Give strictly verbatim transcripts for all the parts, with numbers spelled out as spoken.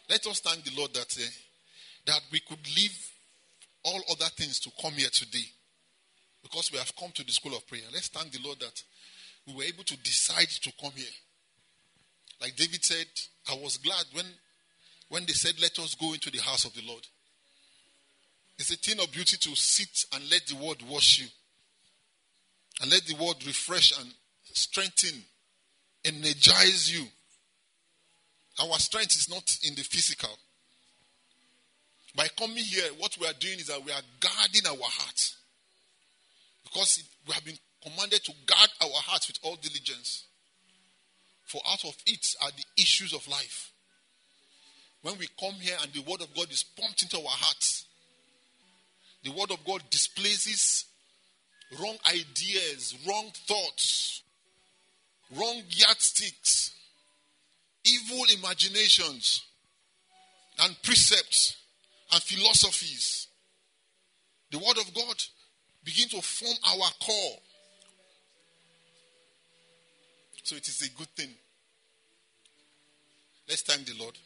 Let us thank the Lord that, uh, that we could leave all other things to come here today. Because we have come to the school of prayer. Let's thank the Lord that we were able to decide to come here. Like David said, I was glad when, when they said, let us go into the house of the Lord. It's a thing of beauty to sit and let the word wash you. And let the word refresh and strengthen, energize you. Our strength is not in the physical. By coming here, what we are doing is that we are guarding our hearts. Because we have been commanded to guard our hearts with all diligence. For out of it are the issues of life. When we come here and the word of God is pumped into our hearts, the word of God displaces wrong ideas, wrong thoughts, wrong yardsticks, evil imaginations, and precepts, and philosophies. The word of God begins to form our core. So it is a good thing. Let's thank the Lord.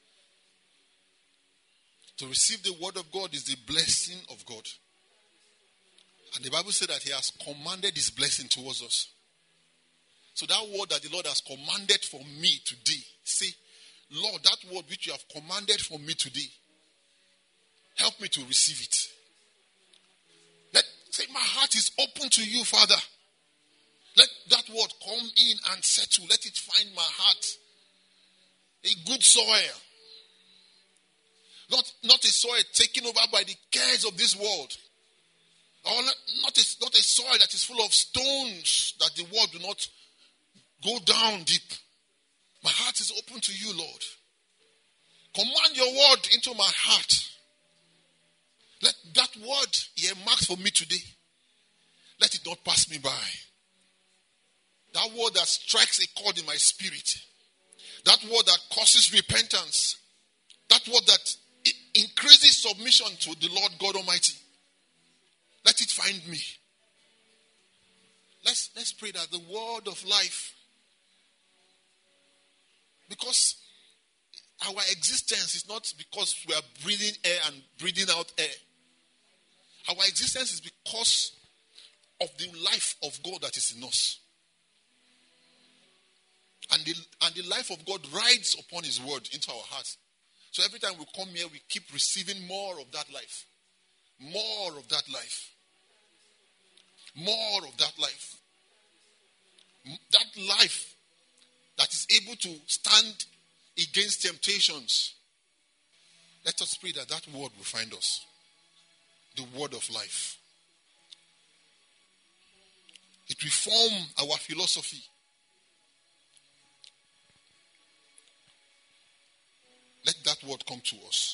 To receive the word of God is the blessing of God. And the Bible said that he has commanded his blessing towards us. So that word that the Lord has commanded for me today, say, Lord, that word which you have commanded for me today, help me to receive it. Let say, my heart is open to you, Father. Let that word come in and settle. Let it find my heart a good soil. Not, not a soil taken over by the cares of this world. Or not a, not a soil that is full of stones that the word do not go down deep. My heart is open to you, Lord. Command your word into my heart. Let that word earmarked for me today, let it not pass me by. That word that strikes a chord in my spirit. That word that causes repentance. That word that increases submission to the Lord God Almighty. Let it find me. Let's, let's pray that the word of life, because our existence is not because we are breathing air and breathing out air. Our existence is because of the life of God that is in us. And the, and the life of God rides upon his word into our hearts. So every time we come here, we keep receiving more of that life. More of that life. More of that life. That life that is able to stand against temptations. Let us pray that that word will find us. The word of life. It will form our philosophy. Let that word come to us.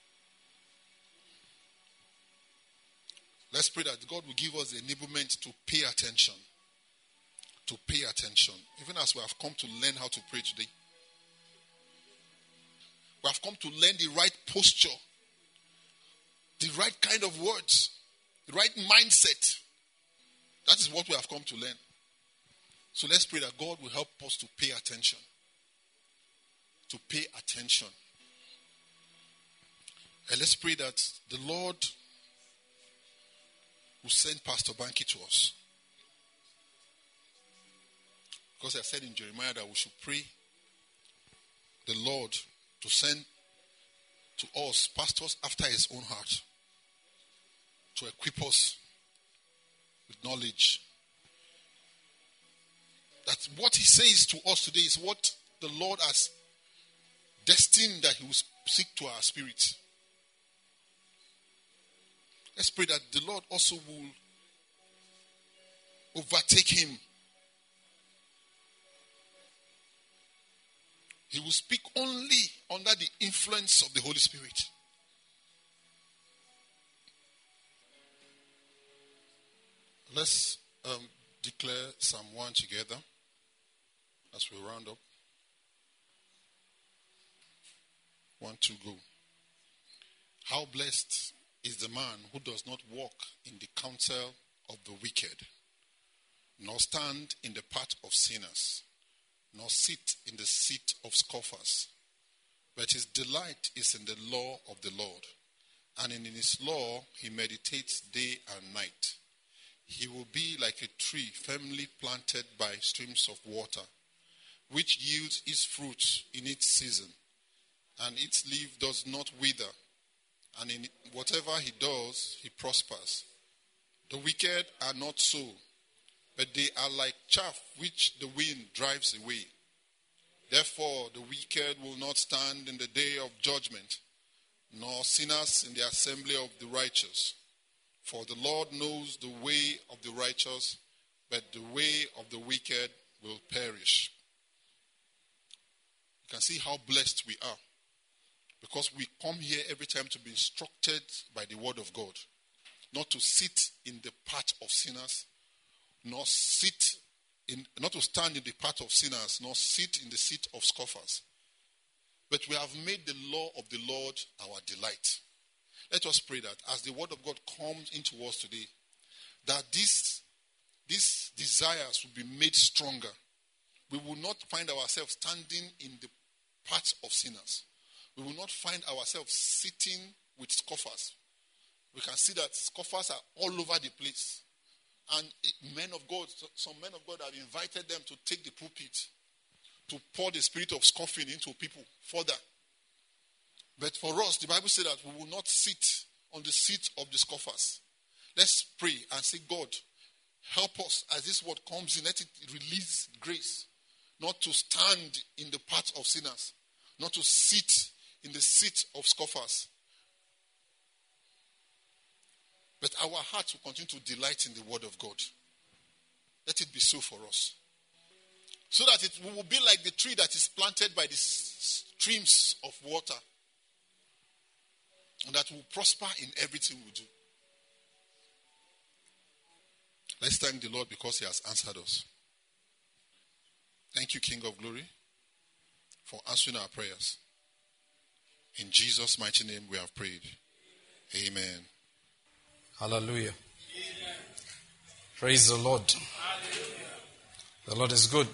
Let's pray that God will give us the enablement to pay attention. To pay attention. Even as we have come to learn how to pray today. We have come to learn the right posture. The right kind of words. The right mindset. That is what we have come to learn. So let's pray that God will help us to pay attention. To pay attention. And let's pray that the Lord will send Pastor Banky to us. Because I said in Jeremiah that we should pray the Lord to send to us pastors after his own heart. To equip us with knowledge. That what he says to us today is what the Lord has destined that he will speak to our spirit. Let's pray that the Lord also will overtake him. He will speak only under the influence of the Holy Spirit. Let's um, declare Psalm one together as we round up. One, two, go. How blessed is the man who does not walk in the counsel of the wicked, nor stand in the path of sinners, nor sit in the seat of scoffers, But his delight is in the law of the Lord, and in his law he meditates day and night. He will be like a tree firmly planted by streams of water, which yields its fruit in its season, and its leaf does not wither, and in whatever he does, he prospers. The wicked are not so, but they are like chaff which the wind drives away. Therefore, the wicked will not stand in the day of judgment, nor sinners in the assembly of the righteous. For the Lord knows the way of the righteous, but the way of the wicked will perish. You can see how blessed we are, because we come here every time to be instructed by the word of God, not to sit in the path of sinners, nor sit in, not to stand in the path of sinners, nor sit in the seat of scoffers. But we have made the law of the Lord our delight. Let us pray that as the word of God comes into us today, that this, these desires will be made stronger. We will not find ourselves standing in the path of sinners. We will not find ourselves sitting with scoffers. We can see that scoffers are all over the place. And men of God, some men of God have invited them to take the pulpit, to pour the spirit of scoffing into people further. But for us, the Bible says that we will not sit on the seat of the scoffers. Let's pray and say, God, help us as this word comes in. Let it release grace, not to stand in the path of sinners, not to sit in the seat of scoffers. But our hearts will continue to delight in the word of God. Let it be so for us. So that it will be like the tree that is planted by the streams of water. And that will prosper in everything we do. Let's thank the Lord because he has answered us. Thank you, King of Glory, for answering our prayers. In Jesus' mighty name we have prayed. Amen. Hallelujah. Amen. Praise the Lord. Hallelujah. The Lord is good.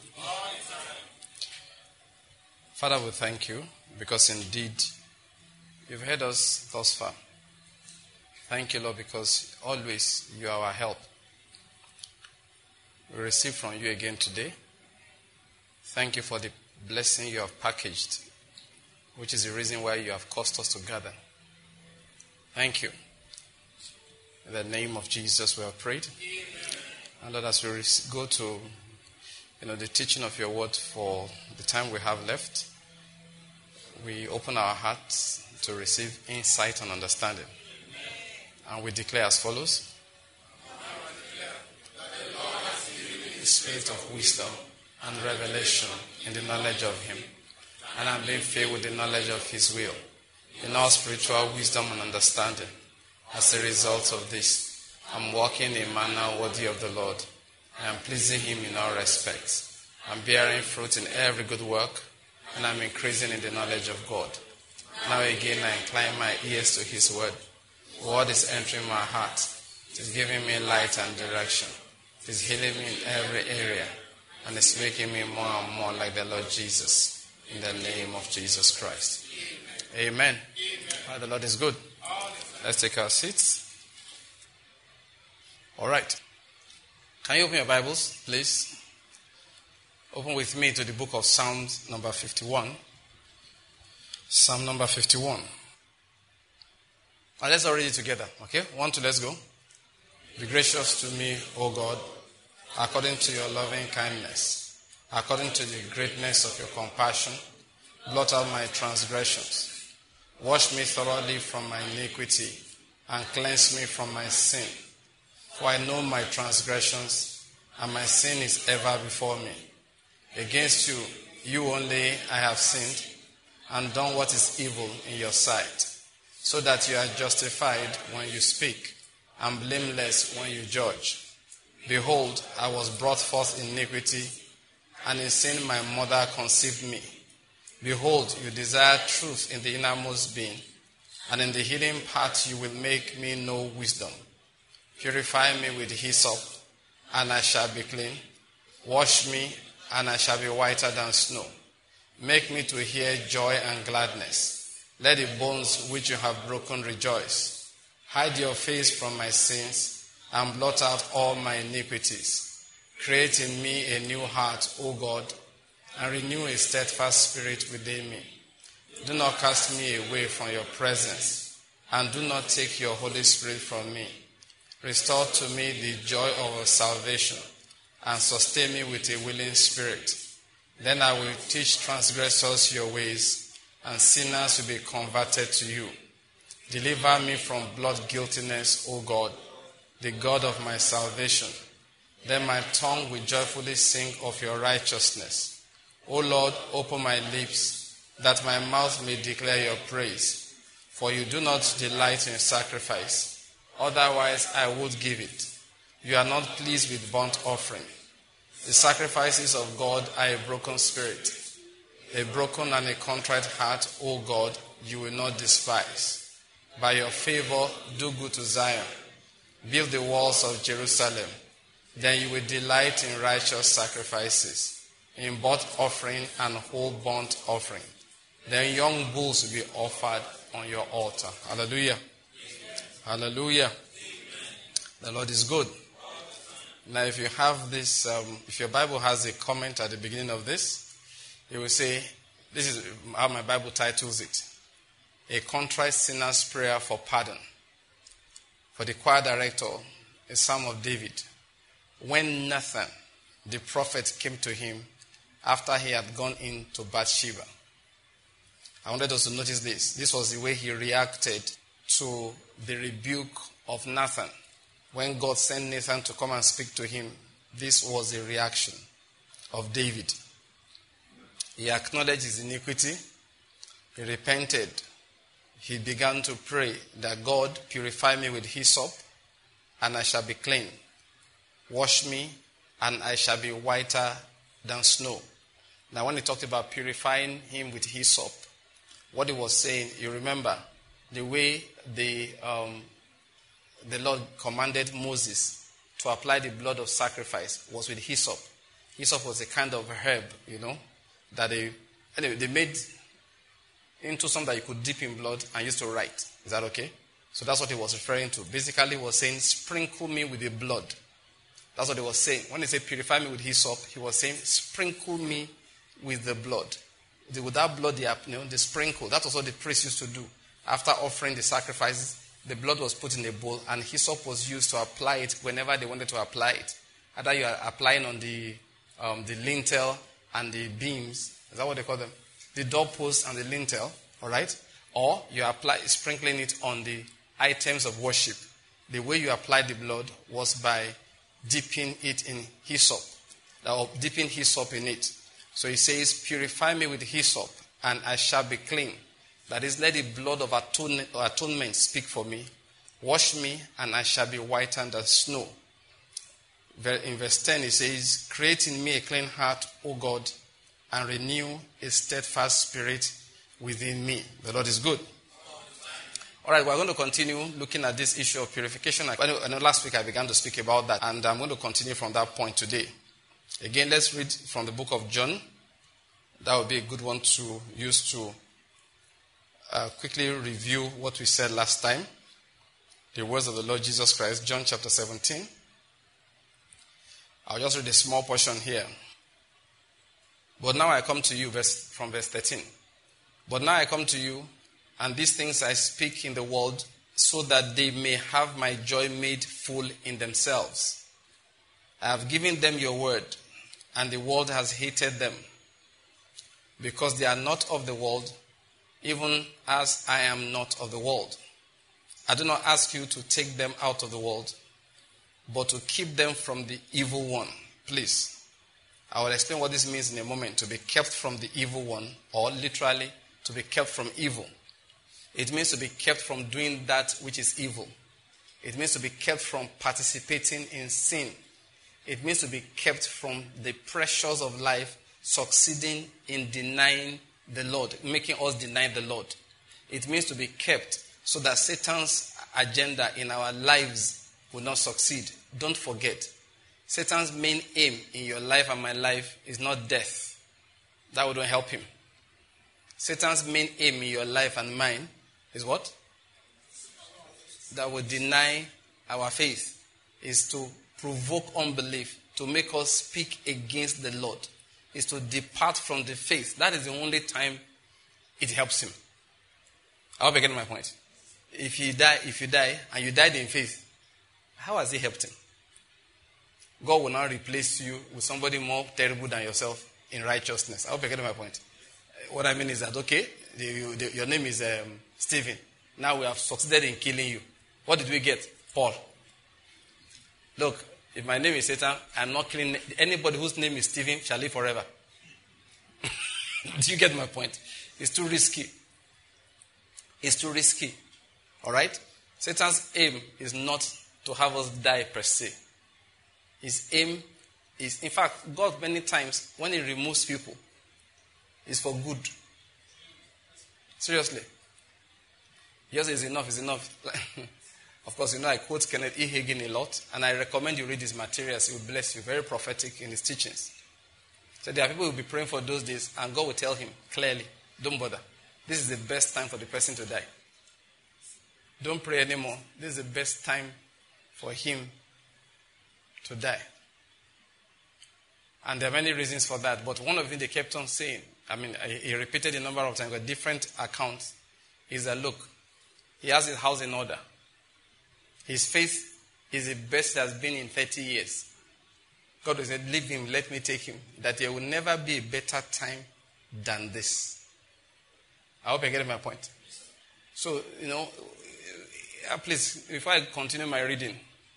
Father, we thank you because indeed you've heard us thus far. Thank you, Lord, because always you are our help. We receive from you again today. Thank you for the blessing you have packaged, which is the reason why you have caused us to gather. Thank you. In the name of Jesus we have prayed. Amen. And Lord, as we go to you know, the teaching of your word for the time we have left, we open our hearts to receive insight and understanding. Amen. And we declare as follows. I declare that the Lord has given me the spirit of wisdom and revelation in the knowledge of him. And I'm being filled with the knowledge of his will, in all spiritual wisdom and understanding. As a result of this, I'm walking in a manner worthy of the Lord. I am pleasing him in all respects. I'm bearing fruit in every good work, and I'm increasing in the knowledge of God. Now again, I incline my ears to his word. The word is entering my heart. It is giving me light and direction. It is healing me in every area, and it's making me more and more like the Lord Jesus. In the name of Jesus Christ. Amen. Amen. The Lord is good. Let's take our seats. All right. Can you open your Bibles, please? Open with me to the book of Psalms number fifty-one. Psalm number fifty-one. And let's all read it together, okay? One, two, let's go. Be gracious to me, O God, according to your loving kindness, according to the greatness of your compassion, blot out my transgressions. Wash me thoroughly from my iniquity and cleanse me from my sin. For I know my transgressions, and my sin is ever before me. Against you, you only, I have sinned and done what is evil in your sight, so that you are justified when you speak and blameless when you judge. Behold, I was brought forth in iniquity, and in sin my mother conceived me. Behold, you desire truth in the innermost being, and in the hidden part you will make me know wisdom. Purify me with hyssop, and I shall be clean. Wash me, and I shall be whiter than snow. Make me to hear joy and gladness. Let the bones which you have broken rejoice. Hide your face from my sins and blot out all my iniquities. Create in me a new heart, O God, and renew a steadfast spirit within me. Do not cast me away from your presence, and do not take your Holy Spirit from me. Restore to me the joy of your salvation, and sustain me with a willing spirit. Then I will teach transgressors your ways, and sinners will be converted to you. Deliver me from blood guiltiness, O God, the God of my salvation. Then my tongue will joyfully sing of your righteousness. O Lord, open my lips, that my mouth may declare your praise. For you do not delight in sacrifice, otherwise I would give it. You are not pleased with burnt offering. The sacrifices of God are a broken spirit. A broken and a contrite heart, O God, you will not despise. By your favor, do good to Zion. Build the walls of Jerusalem. Then you will delight in righteous sacrifices, in burnt offering and whole burnt offering. Then young bulls will be offered on your altar. Hallelujah. Hallelujah. The Lord is good. Now, if you have this, um, if your Bible has a comment at the beginning of this, it will say, this is how my Bible titles it, A Contrite Sinner's Prayer for Pardon. For the choir director, a Psalm of David. When Nathan, the prophet, came to him after he had gone into Bathsheba. I wanted us to notice this. This was the way he reacted to the rebuke of Nathan. When God sent Nathan to come and speak to him, this was the reaction of David. He acknowledged his iniquity. He repented. He began to pray that God purify me with hyssop, and I shall be clean. Wash me, and I shall be whiter than snow. Now, when he talked about purifying him with hyssop, what he was saying, you remember, the way the um, the Lord commanded Moses to apply the blood of sacrifice was with hyssop. Hyssop was a kind of herb, you know, that they, anyway, they made into something that you could dip in blood and use to write. Is that okay? So that's what he was referring to. Basically, he was saying, sprinkle me with the blood. That's what he was saying. When he said, purify me with hyssop, he was saying, sprinkle me with the blood. The, with that blood, they, you know, they sprinkle. That was what the priest used to do. After offering the sacrifices, the blood was put in a bowl, and hyssop was used to apply it whenever they wanted to apply it. Either you are applying on the um, the lintel and the beams. Is that what they call them? The doorpost and the lintel, all right? Or you apply sprinkling it on the items of worship. The way you applied the blood was by dipping it in hyssop, or dipping hyssop in it. So he says, purify me with hyssop, and I shall be clean. That is, let the blood of atone- atonement speak for me. Wash me, and I shall be whiter than snow. In verse ten, he says, create in me a clean heart, O God, and renew a steadfast spirit within me. The Lord is good. All right, we're going to continue looking at this issue of purification. I know, I know last week I began to speak about that, and I'm going to continue from that point today. Again, let's read from the book of John. That would be a good one to use to uh, quickly review what we said last time. The words of the Lord Jesus Christ, John chapter seventeen. I'll just read a small portion here. But now I come to you, verse, from verse thirteen. But now I come to you, and these things I speak in the world, so that they may have my joy made full in themselves. I have given them your word, and the world has hated them, because they are not of the world, even as I am not of the world. I do not ask you to take them out of the world, but to keep them from the evil one. Please. I will explain what this means in a moment, to be kept from the evil one, or literally, to be kept from evil. It means to be kept from doing that which is evil. It means to be kept from participating in sin. It means to be kept from the pressures of life, succeeding in denying the Lord, making us deny the Lord. It means to be kept so that Satan's agenda in our lives will not succeed. Don't forget, Satan's main aim in your life and my life is not death. That wouldn't help him. Satan's main aim in your life and mine is what? That will deny our faith. Is to provoke unbelief, to make us speak against the Lord. Is to depart from the faith. That is the only time it helps him. I hope you get my point. If you die, if you die and you died in faith, how has it helped him? God will now replace you with somebody more terrible than yourself in righteousness. I hope you get my point. What I mean is that, okay, the, the, your name is um, Stephen. Now we have succeeded in killing you. What did we get? Paul. Look, if my name is Satan, I'm not killing anybody whose name is Stephen shall live forever. Do you get my point? It's too risky. It's too risky. All right? Satan's aim is not to have us die per se. His aim is, in fact, God many times, when he removes people, is for good. Seriously. Yes, it's enough, it's enough. Of course, you know, I quote Kenneth E. Hagin a lot, and I recommend you read his materials. He will bless you. Very prophetic in his teachings. So there are people who will be praying for those days, and God will tell him clearly, don't bother. This is the best time for the person to die. Don't pray anymore. This is the best time for him to die. And there are many reasons for that, but one of them they kept on saying, I mean, he repeated a number of times with different accounts, is that, look, he has his house in order. His faith is the best it has been in thirty years. God will say, leave him, let me take him. That there will never be a better time than this. I hope I get my point. So, you know, please, before I continue my reading,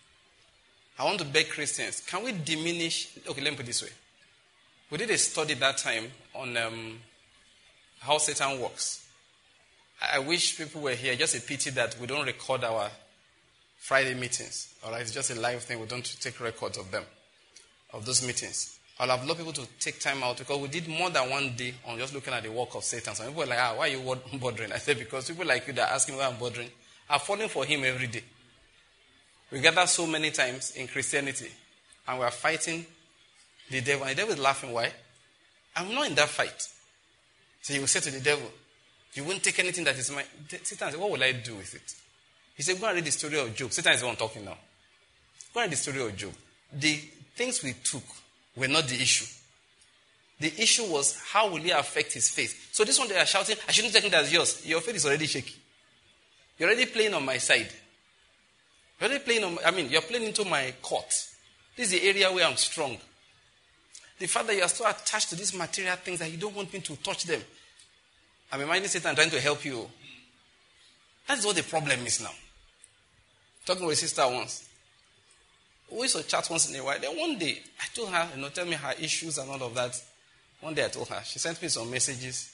I want to beg Christians, can we diminish, okay, let me put it this way. We did a study that time on um, how Satan works. I wish people were here. Just a pity that we don't record our Friday meetings. All right, it's just a live thing. We don't take records of them, of those meetings. I'll have loved people to take time out because we did more than one day on just looking at the work of Satan. Some people were like, ah, why are you bothering? I said, because people like you that are asking why I'm bothering are falling for him every day. We gather so many times in Christianity and we are fighting the devil. And the devil is laughing. Why? I'm not in that fight. So he will say to the devil, you won't take anything that is mine. Satan said, what will I do with it? He said, go and read the story of Job. Satan is the one talking now. Go and read the story of Job. The things we took were not the issue. The issue was how will it affect his faith. So this one they are shouting, I shouldn't take it as yours. Your faith is already shaky. You're already playing on my side. You're already playing on, I mean, you're playing into my court. This is the area where I'm strong. The fact that you are so attached to these material things that you don't want me to touch them. I'm reminding Satan trying to help you. That's what the problem is now. Talking with a sister once. We used to chat once in a while. Then one day, I told her, you know, tell me her issues and all of that. One day I told her. She sent me some messages.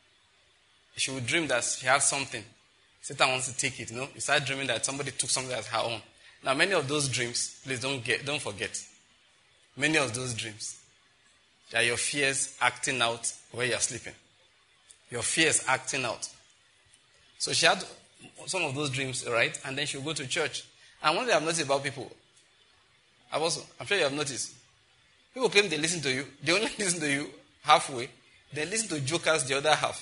She would dream that she had something. Satan wants to take it, you know. You start dreaming that somebody took something that's her own. Now, many of those dreams, please don't get, don't forget. Many of those dreams, they are your fears acting out where you're sleeping. Your fears acting out. So she had some of those dreams, right? And then she'll go to church. And one thing I've noticed about people, I've also, I'm sure you have noticed, people claim they listen to you. They only listen to you halfway. They listen to jokers the other half.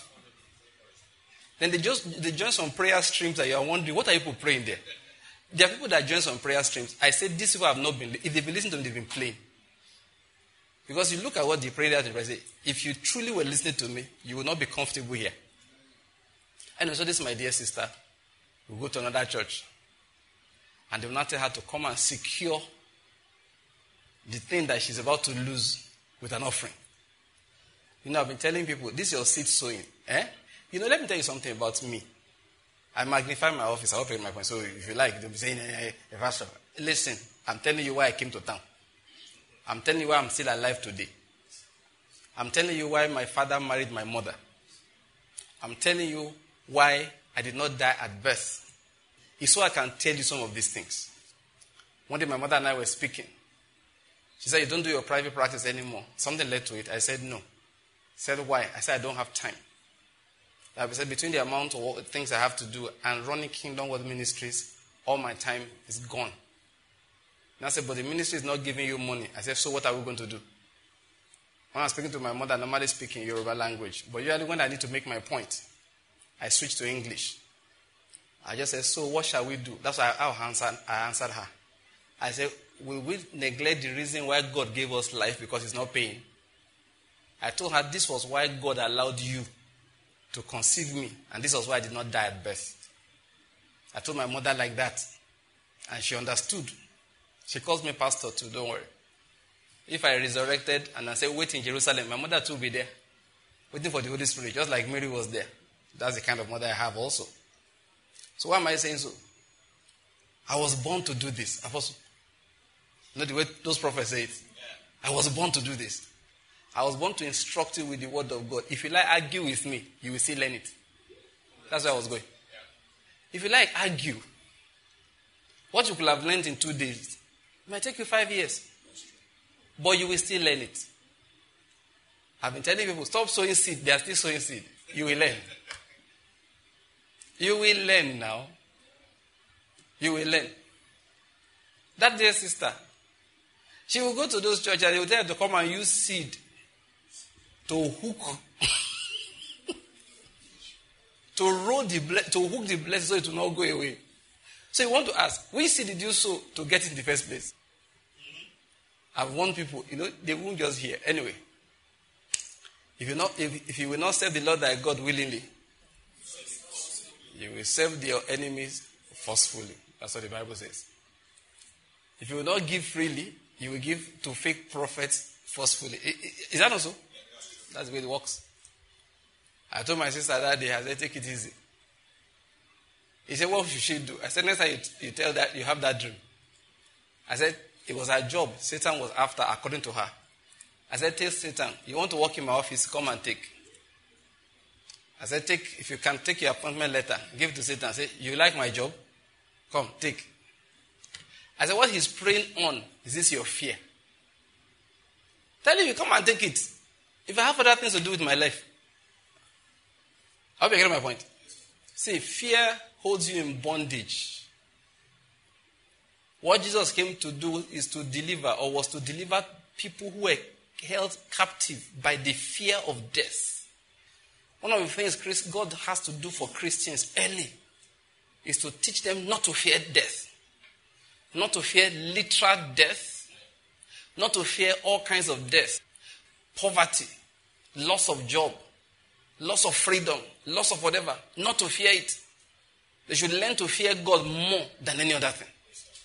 Then they just they join some prayer streams that you are wondering, what are people praying there? There are people that join some prayer streams. I said, these people have not been, if they've been listening to them, they've been playing. Because you look at what they pray there, they say, if you truly were listening to me, you would not be comfortable here. And so this, my dear sister, will go to another church. And they will not tell her to come and secure the thing that she's about to lose with an offering. You know, I've been telling people, this is your seed sowing. Eh? You know, let me tell you something about me. I magnify my office. I open my point. So if you like, they'll be saying, hey, hey, Pastor, listen, I'm telling you why I came to town. I'm telling you why I'm still alive today. I'm telling you why my father married my mother. I'm telling you why I did not die at birth. It's so I can tell you some of these things. One day my mother and I were speaking. She said, you don't do your private practice anymore. Something led to it. I said, no. She said, why? I said, I don't have time. Like I said, between the amount of things I have to do and running Kingdom World Ministries, all my time is gone. And I said, but the ministry is not giving you money. I said, so what are we going to do? When I'm speaking to my mother, I normally speak in Yoruba language. But usually when I need to make my point, I switch to English. I just say, so what shall we do? That's why I answered, I answered her. I said, will we neglect the reason why God gave us life because He's not paying? I told her this was why God allowed you to conceive me. And this was why I did not die at birth. I told my mother like that. And she understood. She calls me pastor too, don't worry. If I resurrected and I say, wait in Jerusalem, my mother too will be there. Waiting for the Holy Spirit, just like Mary was there. That's the kind of mother I have also. So why am I saying so? I was born to do this. I was, you know the way those prophets say it? I was born to do this. I was born to instruct you with the word of God. If you like argue with me, you will still learn it. That's where I was going. If you like argue, what you could have learned in two days, it might take you five years. But you will still learn it. I've been telling people, stop sowing seed. They are still sowing seed. You will learn. You will learn now. You will learn. That dear sister, she will go to those churches and they will tell her to come and use seed to hook, to roll the ble- to hook the blessing so it will not go away. So you want to ask, which seed did you sow to get it in the first place? I've warned people, you know, they won't just hear. Anyway, if you not, if, if you will not serve the Lord thy God willingly, you will serve your enemies forcefully. That's what the Bible says. If you will not give freely, you will give to fake prophets forcefully. Is that not so? That's the way it works. I told my sister that day, I said, take it easy. He said, what should she do? I said, next time you, you tell that you have that dream. I said, it was her job. Satan was after, according to her. I said, tell Satan, you want to work in my office, come and take. I said, take, if you can take your appointment letter, give it to Satan. Say, you like my job? Come, take. I said, what he's preying on, is this your fear? Tell him, you come and take it. If I have other things to do with my life. I hope you get my point. See, fear holds you in bondage. What Jesus came to do is to deliver, or was to deliver people who were held captive by the fear of death. One of the things God has to do for Christians early is to teach them not to fear death, not to fear literal death, not to fear all kinds of death, poverty, loss of job, loss of freedom, loss of whatever, not to fear it. They should learn to fear God more than any other thing.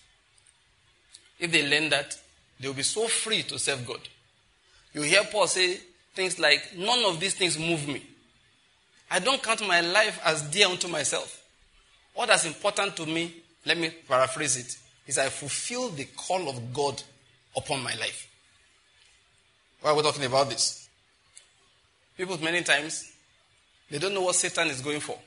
If they learn that, they will be so free to serve God. You hear Paul say things like, none of these things move me. I don't count my life as dear unto myself. What is important to me, let me paraphrase it, is I fulfill the call of God upon my life. Why are we talking about this? People many times, they don't know what Satan is going for.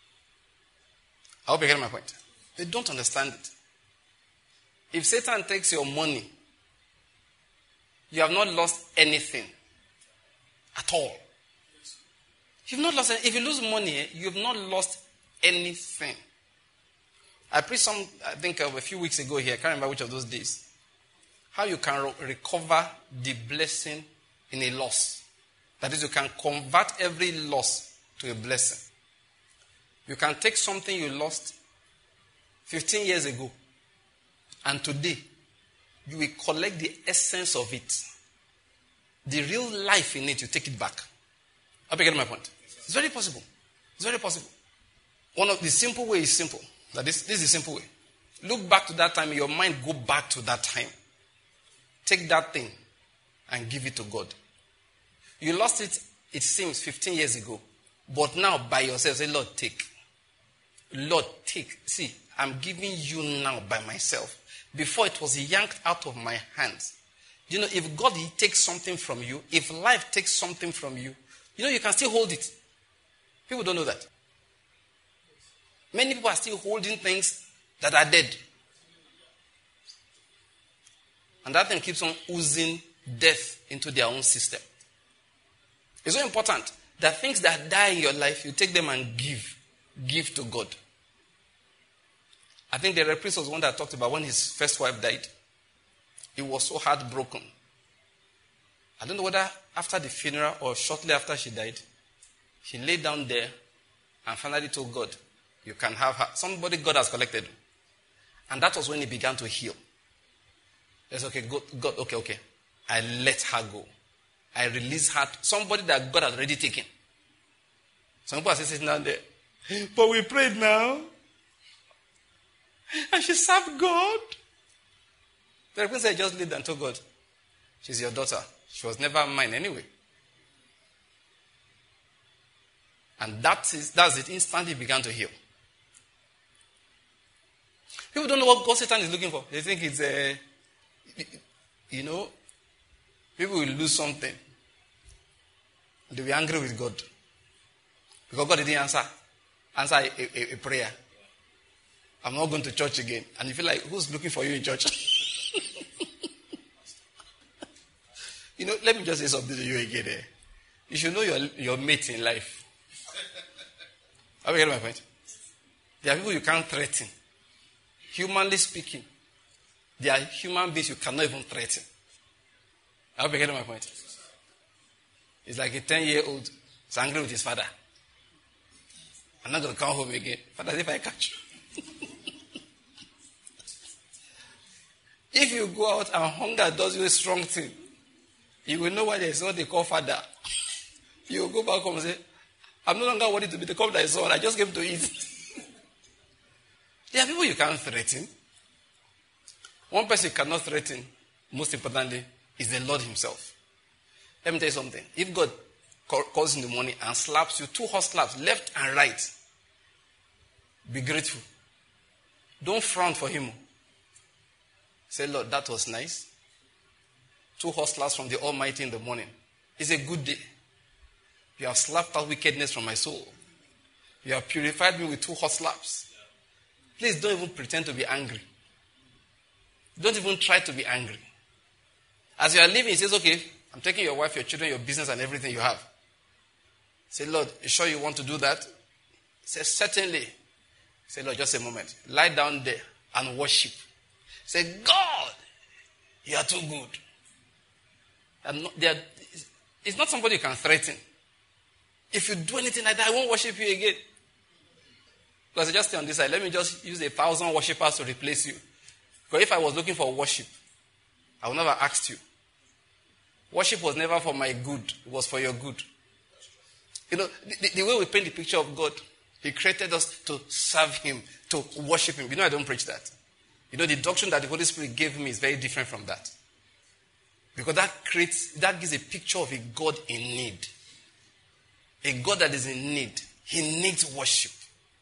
I hope you get my point. They don't understand it. If Satan takes your money, you have not lost anything at all. You've not lost. If you lose money, you've not lost anything. I preached some, I think, of a few weeks ago here. I can't remember which of those days. How you can re- recover the blessing in a loss. That is, you can convert every loss to a blessing. You can take something you lost fifteen years ago, and today, you will collect the essence of it. The real life in it, you take it back. I hope you get my point. It's very possible. It's very possible. One of the simple way is simple. That this, this is the simple way. Look back to that time. In your mind, go back to that time. Take that thing and give it to God. You lost it, it seems, fifteen years ago. But now, by yourself, say, Lord, take. Lord, take. See, I'm giving you now by myself. Before it was yanked out of my hands. You know, if God takes something from you, if life takes something from you, you know, you can still hold it. People don't know that. Many people are still holding things that are dead. And that thing keeps on oozing death into their own system. It's so important that things that die in your life, you take them and give. Give to God. I think the priest was one that talked about when his first wife died. He was so heartbroken. I don't know whether after the funeral or shortly after she died, she laid down there and finally told God, you can have her. Somebody God has collected. And that was when he began to heal. Yes, okay, God, God, okay, okay. I let her go. I release her. Somebody that God has already taken. Some people are sitting down there. But we prayed now. And she served God. The person said, just lead and told God, she's your daughter. She was never mine anyway. And that is that's it. Instantly began to heal. People don't know what God Satan is looking for. They think it's a, you know, people will lose something. They'll be angry with God. Because God didn't answer, answer a, a, a prayer. I'm not going to church again. And you feel like, who's looking for you in church? You know, let me just say something to you again. Eh? You should know your, your mate in life. Have you heard my point? There are people you can't threaten. Humanly speaking, there are human beings you cannot even threaten. Have you heard my point? It's like a ten-year-old is angry with his father. I'm not going to come home again. Father, if I catch you. If you go out and hunger does you a strong thing, you will know why there is what they call father. You will go back home and say, I'm no longer worthy to be the cup that is on. I just came to eat. There are people you can't threaten. One person you cannot threaten, most importantly, is the Lord himself. Let me tell you something. If God calls in the morning and slaps you, two hot slaps, left and right, be grateful. Don't frown for him. Say, Lord, that was nice. Two hot slaps from the Almighty in the morning. It's a good day. You have slapped out wickedness from my soul. You have purified me with two hot slaps. Please don't even pretend to be angry. Don't even try to be angry. As you are leaving, he says, okay, I'm taking your wife, your children, your business, and everything you have. Say, Lord, you sure you want to do that? Say, certainly. Say, Lord, just a moment. Lie down there and worship. Say, God, you are too good. I'm not, are, it's not somebody you can threaten. If you do anything like that, I won't worship you again. Because I just stay on this side. Let me just use a thousand worshippers to replace you. Because if I was looking for worship, I would never asked you. Worship was never for my good. It was for your good. You know, the, the way we paint the picture of God, he created us to serve him, to worship him. You know, I don't preach that. You know, the doctrine that the Holy Spirit gave me is very different from that. Because that creates, that gives a picture of a God in need. A God that is in need. He needs worship.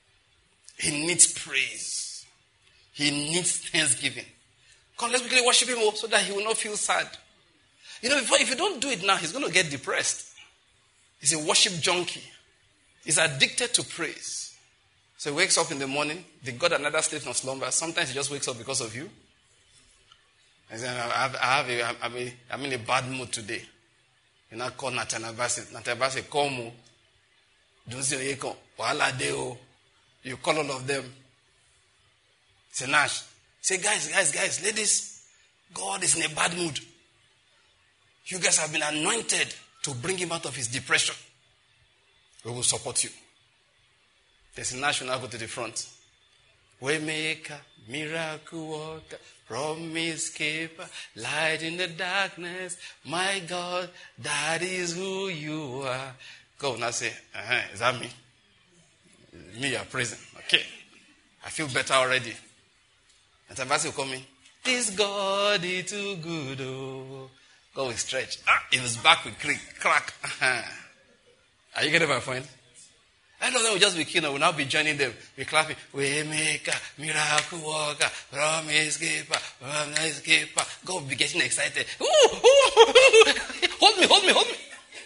He needs praise. He needs thanksgiving. Come, let's quickly worship him so that he will not feel sad. You know, if you don't do it now, he's going to get depressed. He's a worship junkie. He's addicted to praise. So he wakes up in the morning. The God that neither sleeps nor slumbers. Sometimes he just wakes up because of you. And says, I have, I have a, I'm, a, I'm in a bad mood today. You now call Nathan Abasi. Nathan Abasi, call me. Don't say, Wahala deo. You call all of them. Say, Nash. Say, guys, guys, guys, ladies, God is in a bad mood. You guys have been anointed to bring him out of his depression. We will support you. There's a Nash will now go to the front. Waymaker, miracle worker, promise keeper, light in the darkness. My God, that is who you are. Go now say, uh-huh, is that me? Me, you are praising. Okay. I feel better already. And somebody will come in. This God is too good. Oh. God will stretch. Ah, it was back with creak, crack. Uh-huh. Are you getting my point? I know them will just be keen. We'll now be joining them. We're clapping. Waymaker, miracle worker, promise keeper, promise keeper. God will be getting excited. Ooh, ooh, ooh. Hold me, hold me, hold me.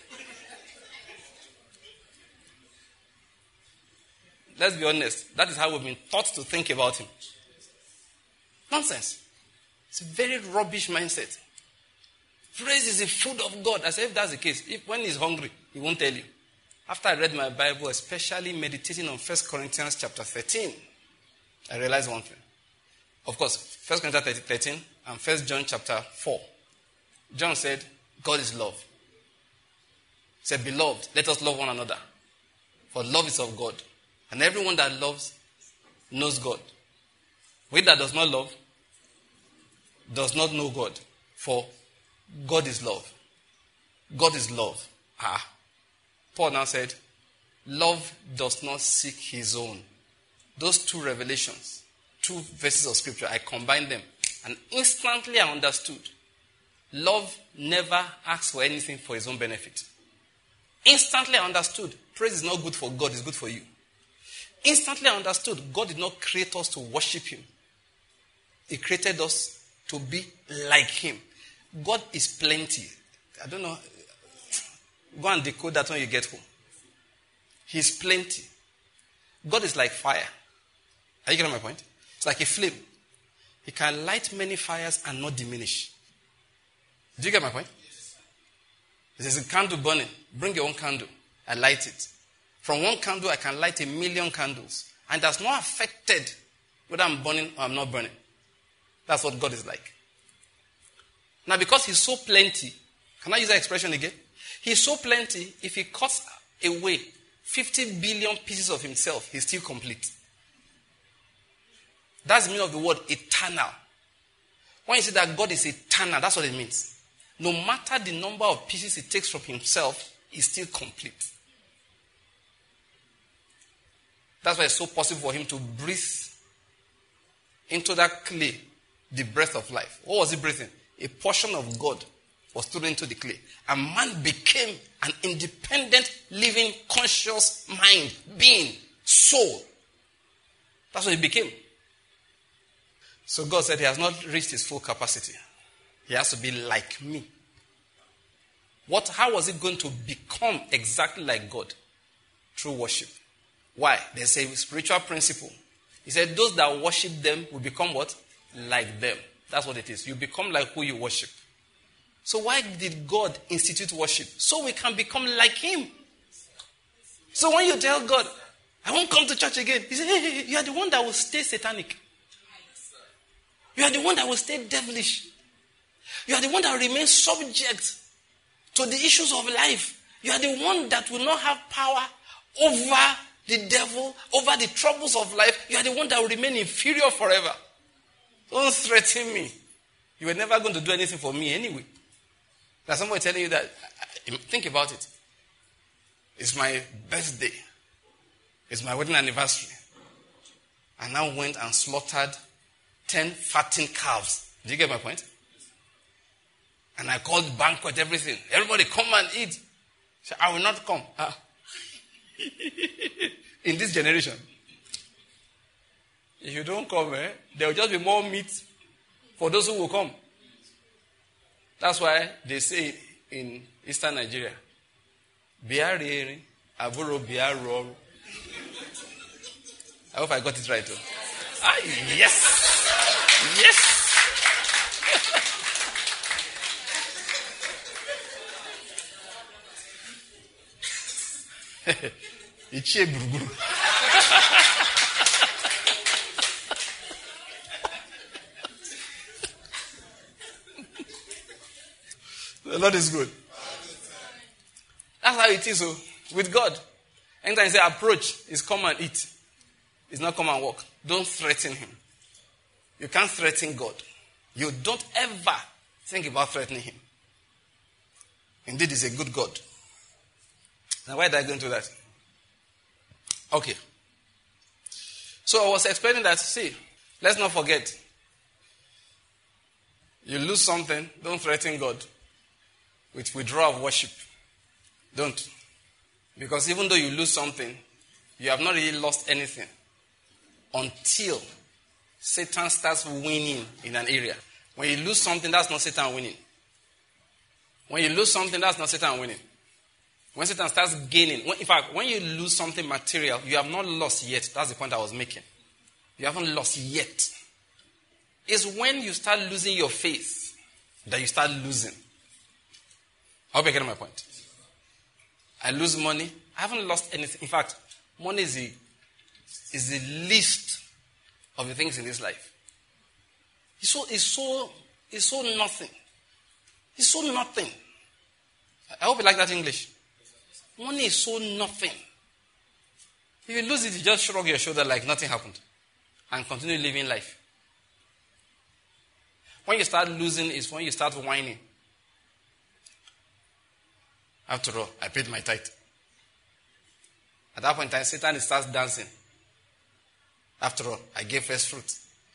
Let's be honest. That is how we've been taught to think about him. Nonsense. It's a very rubbish mindset. Praise is the food of God. As if that's the case. If when he's hungry, he won't tell you. After I read my Bible, especially meditating on First Corinthians chapter thirteen, I realized one thing. Of course, First Corinthians thirteen and First John chapter four. John said, God is love. He said, beloved, let us love one another. For love is of God. And everyone that loves knows God. He that does not love does not know God. For God is love. God is love. Ah. Paul now said, love does not seek his own. Those two revelations, two verses of scripture, I combined them. And instantly I understood. Love never asks for anything for his own benefit. Instantly I understood. Praise is not good for God, it's good for you. Instantly I understood. God did not create us to worship him. He created us to be like him. God is plenty. I don't know. Go and decode that when you get home. He's plenty. God is like fire. Are you getting my point? It's like a flame. He can light many fires and not diminish. Do you get my point? There's a candle burning. Bring your own candle. I light it. From one candle, I can light a million candles. And that's not affected whether I'm burning or I'm not burning. That's what God is like. Now, because he's so plenty, can I use that expression again? He's so plenty, if he cuts away fifty billion pieces of himself, he's still complete. That's the meaning of the word eternal. When you say that God is eternal, that's what it means. No matter the number of pieces he takes from himself, he's still complete. That's why it's so possible for him to breathe into that clay the breath of life. What was he breathing? A portion of God was thrown into the clay. And man became an independent, living, conscious mind, being, soul. That's what he became. So God said he has not reached his full capacity. He has to be like me. What? How was he going to become exactly like God? Through worship. Why? There's a spiritual principle. He said those that worship them will become what? Like them. That's what it is. You become like who you worship. So why did God institute worship? So we can become like him. So when you tell God, I won't come to church again, he says, hey, hey, you are the one that will stay satanic. You are the one that will stay devilish. You are the one that will remain subject to the issues of life. You are the one that will not have power over the devil, over the troubles of life. You are the one that will remain inferior forever. Don't threaten me. You were never going to do anything for me anyway. There's somebody telling you that. Think about it. It's my birthday. It's my wedding anniversary. I now went and slaughtered ten fattened calves. Do you get my point? And I called banquet, everything. Everybody come and eat. So I will not come. Ah. In this generation. If you don't come, eh, there will just be more meat for those who will come. That's why they say in eastern Nigeria, Biari, Aburo, Biaro. I hope I got it right. Though. Ah, yes! Yes! Ichie buruburu. The Lord is good. That's how it is so, with God. Anytime you say approach, is come and eat. It's not come and walk. Don't threaten him. You can't threaten God. You don't ever think about threatening him. Indeed, he's a good God. Now, why did I go into that? Okay. So I was explaining that, see, let's not forget. You lose something, don't threaten God with withdrawal of worship. Don't. Because even though you lose something, you have not really lost anything until Satan starts winning in an area. When you lose something, that's not Satan winning. When you lose something, that's not Satan winning. When Satan starts gaining, when, in fact, when you lose something material, you have not lost yet. That's the point I was making. You haven't lost yet. It's when you start losing your faith that you start losing. I hope you're getting my point. I lose money. I haven't lost anything. In fact, money is the, is the least of the things in this life. It's so, it's so, it's so nothing. It's so nothing. I hope you like that English. Money is so nothing. If you lose it, you just shrug your shoulder like nothing happened and continue living life. When you start losing is when you start whining. After all, I paid my tithe. At that point in time, Satan starts dancing. After all, I gave first fruit.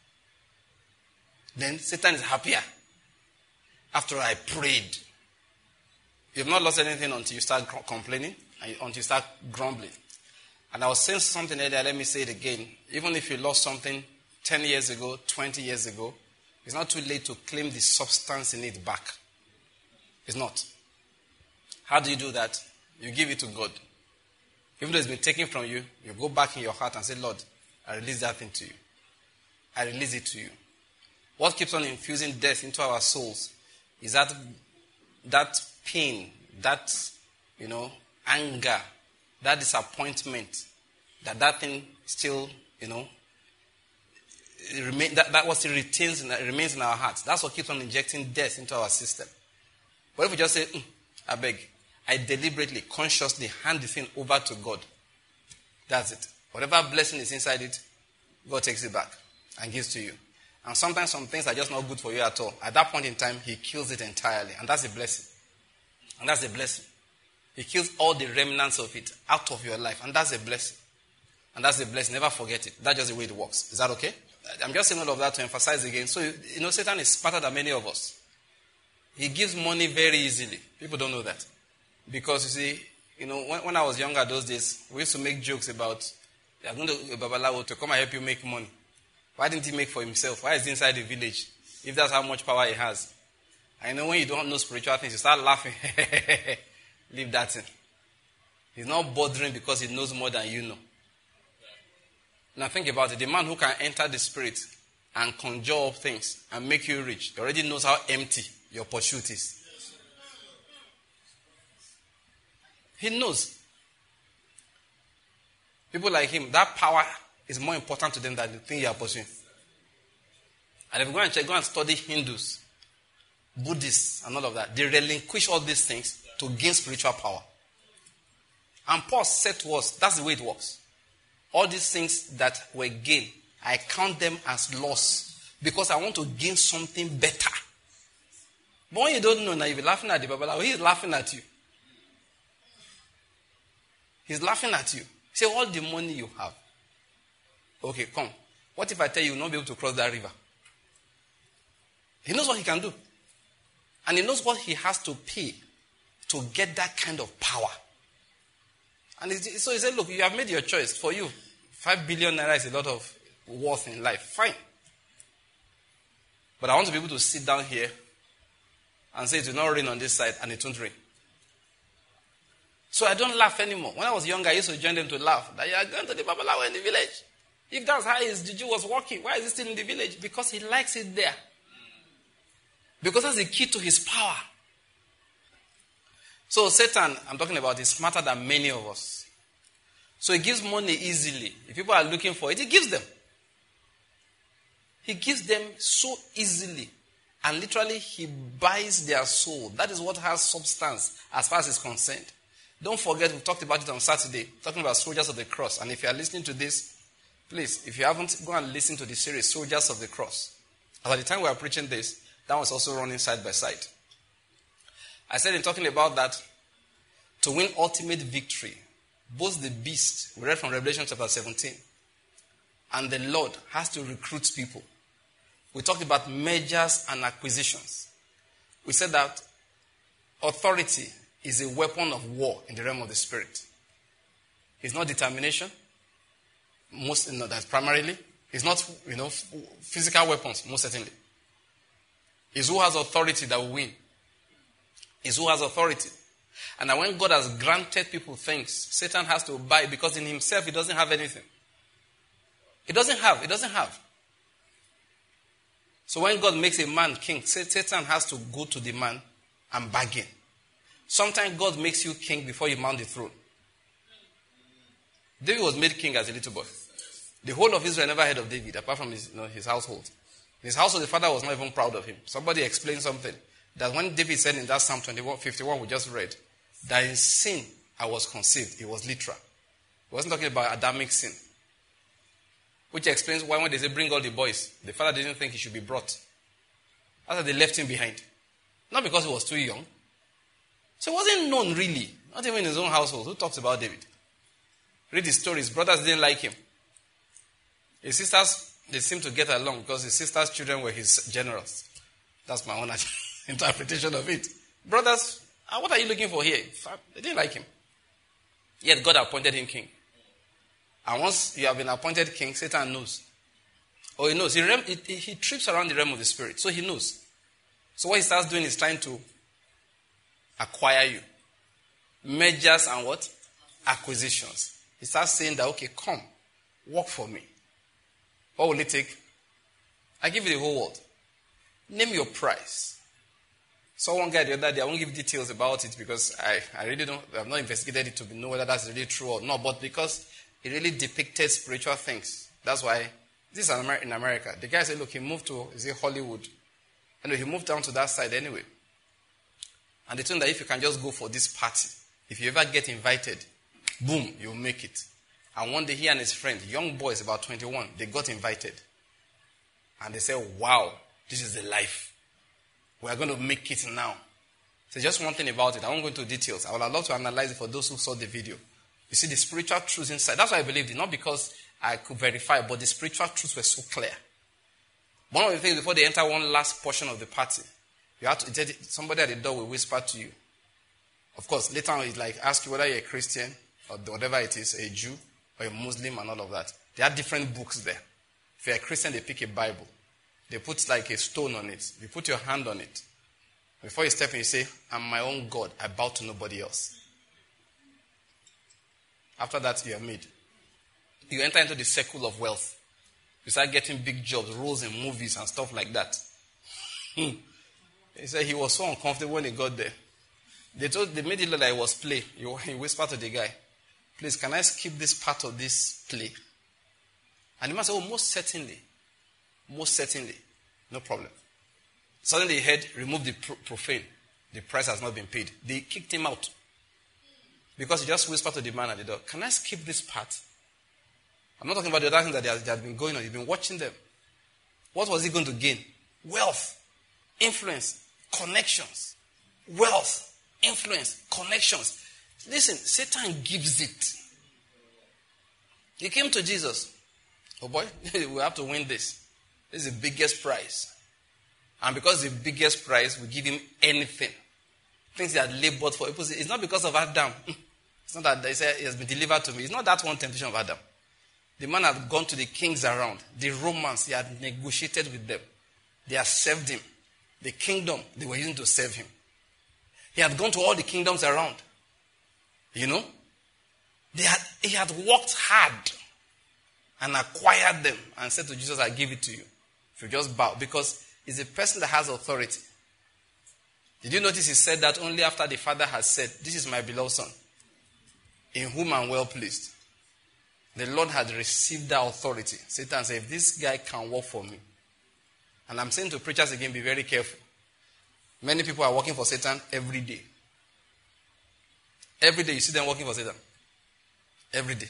Then Satan is happier. After all, I prayed. You have not lost anything until you start complaining, and until you start grumbling. And I was saying something earlier, let me say it again. Even if you lost something ten years ago, twenty years ago, it's not too late to claim the substance in it back. It's not. How do you do that? You give it to God. Even though it's been taken from you, you go back in your heart and say, Lord, I release that thing to you. I release it to you. What keeps on infusing death into our souls is that that pain, that, you know, anger, that disappointment, that that thing still, you know, it remain, that, that what it retains in, it remains in our hearts. That's what keeps on injecting death into our system. But if we just say, mm, I beg, I deliberately, consciously hand the thing over to God, that's it. Whatever blessing is inside it, God takes it back and gives to you. And sometimes some things are just not good for you at all. At that point in time, he kills it entirely. And that's a blessing. And that's a blessing. He kills all the remnants of it out of your life. And that's a blessing. And that's a blessing. Never forget it. That's just the way it works. Is that okay? I'm just saying all of that to emphasize again. So, you know, Satan is smarter than many of us. He gives money very easily. People don't know that. Because, you see, you know, when, when I was younger those days, we used to make jokes about, you're going to Babalawo to come and help you make money. Why didn't he make for himself? Why is he inside the village? If that's how much power he has. I know when you don't know spiritual things, you start laughing. Leave that in. He's not bothering because he knows more than you know. Now think about it. The man who can enter the spirit and conjure up things and make you rich, he already knows how empty your pursuit is. He knows. People like him, that power is more important to them than the thing you are pursuing. And if you go and check, go and study Hindus, Buddhists, and all of that, they relinquish all these things to gain spiritual power. And Paul said to us, that's the way it works. All these things that were gained, I count them as loss because I want to gain something better. But when you don't know, now you'll be laughing at the Babalawo. He's laughing at you. He's laughing at you. Say, all the money you have. Okay, come. What if I tell you you'll not be able to cross that river? He knows what he can do. And he knows what he has to pay to get that kind of power. And so he said, look, you have made your choice. For you, five billion naira is a lot of worth in life. Fine. But I want to be able to sit down here and say it will not rain on this side and it won't rain. So I don't laugh anymore. When I was younger, I used to join them to laugh. That you are going to the Babalawo in the village. If that's how his juju was working, why is he still in the village? Because he likes it there. Because that's the key to his power. So Satan, I'm talking about, is smarter than many of us. So he gives money easily. If people are looking for it, he gives them. He gives them so easily. And literally, he buys their soul. That is what has substance as far as it's concerned. Don't forget, we talked about it on Saturday, talking about Soldiers of the Cross. And if you are listening to this, please, if you haven't, go and listen to the series, Soldiers of the Cross. And by the time we are preaching this, that was also running side by side. I said in talking about that, to win ultimate victory, both the beast, we read from Revelation chapter seventeen, and the Lord has to recruit people. We talked about mergers and acquisitions. We said that authority is a weapon of war in the realm of the spirit. It's not determination. Most, you know, that's primarily. It's not, you know, physical weapons, most certainly. It's who has authority that will win. It's who has authority. And that when God has granted people things, Satan has to buy because in himself he doesn't have anything. He doesn't have. He doesn't have. So when God makes a man king, Satan has to go to the man and bargain. Sometimes God makes you king before you mount the throne. David was made king as a little boy. The whole of Israel never heard of David, apart from his, you know, his household. His household, the father was not even proud of him. Somebody explained something. That when David said in that Psalm twenty-one, fifty-one we just read, that in sin I was conceived. It was literal. He wasn't talking about Adamic sin. Which explains why when they say bring all the boys, the father didn't think he should be brought. After they left him behind. Not because he was too young. So he wasn't known really. Not even in his own household. Who talks about David? Read his story. His brothers didn't like him. His sisters, they seemed to get along because his sister's children were his generals. That's my own interpretation of it. Brothers, what are you looking for here? They didn't like him. Yet God appointed him king. And once you have been appointed king, Satan knows. Or he knows. He, rem- he, he trips around the realm of the spirit. So he knows. So what he starts doing is trying to acquire you. Mergers and what? Acquisitions. He starts saying that, okay, come, work for me. What will it take? I give you the whole world. Name your price. So one guy the other day, I won't give details about it because I, I really don't, I've not investigated it to know whether that's really true or not, but because it really depicted spiritual things. That's why, this is in America. The guy said, look, he moved to, is it Hollywood? And he moved down to that side anyway. And they told him that if you can just go for this party, if you ever get invited, boom, you'll make it. And one day he and his friend, young boys about twenty-one, they got invited. And they said, wow, this is the life. We're going to make it now. So just one thing about it. I won't go into details. I would love to analyze it for those who saw the video. You see the spiritual truths inside. That's why I believed it. Not because I could verify, but the spiritual truths were so clear. One of the things before they enter one last portion of the party, you have to, somebody at the door will whisper to you. Of course, later on it's like ask you whether you're a Christian or whatever it is, a Jew or a Muslim and all of that. There are different books there. If you're a Christian, they pick a Bible. They put like a stone on it. You put your hand on it. Before you step in, you say, I'm my own God. I bow to nobody else. After that, you are made. You enter into the circle of wealth. You start getting big jobs, roles in movies and stuff like that. He said he was so uncomfortable when he got there. They told, they made it look like it was play. He whispered to the guy, please, can I skip this part of this play? And the man said, oh, most certainly. Most certainly. No problem. Suddenly he heard, remove the profane. The price has not been paid. They kicked him out. Because he just whispered to the man at the door, can I skip this part? I'm not talking about the other things that they had, they had been going on. You've been watching them. What was he going to gain? Wealth, influence, connections. Wealth, influence, connections. Listen, Satan gives it. He came to Jesus. Oh boy, we have to win this. This is the biggest prize. And because the biggest prize, we give him anything. Things he had labored for. It's not because of Adam. It's not that they say it has been delivered to me. It's not that one temptation of Adam. The man had gone to the kings around. The Romans, he had negotiated with them. They had served him. The kingdom, they were using to serve him. He had gone to all the kingdoms around. You know? They had, he had worked hard and acquired them and said to Jesus, I give it to you. If you just bow. Because he's a person that has authority. Did you notice he said that only after the Father has said, this is my beloved Son, in whom I'm well pleased. The Lord had received that authority. Satan said, if this guy can work for me. And I'm saying to preachers again, be very careful. Many people are working for Satan every day. Every day you see them working for Satan. Every day.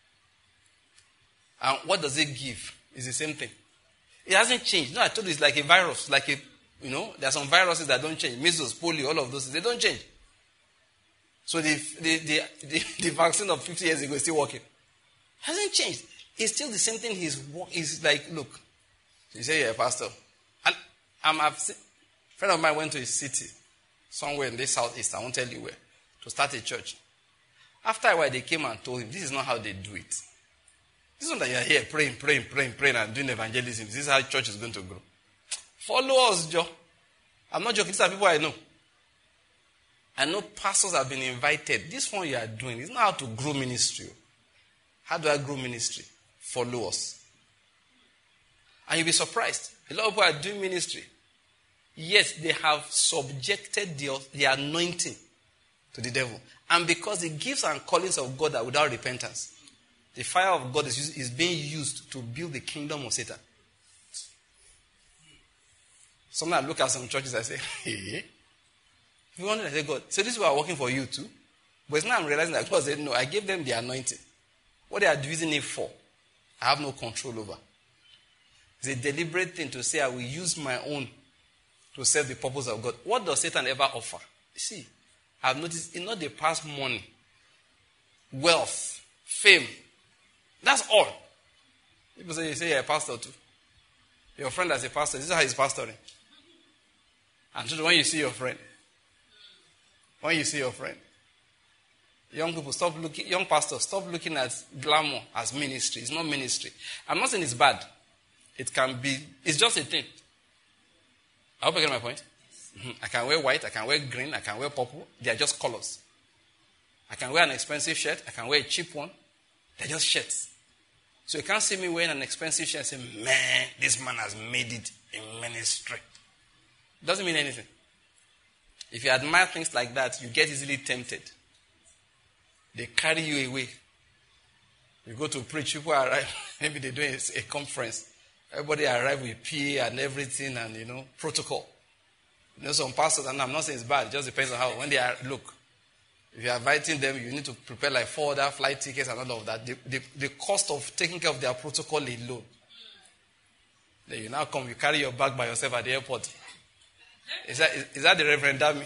And what does it give? It's the same thing. It hasn't changed. No, I told you it's like a virus. Like a, you know, there are some viruses that don't change. Measles, polio, all of those, they don't change. So the, the, the, the, the vaccine of fifty years ago is still working. Hasn't changed. It's still the same thing. He's, he's like, look, you say you're a pastor. And I'm, I've seen, a friend of mine went to a city, somewhere in the southeast, I won't tell you where, to start a church. After a while, they came and told him, this is not how they do it. This is not that you're here praying, praying, praying, praying, and doing evangelism. This is how church is going to grow. Follow us, Joe. I'm not joking. These are people I know. I know pastors have been invited. This one you are doing is not how to grow ministry. How do I grow ministry? Follow us. And you'll be surprised. A lot of people are doing ministry. Yes, they have subjected the, the anointing to the devil. And because the gifts and callings of God are without repentance, the fire of God is, is being used to build the kingdom of Satan. Sometimes I look at some churches and say, hey, you wonder, I say, God, so these people are working for you too? But it's now I'm realizing that God said, no, I gave them the anointing. What they are using it for, I have no control over. It's a deliberate thing to say, I will use my own to serve the purpose of God. What does Satan ever offer? You see, I've noticed it's not the past money, wealth, fame. That's all. People say, you say you're a pastor too. Your friend as a pastor, this is how he's pastoring. And so when you see your friend, when you see your friend, young people, stop looking, young pastors, stop looking at glamour as ministry. It's not ministry. I'm not saying it's bad. It can be, it's just a thing. I hope you get my point. Mm-hmm. I can wear white, I can wear green, I can wear purple. They are just colors. I can wear an expensive shirt, I can wear a cheap one. They're just shirts. So you can't see me wearing an expensive shirt and say, man, this man has made it in ministry. It doesn't mean anything. If you admire things like that, you get easily tempted. They carry you away. You go to preach, people arrive, maybe they're doing a conference. Everybody arrive with P A and everything and, you know, protocol. You know, some pastors, and I'm not saying it's bad, it just depends on how, when they are, look, if you're inviting them, you need to prepare like four other flight tickets and all of that. The, the, the cost of taking care of their protocol alone. Then you now come, you carry your bag by yourself at the airport. Is that, is, is that the Reverend Dami?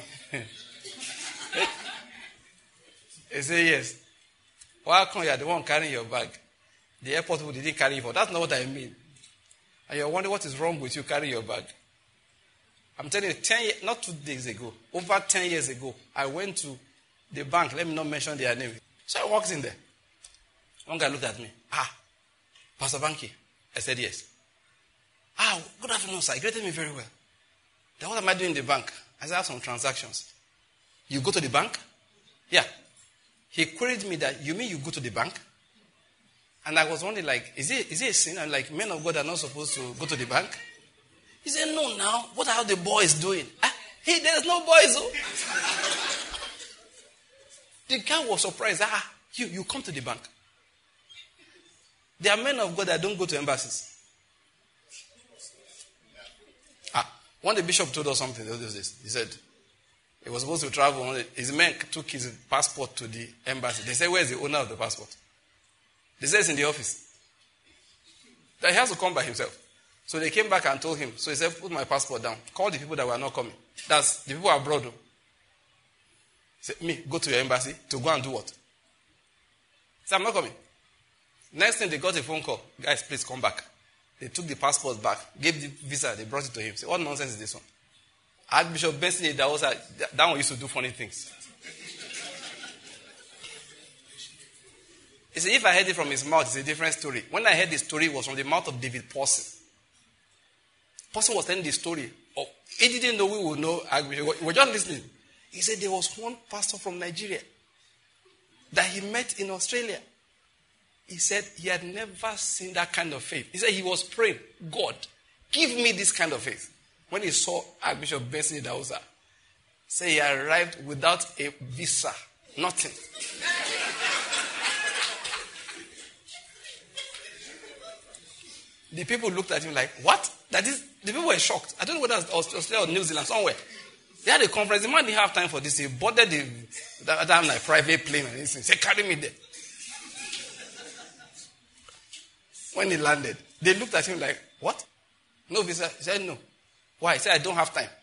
He say yes. Why come you are the one carrying your bag? The airport people didn't carry it for. That's not what I mean. And you're wondering what is wrong with you carrying your bag. I'm telling you, ten years, not two days ago, over ten years ago, I went to the bank. Let me not mention their name. So I walked in there. One guy looked at me. Ah, Pastor Banky. I said yes. Ah, good afternoon, sir. He greeted me very well. Then what am I doing in the bank? I said, I have some transactions. You go to the bank? Yeah. He queried me that, you mean you go to the bank? And I was wondering, like, is it, is it a sin? I'm like, men of God are not supposed to go to the bank? He said, no, now. What are the boys doing? Ah, hey, there's no boys. Oh. The guy was surprised. Ah, you, you come to the bank. There are men of God that don't go to embassies. Ah, one day the bishop told us something those days. He said, he was supposed to travel. His men took his passport to the embassy. They said, where's the owner of the passport? They said, it's in the office. That he has to come by himself. So they came back and told him. So he said, put my passport down. Call the people that were not coming. That's the people abroad. He said, me, go to your embassy to go and do what? He said, I'm not coming. Next thing, they got a phone call. Guys, please come back. They took the passport back, gave the visa, they brought it to him. Say, what nonsense is this one? Archbishop Benson, that, was a, that one used to do funny things. He said, if I heard it from his mouth, it's a different story. When I heard the story, it was from the mouth of David Pawson. Pawson was telling the story. Oh, he didn't know we would know Archbishop. We were just listening. He said there was one pastor from Nigeria that he met in Australia. He said he had never seen that kind of faith. He said he was praying, God, give me this kind of faith. When he saw Archbishop Benson Idahosa, say he arrived without a visa, nothing. The people looked at him like, what? That is, the people were shocked. I don't know whether it was Australia or New Zealand, somewhere. They had a conference. The man didn't have time for this. He boarded the, that time like private plane and he said, carry me there. When he landed, they looked at him like, what? No visa? He said, no. Why? He said, I don't have time.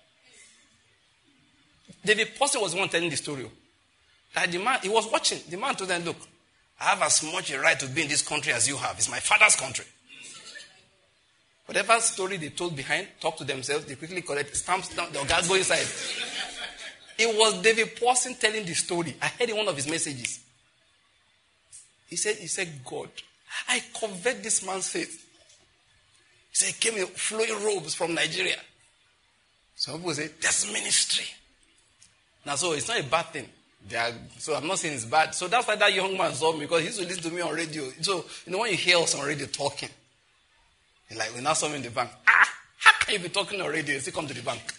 David Pawson was the one telling the story. That the man, he was watching. The man told them, look, I have as much a right to be in this country as you have. It's my father's country. Whatever story they told behind, talk to themselves, they quickly correct, stamp, stamp, the guys go inside. It was David Pawson telling the story. I heard in one of his messages. He said, he said, God, I covet this man's faith. He said, he came in flowing robes from Nigeria. Some people say, that's ministry. Now, so it's not a bad thing. They are, so I'm not saying it's bad. So that's why that young man saw me, because he used to listen to me on radio. So, you know, when you hear us on radio talking, you're like, we now saw me in the bank. Ah, how can you be talking on radio and still come to the bank?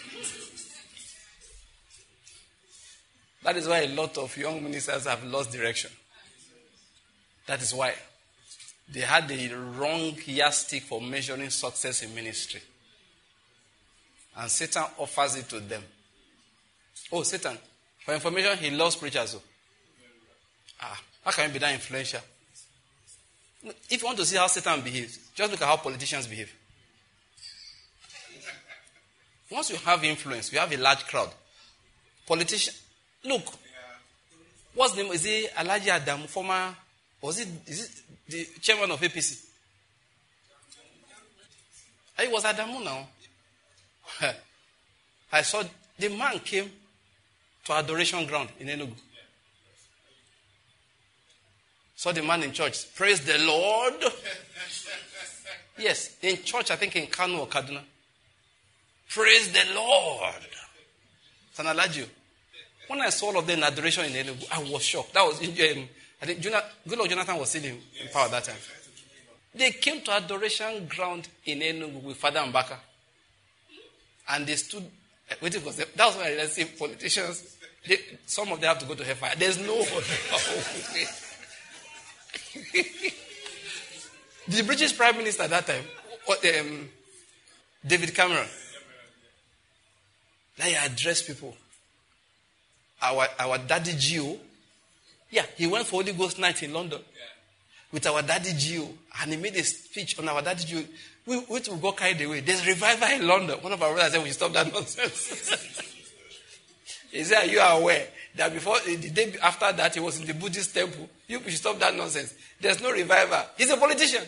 That is why a lot of young ministers have lost direction. That is why. They had the wrong yardstick for measuring success in ministry. And Satan offers it to them. Oh, Satan. For information, he loves preachers. Ah, how can you be that influential? If you want to see how Satan behaves, just look at how politicians behave. Once you have influence, you have a large crowd. Politician, look, what's the name? Is it Alhaji Adamu, former, was it, is it the chairman of A P C? It was Adamu now. I saw the man came to adoration ground in Enugu. Saw the man in church. Praise the Lord. Yes, in church, I think in Kano or Kaduna. Praise the Lord. Sanalaji. When I saw all of them in adoration in Enugu, I was shocked. That was, um, I think Goodluck Jonathan was still in, in power at that time. They came to adoration ground in Enugu with Father Mbaka. And they stood waiting for them. That was when I realized, see, politicians, they, some of them have to go to hellfire. There's no way. The British Prime Minister at that time, um, David Cameron, now he addressed people. Our our daddy Gio, yeah, he went for Holy Ghost night in London with our daddy Gio, and he made a speech on our daddy Gio. We, we will go carried away. There's revival in London. One of our brothers said, we should stop that nonsense. He said, you are aware that before the day after that, he was in the Buddhist temple. You should stop that nonsense. There's no revival. He's a politician.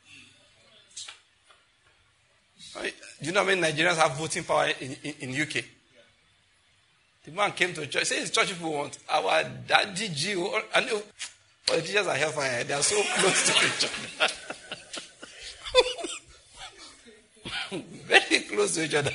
Do you know how many Nigerians have voting power in, in, in U K? The man came to church. Say his church people want our daddy Jew. I know politicians are hellfire. They are so close to each other. Very close to each other.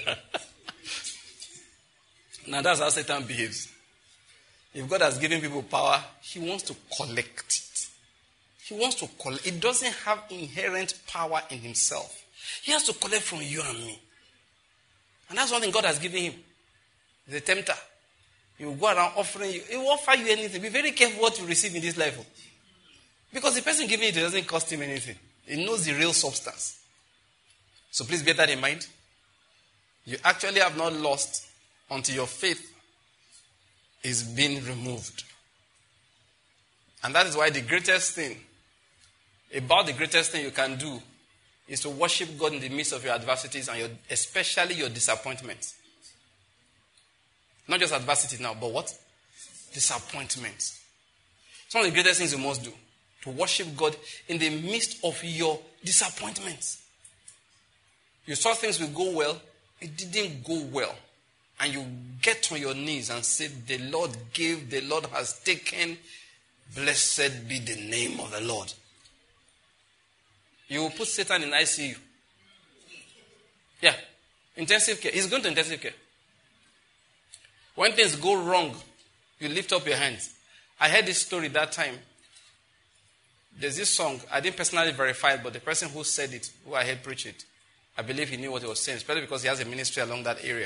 Now that's how Satan behaves. If God has given people power, he wants to collect it. He wants to collect. It doesn't have inherent power in himself. He has to collect from you and me. And that's one thing God has given him. He's a tempter. He will go around offering you. He will offer you anything. Be very careful what you receive in this life. Because the person giving it doesn't cost him anything. He knows the real substance. So please bear that in mind. You actually have not lost until your faith is being removed. And that is why the greatest thing, about the greatest thing you can do, is to worship God in the midst of your adversities and your, especially your disappointments. Not just adversity now, but what? Disappointments. It's one of the greatest things you must do. To worship God in the midst of your disappointments. You saw things will go well. It didn't go well. And you get on your knees and say, the Lord gave, the Lord has taken. Blessed be the name of the Lord. You will put Satan in I C U. Yeah. Intensive care. He's going to intensive care. When things go wrong, you lift up your hands. I heard this story that time. There's this song. I didn't personally verify it, but the person who said it, who I heard preach it, I believe he knew what he was saying, especially because he has a ministry along that area.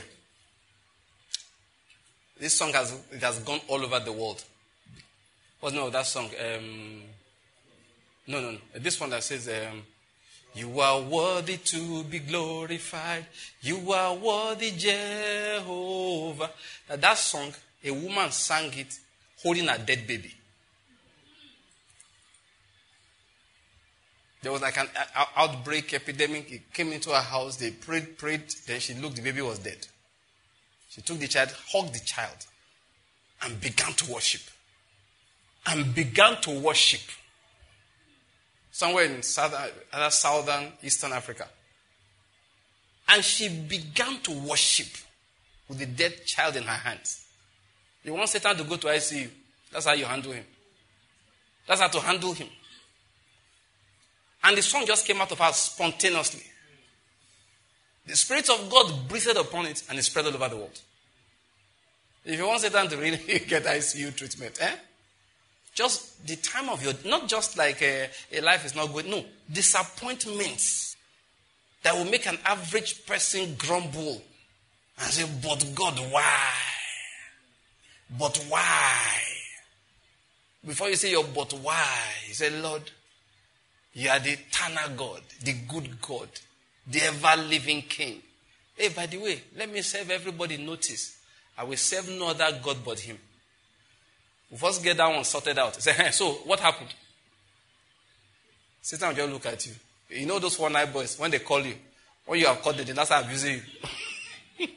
This song has, it has gone all over the world. What's the name of that song? Um, no, no, no. This one that says, um, you are worthy to be glorified. You are worthy, Jehovah. Now that song, a woman sang it holding a dead baby. There was like an outbreak, epidemic. It came into her house. They prayed, prayed. Then she looked, the baby was dead. She took the child, hugged the child, and began to worship. And began to worship. Somewhere in southern, other southern, eastern Africa. And she began to worship with the dead child in her hands. You want Satan to go to I C U. That's how you handle him. That's how to handle him. And the song just came out of her spontaneously. The Spirit of God breathed upon it and it spread all over the world. If you want Satan to really get I C U treatment, eh? Just the time of your, not just like a, a life is not good, no, disappointments that will make an average person grumble and say, but God, why? But why? Before you say your but why, you say, Lord, you are the eternal God, the good God, the ever-living King. Hey, by the way, let me serve everybody notice. I will serve no other God but him. We first get that one sorted out. Say, hey, so what happened? Satan will just look at you. You know those one-eyed boys, when they call you, when you have caught them, they start abusing you.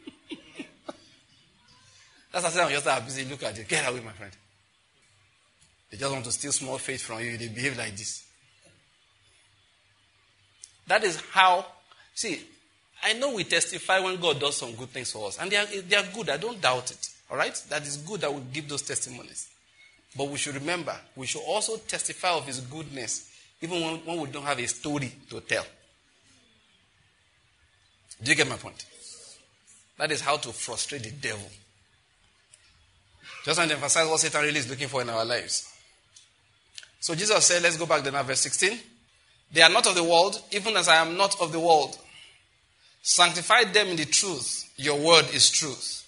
That's how Satan will just start abusing you. Look at you. Get away, my friend. They just want to steal small faith from you. They behave like this. That is how, see, I know we testify when God does some good things for us. And they are, they are good. I don't doubt it. All right? That is good that we give those testimonies. But we should remember, we should also testify of his goodness, even when, when we don't have a story to tell. Do you get my point? That is how to frustrate the devil. Just want to emphasize what Satan really is looking for in our lives. So Jesus said, let's go back to verse sixteen. They are not of the world, even as I am not of the world. Sanctify them in the truth. Your word is truth.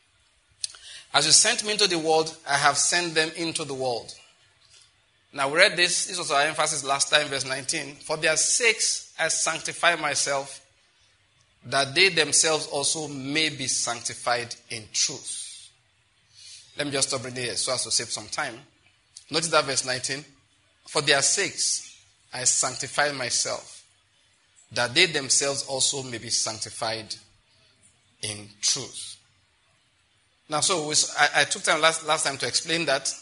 As you sent me into the world, I have sent them into the world. Now we read this. This was our emphasis last time, verse nineteen. For their sakes I sanctify myself, that they themselves also may be sanctified in truth. Let me just stop right there so as to save some time. Notice that verse nineteen. For their sakes I sanctify myself, that they themselves also may be sanctified in truth. Now, so we, I, I took time last, last time to explain that,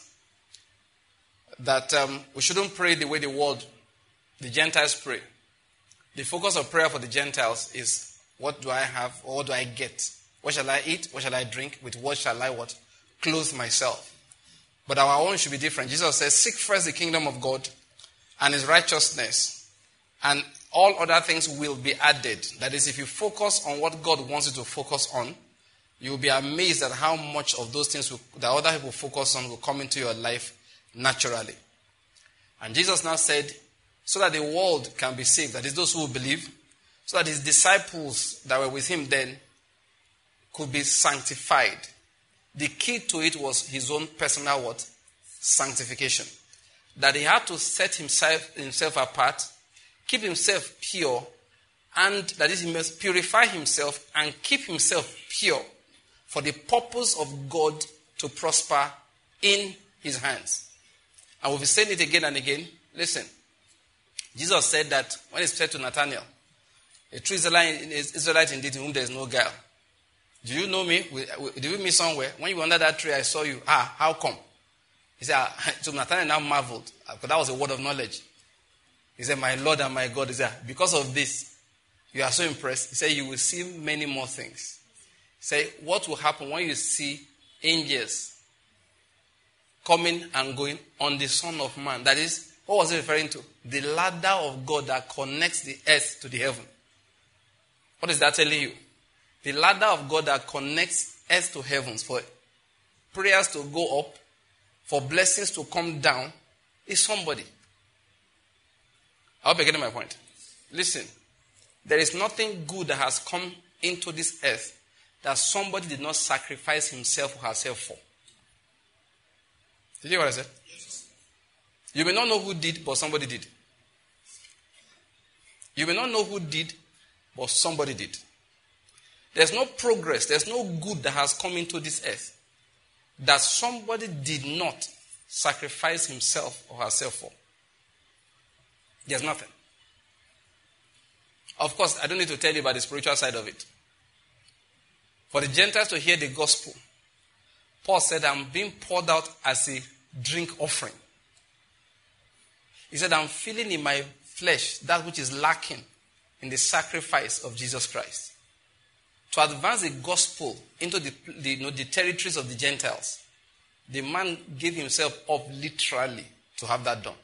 that um, we shouldn't pray the way the world, the Gentiles pray. The focus of prayer for the Gentiles is, what do I have or what do I get? What shall I eat? What shall I drink? With what shall I what? Clothe myself. But our own should be different. Jesus says, seek first the kingdom of God and his righteousness, and all other things will be added. That is, if you focus on what God wants you to focus on, you will be amazed at how much of those things will, that other people focus on will come into your life naturally. And Jesus now said, so that the world can be saved, that is, those who will believe, so that his disciples that were with him then could be sanctified. The key to it was his own personal what? Sanctification. That he had to set himself, himself apart, keep himself pure, and that is, he must purify himself and keep himself pure for the purpose of God to prosper in his hands. And we'll be saying it again and again. Listen, Jesus said that when he said to Nathanael, a true Israelite, Israelite indeed in whom there is no guile. Do you know me? Did we meet somewhere? When you were under that tree, I saw you. Ah, how come? He said, ah, so Nathanael now marveled, because that was a word of knowledge. He said, my Lord and my God. He said, because of this, you are so impressed. He said, you will see many more things. He said, what will happen when you see angels coming and going on the Son of Man? That is, what was he referring to? The ladder of God that connects the earth to the heaven. What is that telling you? The ladder of God that connects earth to heavens, for prayers to go up, for blessings to come down, is somebody. I hope you're getting my point. Listen, there is nothing good that has come into this earth that somebody did not sacrifice himself or herself for. Did you hear what I said? Yes. You may not know who did, but somebody did. You may not know who did, but somebody did. There's no progress, there's no good that has come into this earth that somebody did not sacrifice himself or herself for. There's nothing. Of course, I don't need to tell you about the spiritual side of it. For the Gentiles to hear the gospel, Paul said, I'm being poured out as a drink offering. He said, I'm feeling in my flesh that which is lacking in the sacrifice of Jesus Christ. To advance the gospel into the, the, you know, the territories of the Gentiles, the man gave himself up literally to have that done.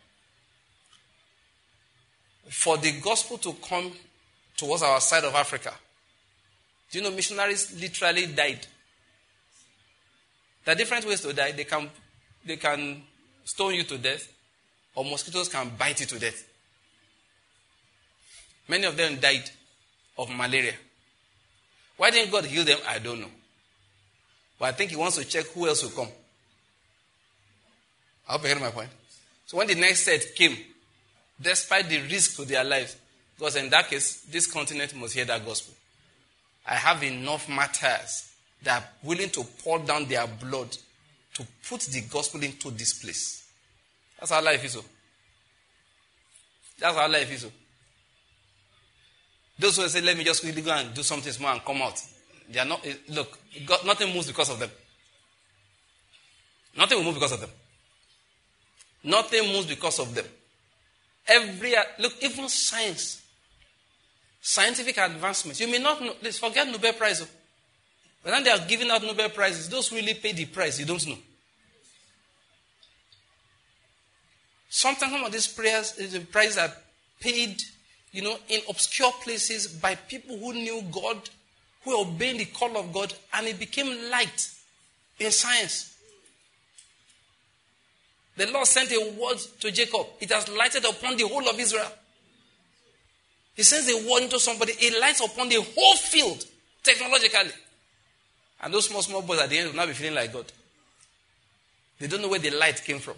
For the gospel to come towards our side of Africa, do you know missionaries literally died? There are different ways to die. They can, they can stone you to death, or mosquitoes can bite you to death. Many of them died of malaria. Why didn't God heal them? I don't know. But I think he wants to check who else will come. I hope you heard my point. So when the next set came, despite the risk to their lives, because in that case, this continent must hear that gospel. I have enough martyrs that are willing to pour down their blood to put the gospel into this place. That's how life is. So. That's how life is. So. Those who say, let me just quickly go and do something small and come out. They are not, look, God, nothing moves because of them. Nothing will move because of them. Nothing moves because of them. Every, look, even science, scientific advancements, you may not know, let's forget Nobel Prize. But then they are giving out Nobel Prizes. Those who really pay the price, you don't know. Sometimes some of these prayers, the prizes are paid, you know, in obscure places by people who knew God, who obeyed the call of God, and it became light in science. The Lord sent a word to Jacob. It has lighted upon the whole of Israel. He sends a word into somebody. It lights upon the whole field, technologically. And those small, small boys at the end will not be feeling like God. They don't know where the light came from.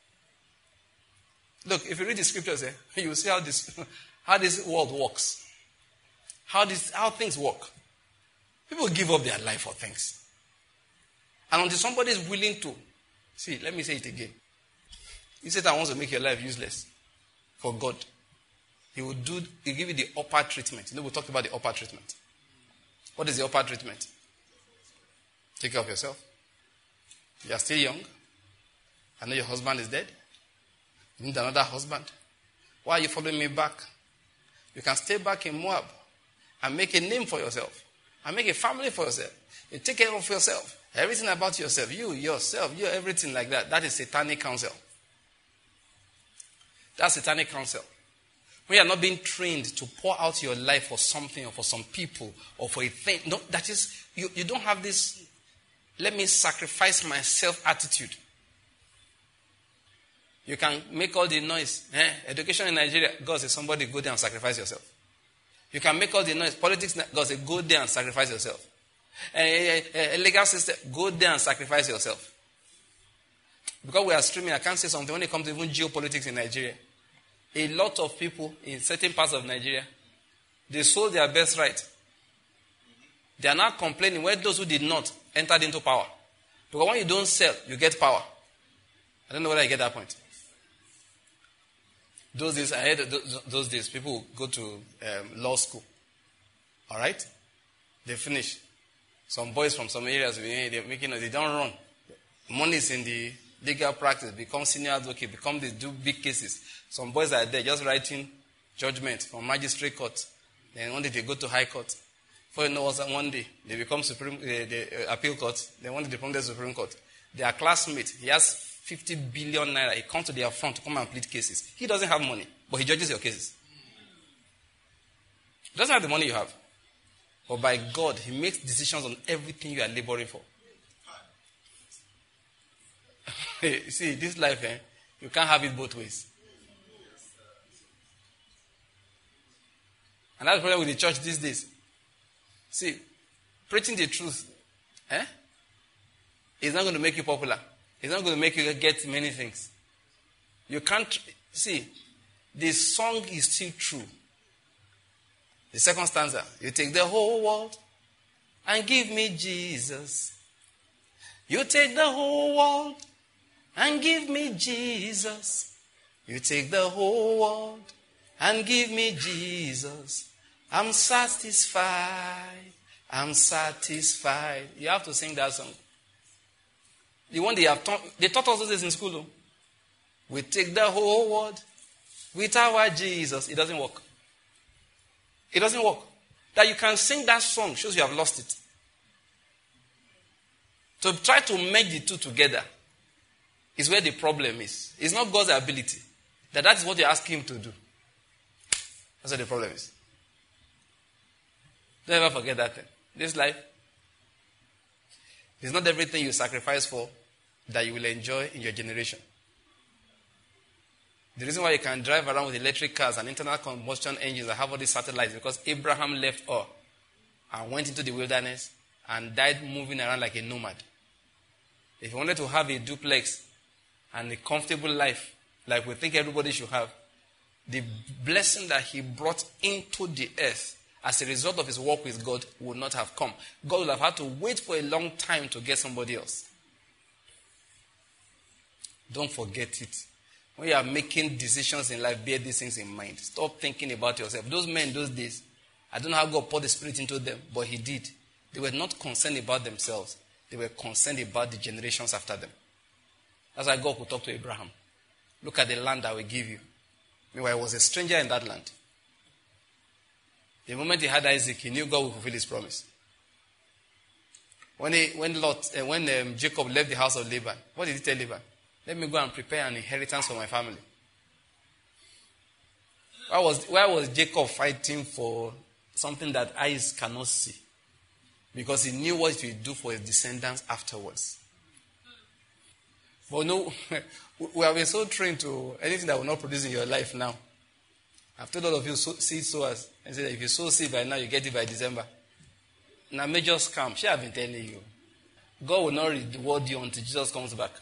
Look, if you read the scriptures, eh, you will see how this, how this world works. How, this, how things work. People give up their life for things. And until somebody is willing to, see, let me say it again. He said, I want to make your life useless for God. He will do, he'll give you the upper treatment. You know, we talked about the upper treatment. What is the upper treatment? Take care of yourself. You are still young. I know your husband is dead. You need another husband. Why are you following me back? You can stay back in Moab and make a name for yourself. And make a family for yourself. You take care of yourself. Everything about yourself. You, yourself, you, everything like that. That is satanic counsel. That's satanic counsel. When you are not being trained to pour out your life for something or for some people or for a thing. No, that is, you, you don't have this, let me sacrifice myself attitude. You can make all the noise. Eh? Education in Nigeria, God says somebody go there and sacrifice yourself. You can make all the noise. Politics, God says go there and sacrifice yourself. A, a, a legal system, go there and sacrifice yourself. Because we are streaming, I can't say something when it comes to even geopolitics in Nigeria. A lot of people in certain parts of Nigeria, they sold their birthright. They are not complaining where those who did not entered into power. Because when you don't sell, you get power. I don't know whether I get that point. Those days, I heard those days, people go to um, law school. All right? They finish. Some boys from some areas, they're making, they don't run. Money is in the legal practice, become senior advocate, become they do big cases. Some boys are there just writing judgment from magistrate court. Then one day they go to high court. Before you know what's one day, they become supreme, uh, the uh, appeal court. Then one day they become the Supreme Court. Their classmate, he has fifty billion naira. He comes to their front to come and plead cases. He doesn't have money, but he judges your cases. He doesn't have the money you have. But by God, he makes decisions on everything you are laboring for. See, this life, eh, you can't have it both ways. And that's the problem with the church these days. See, preaching the truth, eh, is not going to make you popular. It's not going to make you get many things. You can't, see, the song is still true. The second stanza, you take the whole world and give me Jesus. You take the whole world and give me Jesus. You take the whole world and give me Jesus. I'm satisfied. I'm satisfied. You have to sing that song. The one they have taught, they taught us this in school. Though. We take the whole world with our Jesus. It doesn't work. It doesn't work. That you can sing that song shows you have lost it. To try to merge the two together is where the problem is. It's not God's ability. That that is what you're asking him to do. That's what the problem is. Don't ever forget that thing. This life is not everything you sacrifice for that you will enjoy in your generation. The reason why you can drive around with electric cars and internal combustion engines and have all these satellites is because Abraham left Ur and went into the wilderness and died moving around like a nomad. If you wanted to have a duplex and a comfortable life like we think everybody should have, the blessing that he brought into the earth as a result of his work with God would not have come. God would have had to wait for a long time to get somebody else. Don't forget it. When you are making decisions in life, bear these things in mind. Stop thinking about yourself. Those men those days, I don't know how God poured the Spirit into them, but He did. They were not concerned about themselves. They were concerned about the generations after them. That's why God could talk to Abraham. Look at the land I will give you. Meanwhile, he was a stranger in that land. The moment he had Isaac, he knew God would fulfill his promise. When he, when Lot, uh, when um, Jacob left the house of Laban, what did he tell Laban? Let me go and prepare an inheritance for my family. Why was, why was Jacob fighting for something that eyes cannot see? Because he knew what he would do for his descendants afterwards. But no, we have been so trained to anything that will not produce in your life now. I've told all of you, so, seed sowers, and said that if you sow seed by now, you get it by December. Now, major scam. She have been telling you. God will not reward you until Jesus comes back.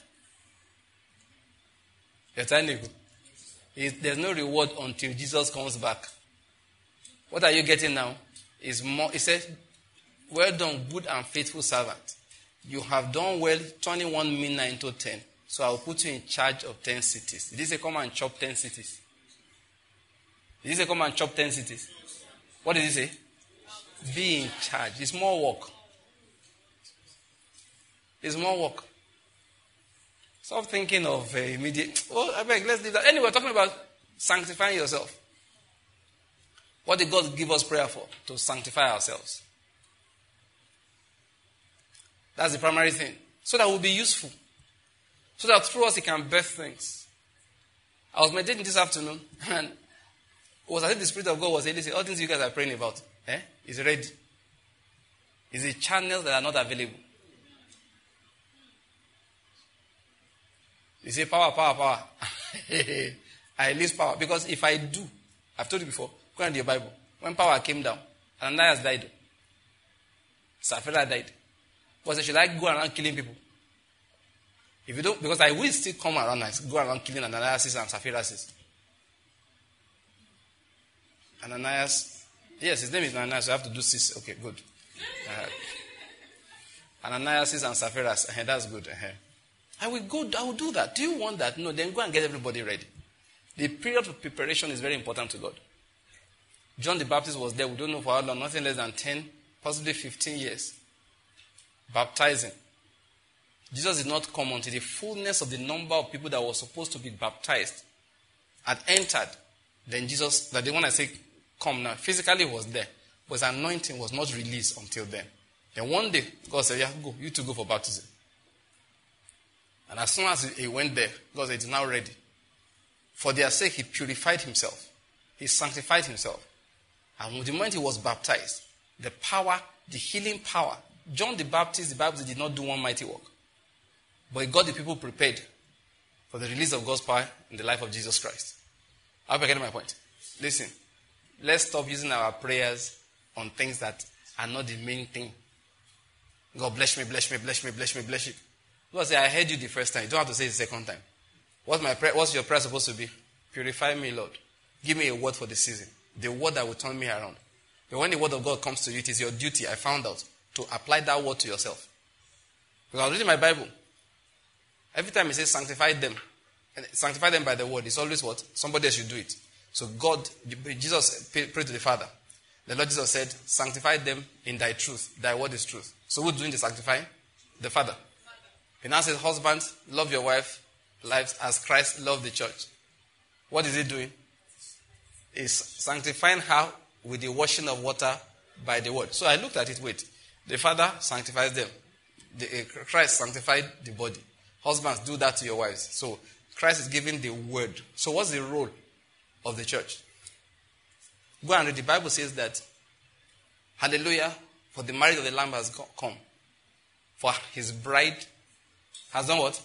You're telling you. There's no reward until Jesus comes back. What are you getting now? Is more. It says, well done, good and faithful servant. You have done well, turning one mina into ten. So I'll put you in charge of ten cities. Did he say come and chop ten cities? Did he say come and chop ten cities? What did he say? Be in charge. It's more work. It's more work. Stop thinking of uh, immediate. Oh, I beg, let's leave that. Anyway, we're talking about sanctifying yourself. What did God give us prayer for? To sanctify ourselves. That's the primary thing. So that we'll be useful. So that through us He can birth things. I was meditating this afternoon, and it was as if the Spirit of God was saying, listen, all things you guys are praying about, eh, is ready. It's the channels that are not available. You say power, power, power. I lose power. Because if I do, I've told you before, go and read your Bible. When power came down, Ananias died. Sapphira died. But so should I go around killing people? If you don't, because I will still come around and go around killing Ananias and Sapphira. Ananias, yes, his name is Ananias, so I have to do sis. Okay, good. Uh, Ananias and Sapphira, uh, that's good. Uh, I will go, I will do that. Do you want that? No, then go and get everybody ready. The period of preparation is very important to God. John the Baptist was there, we don't know for how long, nothing less than ten, possibly fifteen years. Baptizing. Jesus did not come until the fullness of the number of people that were supposed to be baptized had entered. Then Jesus, that the one I say come now, physically was there, but his anointing was not released until then. Then one day, God said, yeah, go, you two go for baptism. And as soon as he went there, God said, it is now ready. For their sake, he purified himself. He sanctified himself. And the moment he was baptized, the power, the healing power, John the Baptist, the Bible did not do one mighty work. But he got the people prepared for the release of God's power in the life of Jesus Christ. I hope I get my point. Listen, let's stop using our prayers on things that are not the main thing. God bless me, bless me, bless me, bless me, bless you. God say, I heard you the first time. You don't have to say it the second time. What's my prayer? What's your prayer supposed to be? Purify me, Lord. Give me a word for the season. The word that will turn me around. But when the word of God comes to you, it is your duty, I found out, to apply that word to yourself. Because I was reading my Bible. Every time it says sanctify them, and sanctify them by the word, it's always what? Somebody else should do it. So God, Jesus prayed to the Father. The Lord Jesus said, sanctify them in thy truth. Thy word is truth. So who's doing the sanctifying? The Father. He now says, husbands, love your wife, lives as Christ loved the church. What is he doing? He's sanctifying her with the washing of water by the word. So I looked at it, wait. The Father sanctifies them. The, uh, Christ sanctified the body. Husbands, do that to your wives. So Christ is giving the word. So what's the role of the church? Go and read. The Bible says that, hallelujah, for the marriage of the Lamb has come. For his bride has done what?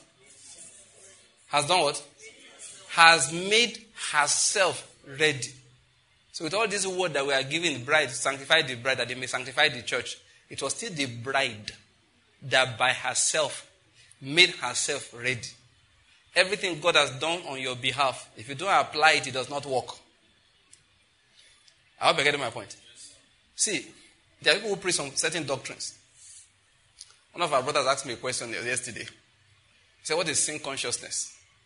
Has done what? Has made herself ready. So with all this word that we are giving the bride, sanctify the bride, that they may sanctify the church, it was still the bride that by herself made herself ready. Everything God has done on your behalf, if you don't apply it, it does not work. I hope you're getting my point. See, there are people who preach some certain doctrines. One of our brothers asked me a question yesterday. He said, what is sin consciousness?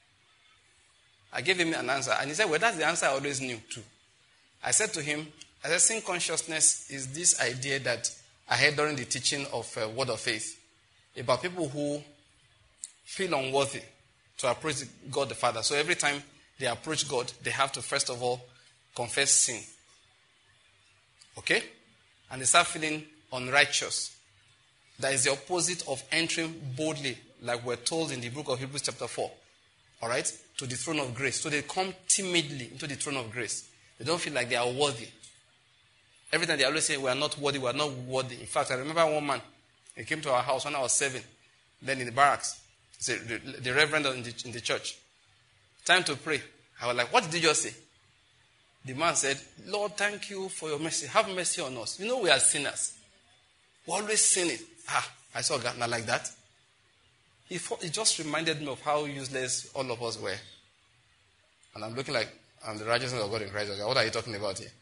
I gave him an answer. And he said, well, that's the answer I always knew too. I said to him, I said, sin consciousness is this idea that I heard during the teaching of uh, Word of Faith about people who feel unworthy to approach God the Father. So every time they approach God, they have to first of all confess sin. Okay? And they start feeling unrighteous. That is the opposite of entering boldly, like we're told in the book of Hebrews chapter four. All right? To the throne of grace. So they come timidly into the throne of grace. They don't feel like they are worthy. Every time they always say, we are not worthy, we are not worthy. In fact, I remember one man, he came to our house when I was seven, then in the barracks, the, the, the reverend in the, in the church. Time to pray. I was like, what did you just say? The man said, Lord, thank you for your mercy. Have mercy on us. You know we are sinners. We always sin it. Ah, I saw God not like that. He, thought, he just reminded me of how useless all of us were. And I'm looking like, I'm the righteousness of God in Christ. What are you talking about here?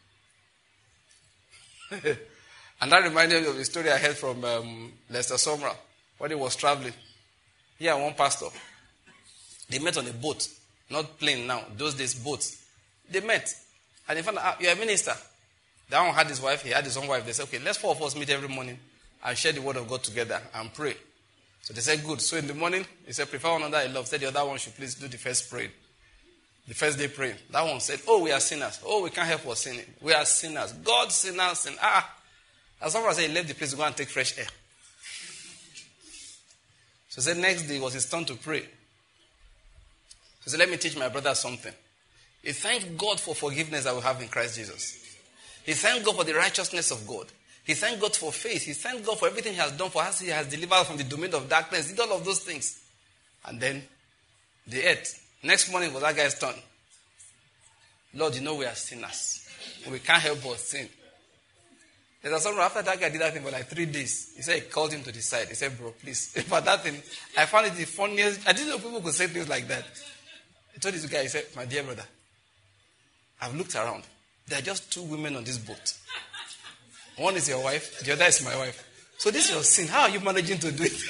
And that reminded me of the story I heard from um, Lester Somra when he was traveling. He and one pastor, they met on a boat, not plane now. Those days, boats. They met. And they found out, you're a minister. That one had his wife, he had his own wife. They said, okay, let's four of us meet every morning and share the word of God together and pray. So they said, good. So in the morning, he said, prefer one another in love. Said the other one should please do the first prayer. The first day praying. That one said, oh, we are sinners. Oh, we can't help for sinning. We are sinners. God sinners. And ah. As long as he left the place to go and take fresh air. So the next day was his turn to pray. So he said, let me teach my brother something. He thanked God for forgiveness that we have in Christ Jesus. He thanked God for the righteousness of God. He thanked God for faith. He thanked God for everything he has done for us. He has delivered from the domain of darkness. He did all of those things. And then they ate. Next morning was that guy's turn. Lord, you know we are sinners. We can't help but sin. There's someone after that guy did that thing for like three days. He said he called him to the side. He said, bro, please. For that thing, I found it the funniest. I didn't know people could say things like that. He told this guy, he said, my dear brother, I've looked around. There are just two women on this boat. One is your wife, the other is my wife. So this is your sin. How are you managing to do it?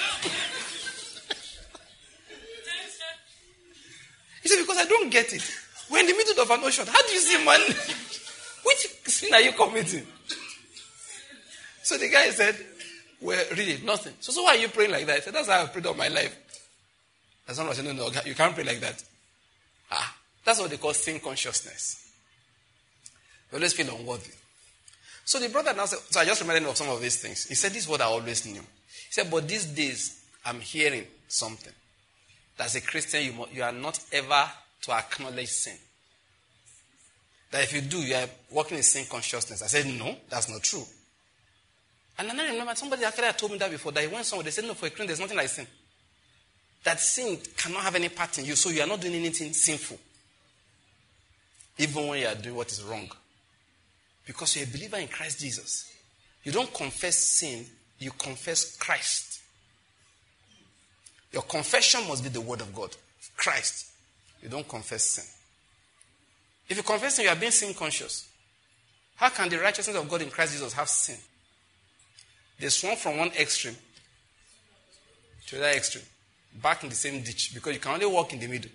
He said, because I don't get it. We're in the middle of an ocean. How do you see man? Which sin are you committing? So the guy said, well, really, nothing. So, so why are you praying like that? I said, that's how I prayed all my life. And someone said, no, no, you can't pray like that. Ah, that's what they call sin consciousness. You always feel unworthy. So the brother now said, so I just reminded him of some of these things. He said, this is what I always knew. He said, but these days, I'm hearing something. As a Christian, you, you are not ever to acknowledge sin. That if you do, you are walking in sin consciousness. I said, no, that's not true. And then I remember somebody actually had told me that before, that he went somewhere, they said, no, for a Christian, there's nothing like sin. That sin cannot have any part in you, so you are not doing anything sinful. Even when you are doing what is wrong. Because you're a believer in Christ Jesus. You don't confess sin, you confess Christ. Your confession must be the word of God. Christ. You don't confess sin. If you confess sin, you are being sin conscious. How can the righteousness of God in Christ Jesus have sin? They swung from one extreme to the other extreme. Back in the same ditch. Because you can only walk in the middle.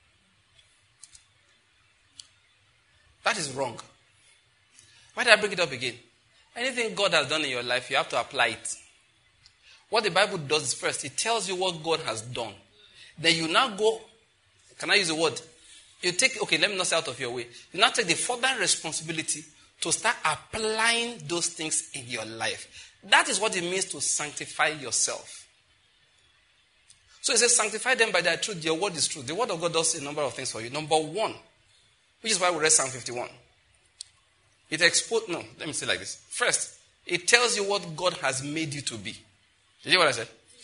That is wrong. Why did I bring it up again? Anything God has done in your life, you have to apply it. What the Bible does is first, it tells you what God has done. Then you now go, can I use a word? You take, okay, let me not say out of your way. You now take the further responsibility to start applying those things in your life. That is what it means to sanctify yourself. So it says, sanctify them by their truth. Your word is true. The word of God does a number of things for you. Number one, which is why we read Psalm fifty-one. It exposes, no, let me say it like this. First, it tells you what God has made you to be. Did you hear what I said?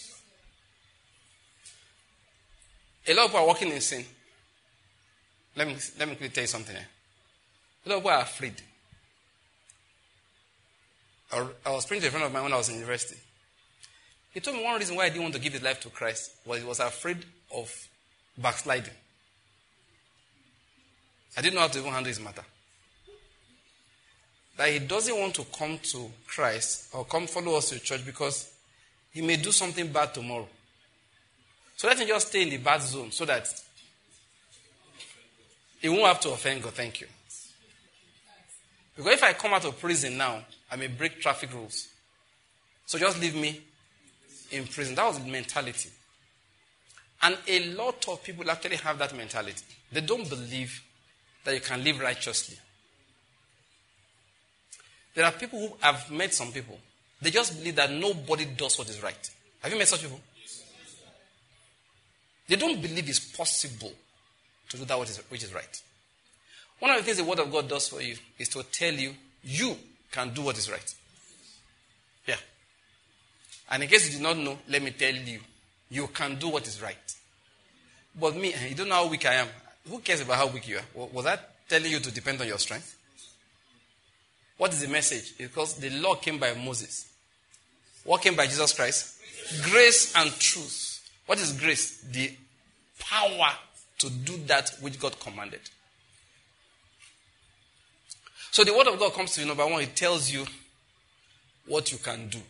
A lot of people are walking in sin. Let me, let me quickly tell you something here. A lot of people are afraid. I, I was praying to a friend of mine when I was in university. He told me one reason why I didn't want to give his life to Christ was he was afraid of backsliding. I didn't know how to even handle his matter. That he doesn't want to come to Christ or come follow us to church because he may do something bad tomorrow. So let him just stay in the bad zone so that He won't have to offend God, thank you. Because if I come out of prison now, I may break traffic rules. So just leave me in prison. That was the mentality. And a lot of people actually have that mentality. They don't believe that you can live righteously. There are people who have met some people. They just believe that nobody does what is right. Have you met such people? They don't believe it's possible to do that which is, which is right. One of the things the Word of God does for you is to tell you, you can do what is right. Yeah. And in case you did not know, let me tell you, you can do what is right. But me, you don't know how weak I am. Who cares about how weak you are? Was that telling you to depend on your strength? What is the message? Because the law came by Moses. What came by Jesus Christ? Grace and truth. What is grace? The power to do that which God commanded. So the Word of God comes to you, number one, it tells you what you can do.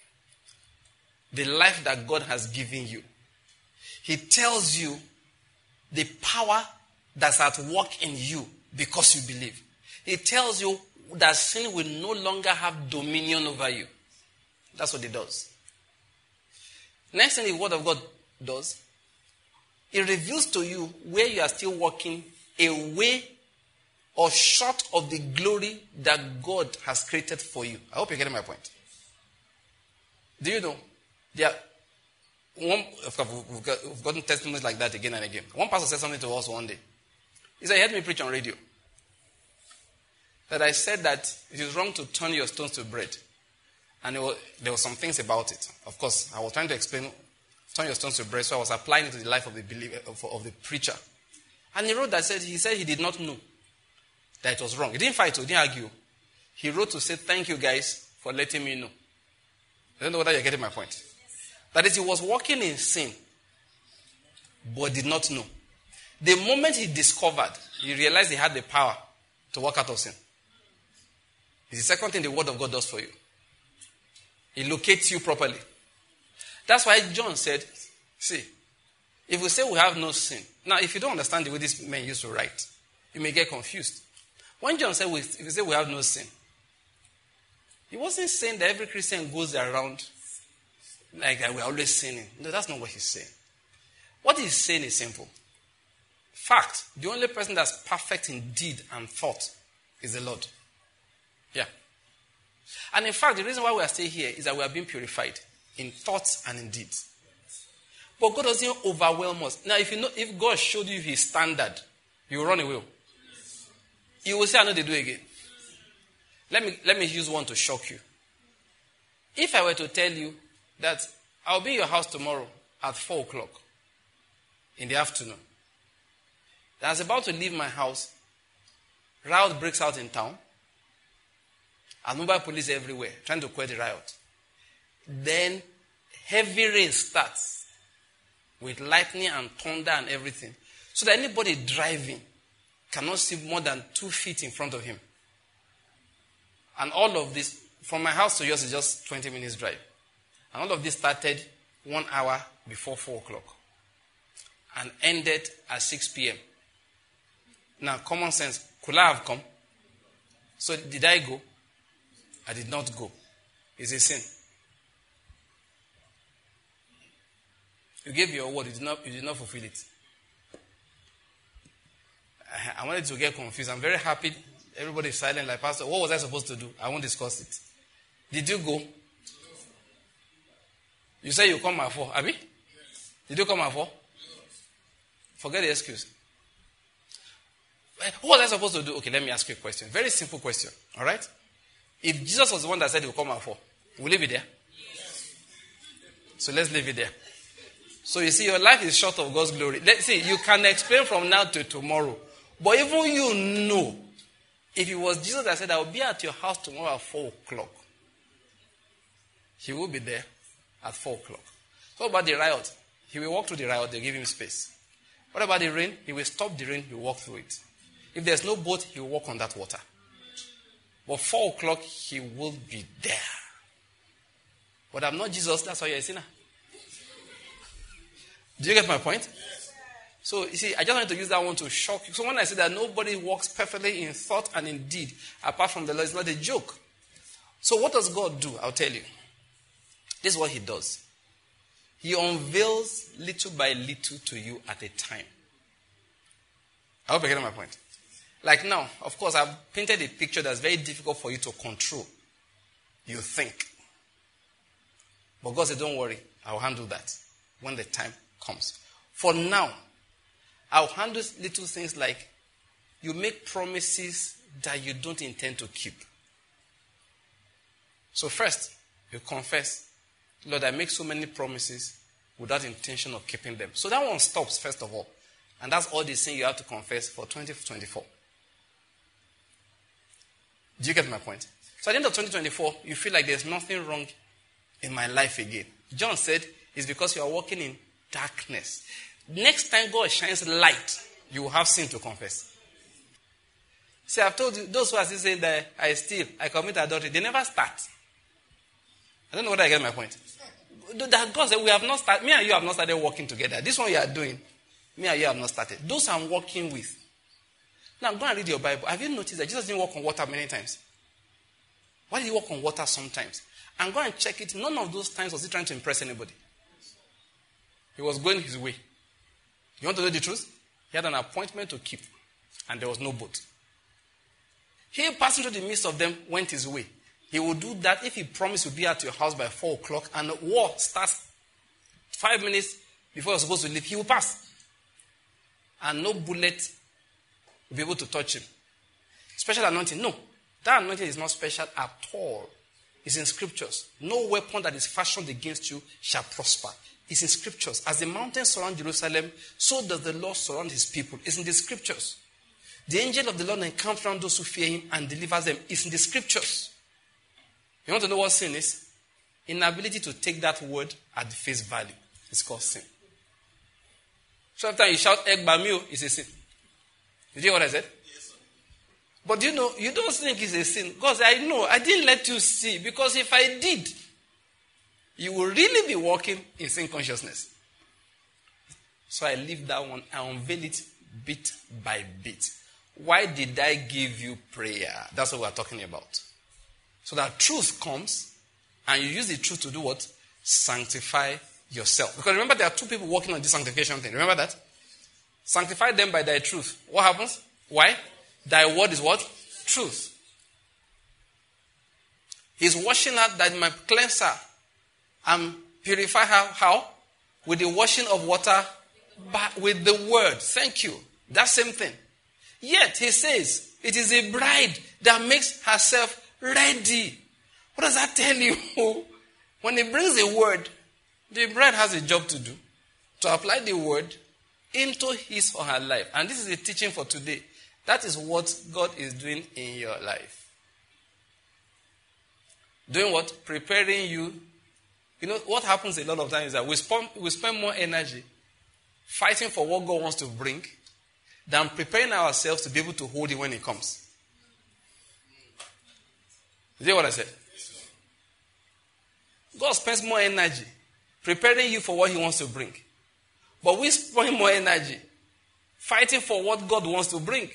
The life that God has given you. He tells you the power that's at work in you because you believe. He tells you that sin will no longer have dominion over you. That's what it does. Next thing the Word of God does, it reveals to you where you are still walking away or short of the glory that God has created for you. I hope you're getting my point. Do you know? There are one, we've, got, we've gotten testimonies like that again and again. One pastor said something to us one day. He said he heard me preach on radio. That I said that it is wrong to turn your stones to bread. And it was, there were some things about it. Of course, I was trying to explain turn your stones to bread, so I was applying it to the life of the believer, of, of the preacher. And he wrote that said he said he did not know that it was wrong. He didn't fight, he didn't argue. He wrote to say, thank you guys for letting me know. I don't know whether you're getting my point. That is, he was walking in sin, but did not know. The moment he discovered, he realized he had the power to walk out of sin. It's the second thing the Word of God does for you. It locates you properly. That's why John said, see, if we say we have no sin. Now, if you don't understand the way these men used to write, you may get confused. When John said, we, if we say we have no sin, he wasn't saying that every Christian goes around like that we're always sinning. No, that's not what he's saying. What he's saying is simple. Fact, the only person that's perfect in deed and thought is the Lord. Yeah. And in fact, the reason why we are still here is that we are being purified in thoughts and in deeds. But God doesn't overwhelm us. Now, if you know, if God showed you his standard, you will run away. You will say, I know they do again. Let me, let me use one to shock you. If I were to tell you that I'll be in your house tomorrow at four o'clock in the afternoon, that I was about to leave my house, riot breaks out in town, and mobile police everywhere trying to quell the riot. Then heavy rain starts with lightning and thunder and everything, so that anybody driving cannot see more than two feet in front of him. And all of this, from my house to yours, is just twenty minutes drive. And all of this started one hour before four o'clock and ended at six p.m. Now, common sense, could I have come? So did I go? I did not go. It's a sin. You gave your word, you did not, you did not fulfill it. I, I wanted to get confused. I'm very happy. Everybody is silent like, Pastor, what was I supposed to do? I won't discuss it. Did you go? You say you come at four, Abi? Yes. Did you come at four? Yes. Forget the excuse. What was I supposed to do? Okay, let me ask you a question. Very simple question. All right? If Jesus was the one that said he would come at four, will he be there? Yes. So let's leave it there. So you see, your life is short of God's glory. Let's see, you can explain from now to tomorrow. But even you know, if it was Jesus that said, I will be at your house tomorrow at four o'clock, he will be there at four o'clock. So what about the riot? He will walk through the riot, they give him space. What about the rain? He will stop the rain, he will walk through it. If there's no boat, he will walk on that water. But four o'clock, he will be there. But I'm not Jesus, that's why you're a sinner. Do you get my point? So, you see, I just wanted to use that one to shock you. So when I say that nobody walks perfectly in thought and in deed, apart from the Lord, it's not a joke. So what does God do? I'll tell you. This is what he does. He unveils little by little to you at a time. I hope you get my point. Like now, of course, I've painted a picture that's very difficult for you to control. You think. But God said, don't worry, I'll handle that when the time comes. For now, I'll handle little things like you make promises that you don't intend to keep. So first, you confess, Lord, I make so many promises without intention of keeping them. So that one stops, first of all. And that's all the sin you have to confess for twenty twenty-four. Do you get my point? So at the end of twenty twenty-four, you feel like there's nothing wrong in my life again. John said, it's because you are walking in darkness. Next time God shines light, you will have sin to confess. See, I've told you, those who are still saying that I steal, I commit adultery, they never start. I don't know whether I get my point. That God said, we have not started, me and you have not started working together. This one you are doing, me and you have not started. Those I'm working with. Now, go and read your Bible. Have you noticed that Jesus didn't walk on water many times? Why did he walk on water sometimes? And go and check it. None of those times was he trying to impress anybody. He was going his way. You want to know the truth? He had an appointment to keep. And there was no boat. He, passing through the midst of them, went his way. He will do that if he promised to be at your house by four o'clock and the war starts five minutes before you're supposed to leave. He will pass. And no bullet will be able to touch him. Special anointing? No. That anointing is not special at all. It's in scriptures. No weapon that is fashioned against you shall prosper. It's in scriptures. As the mountains surround Jerusalem, so does the Lord surround his people. It's in the scriptures. The angel of the Lord encamps around those who fear him and delivers them. It's in the scriptures. You want to know what sin is? Inability to take that word at the face value. It's called sin. Sometimes you shout, Egg Bamio, it's a sin. Did you hear what I said? Yes, sir. But you know, you don't think it's a sin. Because I know, I didn't let you see. Because if I did, you will really be walking in sin consciousness. So I leave that one. I unveil it bit by bit. Why did I give you prayer? That's what we're talking about. So that truth comes, and you use the truth to do what? Sanctify yourself. Because remember, there are two people working on this sanctification thing. Remember that? Sanctify them by thy truth. What happens? Why? Thy word is what? Truth. He's washing out that my cleanser and purify her. How? With the washing of water, but with the word. Thank you. That same thing. Yet, he says, it is a bride that makes herself ready. What does that tell you? When he brings a word, the bride has a job to do. To apply the word into his or her life. And this is the teaching for today. That is what God is doing in your life. Doing what? Preparing you. You know, what happens a lot of times is that we spend, we spend more energy fighting for what God wants to bring than preparing ourselves to be able to hold it when it comes. Is that what I said? God spends more energy preparing you for what he wants to bring. But we spend more energy fighting for what God wants to bring.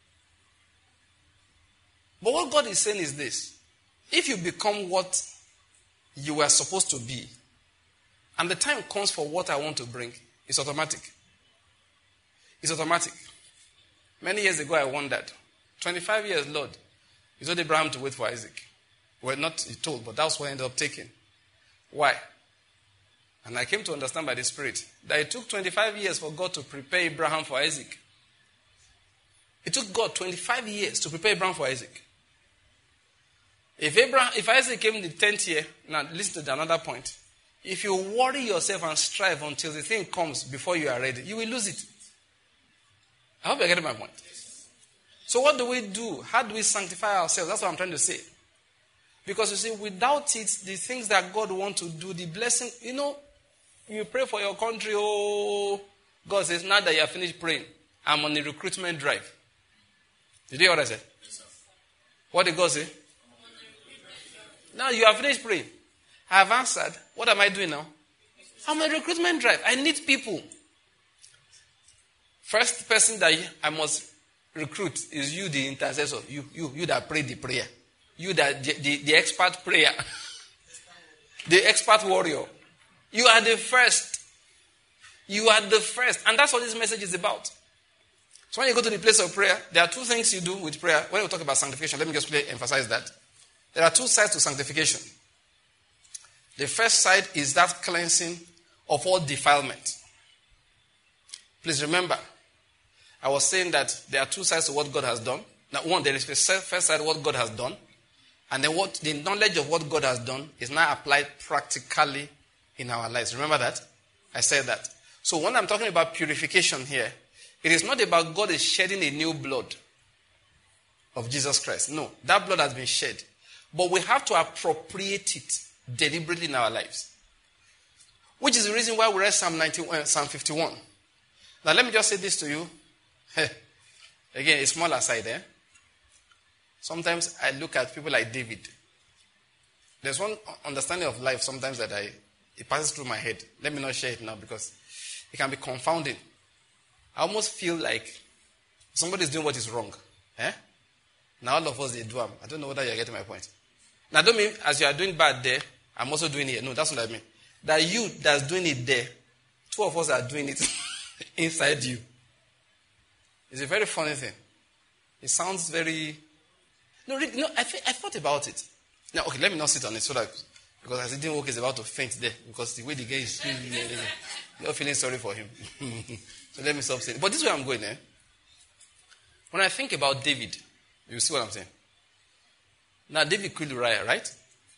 But what God is saying is this. If you become what you were supposed to be, and the time comes for what I want to bring, it's automatic. It's automatic. Many years ago I wondered, twenty-five years, Lord, you told Abraham to wait for Isaac. Well, not he told, but that's what I ended up taking. Why? And I came to understand by the Spirit that it took twenty-five years for God to prepare Abraham for Isaac. It took God twenty-five years to prepare Abraham for Isaac. If Abraham, if Isaac came in the tenth year, now listen to another point. If you worry yourself and strive until the thing comes before you are ready, you will lose it. I hope you're getting my point. So what do we do? How do we sanctify ourselves? That's what I'm trying to say. Because you see, without it, the things that God wants to do, the blessing, you know, you pray for your country, oh, God says, now that you have finished praying, I'm on a recruitment drive. Did you hear what I said? Yes, sir. What did God say? Now you have finished praying. I have answered. What am I doing now? I'm on a recruitment drive. I need people. First person that I must recruit is you, the intercessor. You, you, you that pray the prayer. You that the, the, the expert prayer. The expert warrior. You are the first. You are the first. And that's what this message is about. So when you go to the place of prayer, there are two things you do with prayer. When we talk about sanctification, let me just emphasize that. There are two sides to sanctification. The first side is that cleansing of all defilement. Please remember, I was saying that there are two sides to what God has done. Now, one, there is the first side of what God has done. And then what the knowledge of what God has done is now applied practically in our lives. Remember that? I said that. So when I'm talking about purification here, it is not about God is shedding a new blood of Jesus Christ. No, that blood has been shed. But we have to appropriate it deliberately in our lives. Which is the reason why we read Psalm ninety-one, Psalm fifty-one. Now let me just say this to you. Again, a small aside, eh? Sometimes I look at people like David. There's one understanding of life sometimes that I it passes through my head. Let me not share it now because it can be confounding. I almost feel like somebody is doing what is wrong. Eh? Now all of us, they do them. I don't know whether you're getting my point. Now I don't mean as you are doing bad there, I'm also doing it. No, that's what I mean. That you that's doing it there, two of us are doing it inside you. It's a very funny thing. It sounds very... No, really, no I, th- I thought about it. Now, okay, let me not sit on it so that... Because as it didn't work, he's about to faint there. Because the way the guy is... You're feeling sorry for him. So let me stop saying. But this is where I'm going, eh? When I think about David, you see what I'm saying? Now, David killed Uriah, right?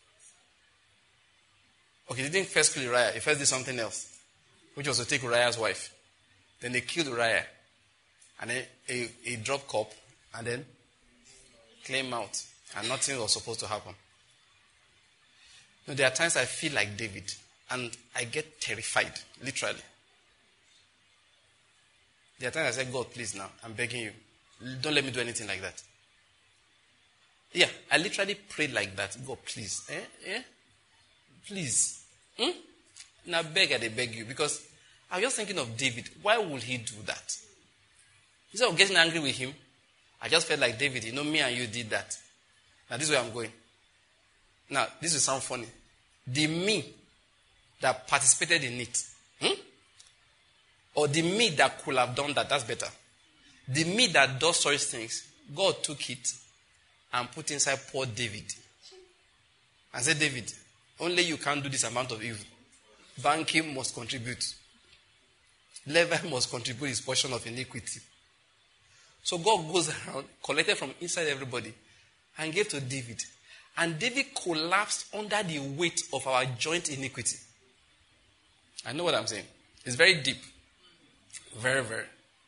Okay, he didn't first kill Uriah. He first did something else, which was to take Uriah's wife. Then they killed Uriah. And then he, he dropped cup and then came out. And nothing was supposed to happen. You know, there are times I feel like David. And I get terrified, literally. There are times I say, God, please now, I'm begging you. Don't let me do anything like that. Yeah, I literally prayed like that. God, please. Eh? Eh? Please. Hmm? Now beg, I beg you. Because I was just thinking of David. Why would he do that? Instead of getting angry with him, I just felt like, David, you know, me and you did that. Now this is where I'm going. Now, this will sound funny. The me that participated in it, hmm? or the me that could have done that, that's better. The me that does such things, God took it and put inside poor David. And said, David, only you can't do this amount of evil. Banking must contribute. Levi must contribute his portion of iniquity. So God goes around, collected from inside everybody, and gave to David. And David collapsed under the weight of our joint iniquity. I know what I'm saying. It's very deep. Very, very.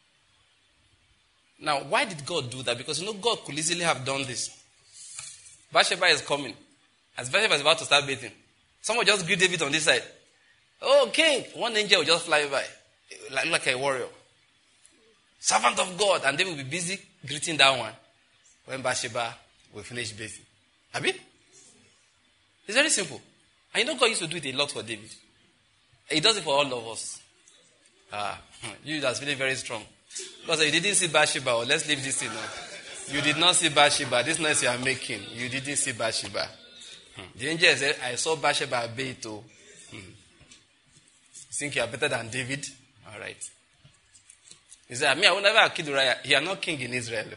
Now, why did God do that? Because, you know, God could easily have done this. Bathsheba is coming. As Bathsheba is about to start bathing, someone just greet David on this side. Oh, king! One angel will just fly by. Like, like a warrior. Servant of God. And David will be busy greeting that one. When Bathsheba will finish bathing. Abi? It's very simple. And you know God used to do it a lot for David. He does it for all of us. Ah, you that's feeling very strong. Because you didn't see Bathsheba, or let's leave this thing now. You did not see Bathsheba. This noise you are making, you didn't see Bathsheba. Hmm. The angel said, I saw Bathsheba bathe too. Hmm. You think you are better than David? All right. He said, me, I will never kill Uriah. You are not king in Israel.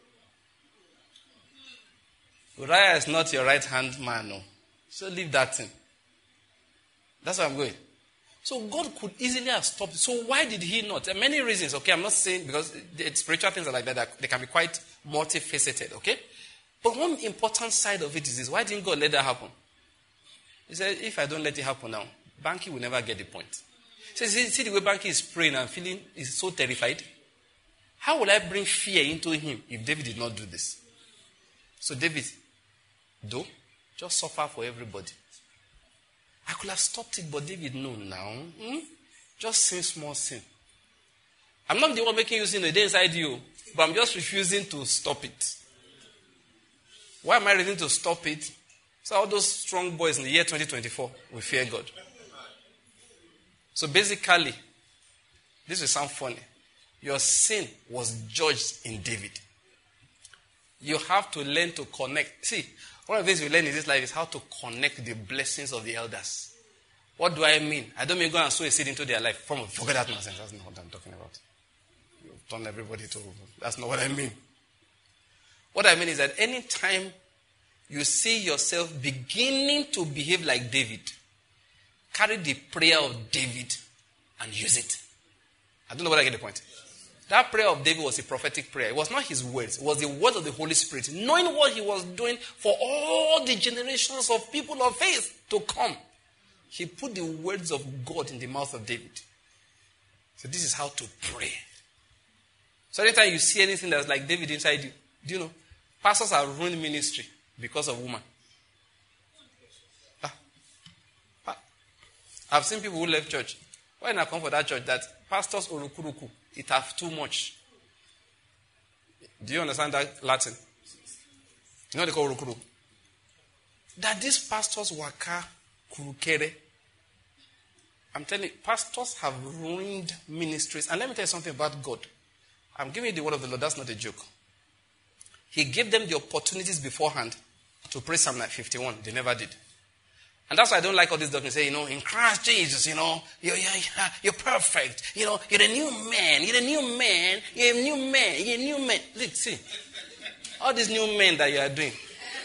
Uriah is not your right hand man. No. So leave that thing. That's where I'm going. So God could easily have stopped it. So why did he not? There are many reasons, okay? I'm not saying, because the spiritual things are like that, that they can be quite multifaceted, okay? But one important side of it is this. Why didn't God let that happen? He said, if I don't let it happen now, Banky will never get the point. He says, see, see the way Banky is praying and feeling, is so terrified? How will I bring fear into him if David did not do this? So David, though, just suffer for everybody. I could have stopped it, but David, no, now. Hmm? Just sin, small sin. I'm not the one making you sin the day inside you, but I'm just refusing to stop it. Why am I refusing to stop it? So all those strong boys in the year twenty twenty-four will fear God. So basically, this will sound funny. Your sin was judged in David. You have to learn to connect. See, one of the things you learn in this life is how to connect the blessings of the elders. What do I mean? I don't mean go and sow a seed into their life. From, forget that nonsense. That's not what I'm talking about. You've turned everybody to... That's not what I mean. What I mean is that anytime you see yourself beginning to behave like David, carry the prayer of David and use it. I don't know whether I get the point. That prayer of David was a prophetic prayer. It was not his words. It was the word of the Holy Spirit. Knowing what he was doing for all the generations of people of faith to come. He put the words of God in the mouth of David. So this is how to pray. So anytime you see anything that's like David inside you, do you know? Pastors have ruined ministry because of woman. Ah. Ah. I've seen people who left church. When I come for that church, that pastors urukuruku, it have too much. Do you understand that Latin? You know what they call urukuru? That these pastors waka kurukere. I'm telling you, pastors have ruined ministries. And let me tell you something about God. I'm giving you the word of the Lord. That's not a joke. He gave them the opportunities beforehand to pray Psalm fifty-one. They never did. And that's why I don't like all these doctrines. Say, you know, in Christ Jesus, you know, you're, you're, you're perfect. You know, you're a new man. You're a new man. You're a new man. You're a new man. Look, see. All these new men that you are doing.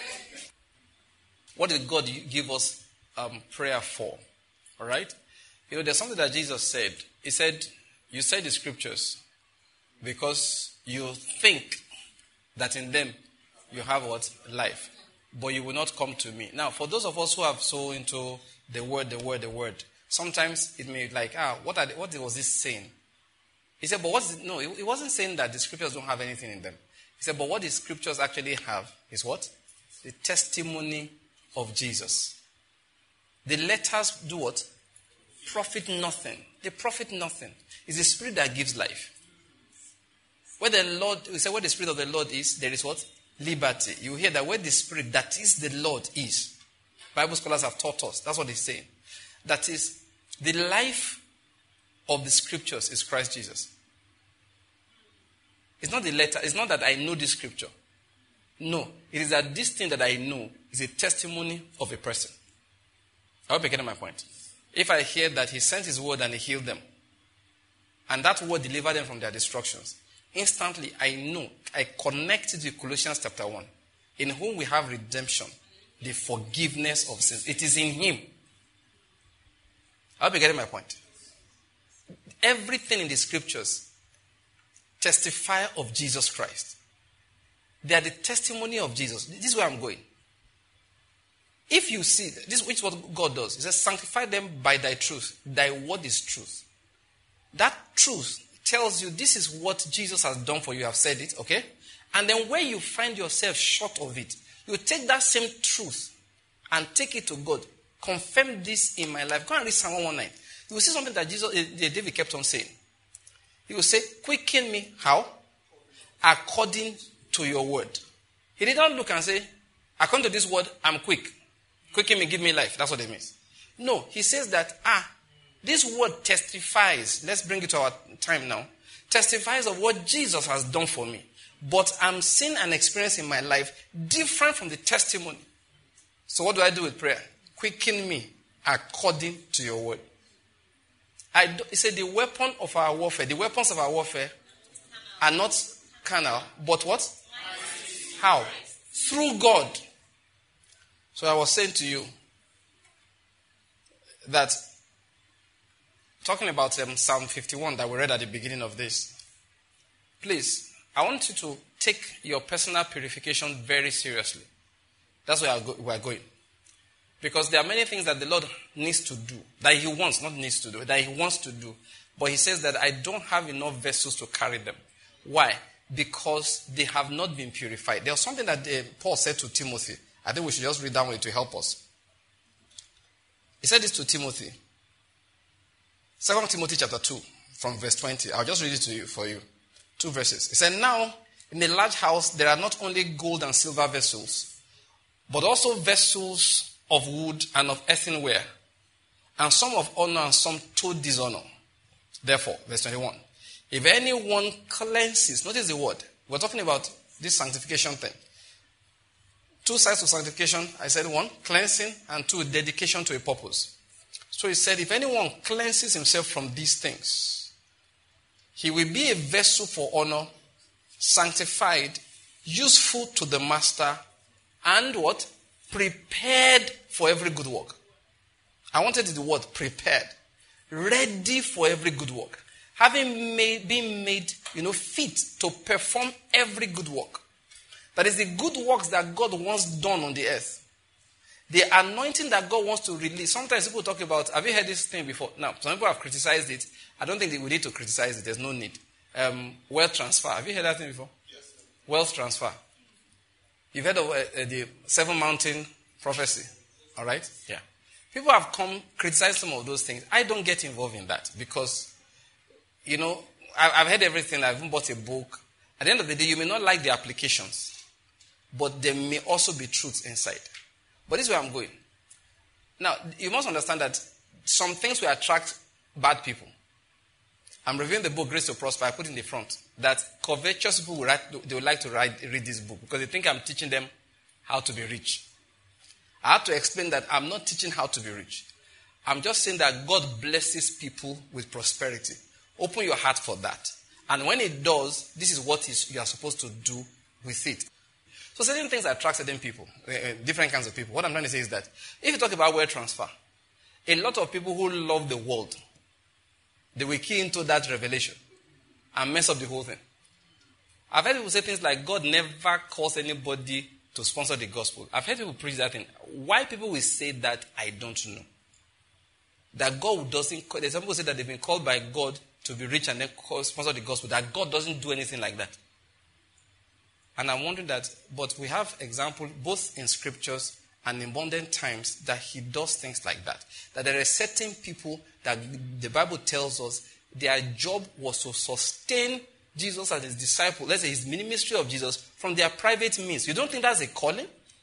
What did God give us um, prayer for? All right? You know, there's something that Jesus said. He said, you said the scriptures because you think that in them you have what? Life. But you will not come to me. Now, for those of us who have so into the word, the word, the word, sometimes it may be like, ah, what, are the, what was this saying? He said, but what's it? No, he wasn't saying that the scriptures don't have anything in them. He said, but what the scriptures actually have is what? The testimony of Jesus. The letters do what? Profit nothing. They profit nothing. It's the Spirit that gives life. Where the Lord, we say where the Spirit of the Lord is, there is what? Liberty. You hear that where the Spirit that is the Lord is. Bible scholars have taught us. That's what they say. That is, the life of the scriptures is Christ Jesus. It's not the letter. It's not that I know this scripture. No. It is that this thing that I know is a testimony of a person. I hope you're getting my point. If I hear that he sent his word and he healed them, and that word delivered them from their destructions, instantly I know, I connect it with Colossians chapter one, in whom we have redemption, the forgiveness of sins. It is in him. I hope you're getting my point. Everything in the scriptures testify of Jesus Christ. They are the testimony of Jesus. This is where I'm going. If you see, this is what God does. He says, sanctify them by thy truth. Thy word is truth. That truth tells you this is what Jesus has done for you. I've said it, okay? And then where you find yourself short of it, you take that same truth and take it to God. Confirm this in my life. Go and read Psalm one nineteen. You will see something that Jesus, uh, David kept on saying. He will say, quicken me. How? According to your word. He did not look and say, according to this word, I'm quick. Quicken me, give me life. That's what it means. No, he says that, ah, this word testifies. Let's bring it to our time now. Testifies of what Jesus has done for me. But I'm seeing an experience in my life different from the testimony. So what do I do with prayer? Quicken me according to your word. I do, he said the weapon of our warfare, the weapons of our warfare are not carnal, but what? How? Through God. So I was saying to you that, talking about um, Psalm fifty-one that we read at the beginning of this, please, I want you to take your personal purification very seriously. That's where we are going. Because there are many things that the Lord needs to do, that he wants, not needs to do, that he wants to do. But he says that I don't have enough vessels to carry them. Why? Because they have not been purified. There was something that uh, Paul said to Timothy. I think we should just read that one to help us. He said this to Timothy. Second Timothy chapter two, from verse twenty. I'll just read it to you for you. Two verses. He said, now, in a large house, there are not only gold and silver vessels, but also vessels of wood and of earthenware, and some of honor and some to dishonor. Therefore, verse twenty-one, If anyone cleanses, notice the word. We're talking about this sanctification thing. Two sides to sanctification. I said one, cleansing, and two, dedication to a purpose. So he said, if anyone cleanses himself from these things, he will be a vessel for honor, sanctified, useful to the master, and what? Prepared for every good work. I wanted the word prepared. Ready for every good work. Having made, been made, you know, fit to perform every good work. That is the good works that God wants done on the earth. The anointing that God wants to release. Sometimes people talk about, have you heard this thing before? Now, some people have criticized it. I don't think we need to criticize it. There's no need. Um, wealth transfer. Have you heard that thing before? Yes. Sir. Wealth transfer. You've heard of uh, uh, the Seven Mountain Prophecy. All right? Yeah. People have come, criticized some of those things. I don't get involved in that because, you know, I've heard everything. I've even bought a book. At the end of the day, you may not like the applications, but there may also be truths inside. But this is where I'm going. Now, you must understand that some things will attract bad people. I'm reviewing the book, Grace to Prosper. I put in the front that covetous people will write, they would like to write, read this book because they think I'm teaching them how to be rich. I have to explain that I'm not teaching how to be rich. I'm just saying that God blesses people with prosperity. Open your heart for that. And when it does, this is what is, you are supposed to do with it. So certain things attract certain people, uh, different kinds of people. What I'm trying to say is that if you talk about wealth transfer, a lot of people who love the world, they will key into that revelation and mess up the whole thing. I've heard people say things like, God never calls anybody to sponsor the gospel. I've heard people preach that thing. Why people will say that, I don't know. That God doesn't call, there's some people say that they've been called by God to be rich and then sponsor the gospel. That God doesn't do anything like that. And I'm wondering that, but we have example both in scriptures and in modern times that he does things like that. That there are certain people that the Bible tells us their job was to sustain Jesus and his disciple, let's say his ministry of Jesus, from their private means. You don't think that's a calling?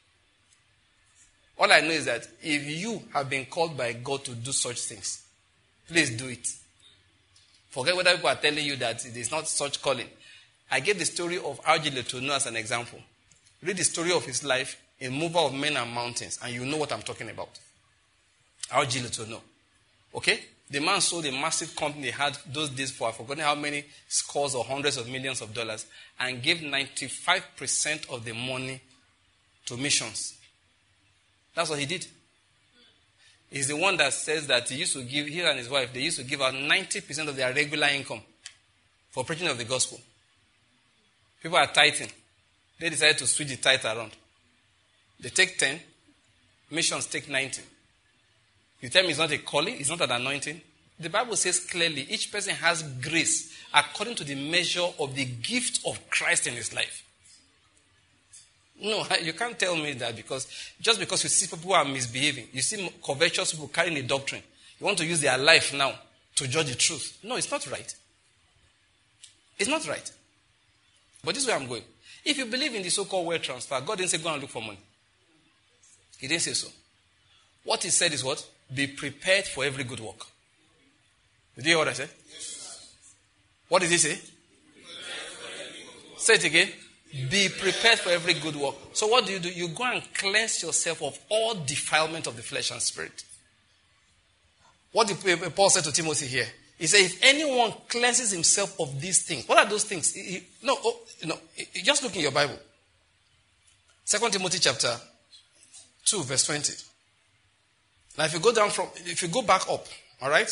All I know is that if you have been called by God to do such things, please do it. Forget whether people are telling you that it is not such calling. I gave the story of Archelaus as an example. Read the story of his life in Mover of Men and Mountains, and you know what I'm talking about. Archelaus. Okay? The man sold a massive company he had those days for, I've forgotten how many scores or hundreds of millions of dollars, and gave ninety-five percent of the money to missions. That's what he did. He's the one that says that he used to give, he and his wife, they used to give out ninety percent of their regular income for preaching of the gospel. People are tithing. They decided to switch the tithe around. They take ten, missions take ninety. You tell me it's not a calling, it's not an anointing. The Bible says clearly, each person has grace according to the measure of the gift of Christ in his life. No, you can't tell me that because just because you see people who are misbehaving, you see covetous people carrying a doctrine, you want to use their life now to judge the truth. No, it's not right. It's not right. But this is where I'm going. If you believe in the so-called wealth transfer, God didn't say go and look for money. He didn't say so. What he said is what? Be prepared for every good work. Did you hear what I said? Yes. What did he say? Say it again. Be prepared for every good work. So what do you do? You go and cleanse yourself of all defilement of the flesh and spirit. What did Paul say to Timothy here? He said, if anyone cleanses himself of these things, what are those things? He, he, no, oh, no, just look in your Bible. Second Timothy chapter two, verse twenty. Now, if you go down from, if you go back up, all right?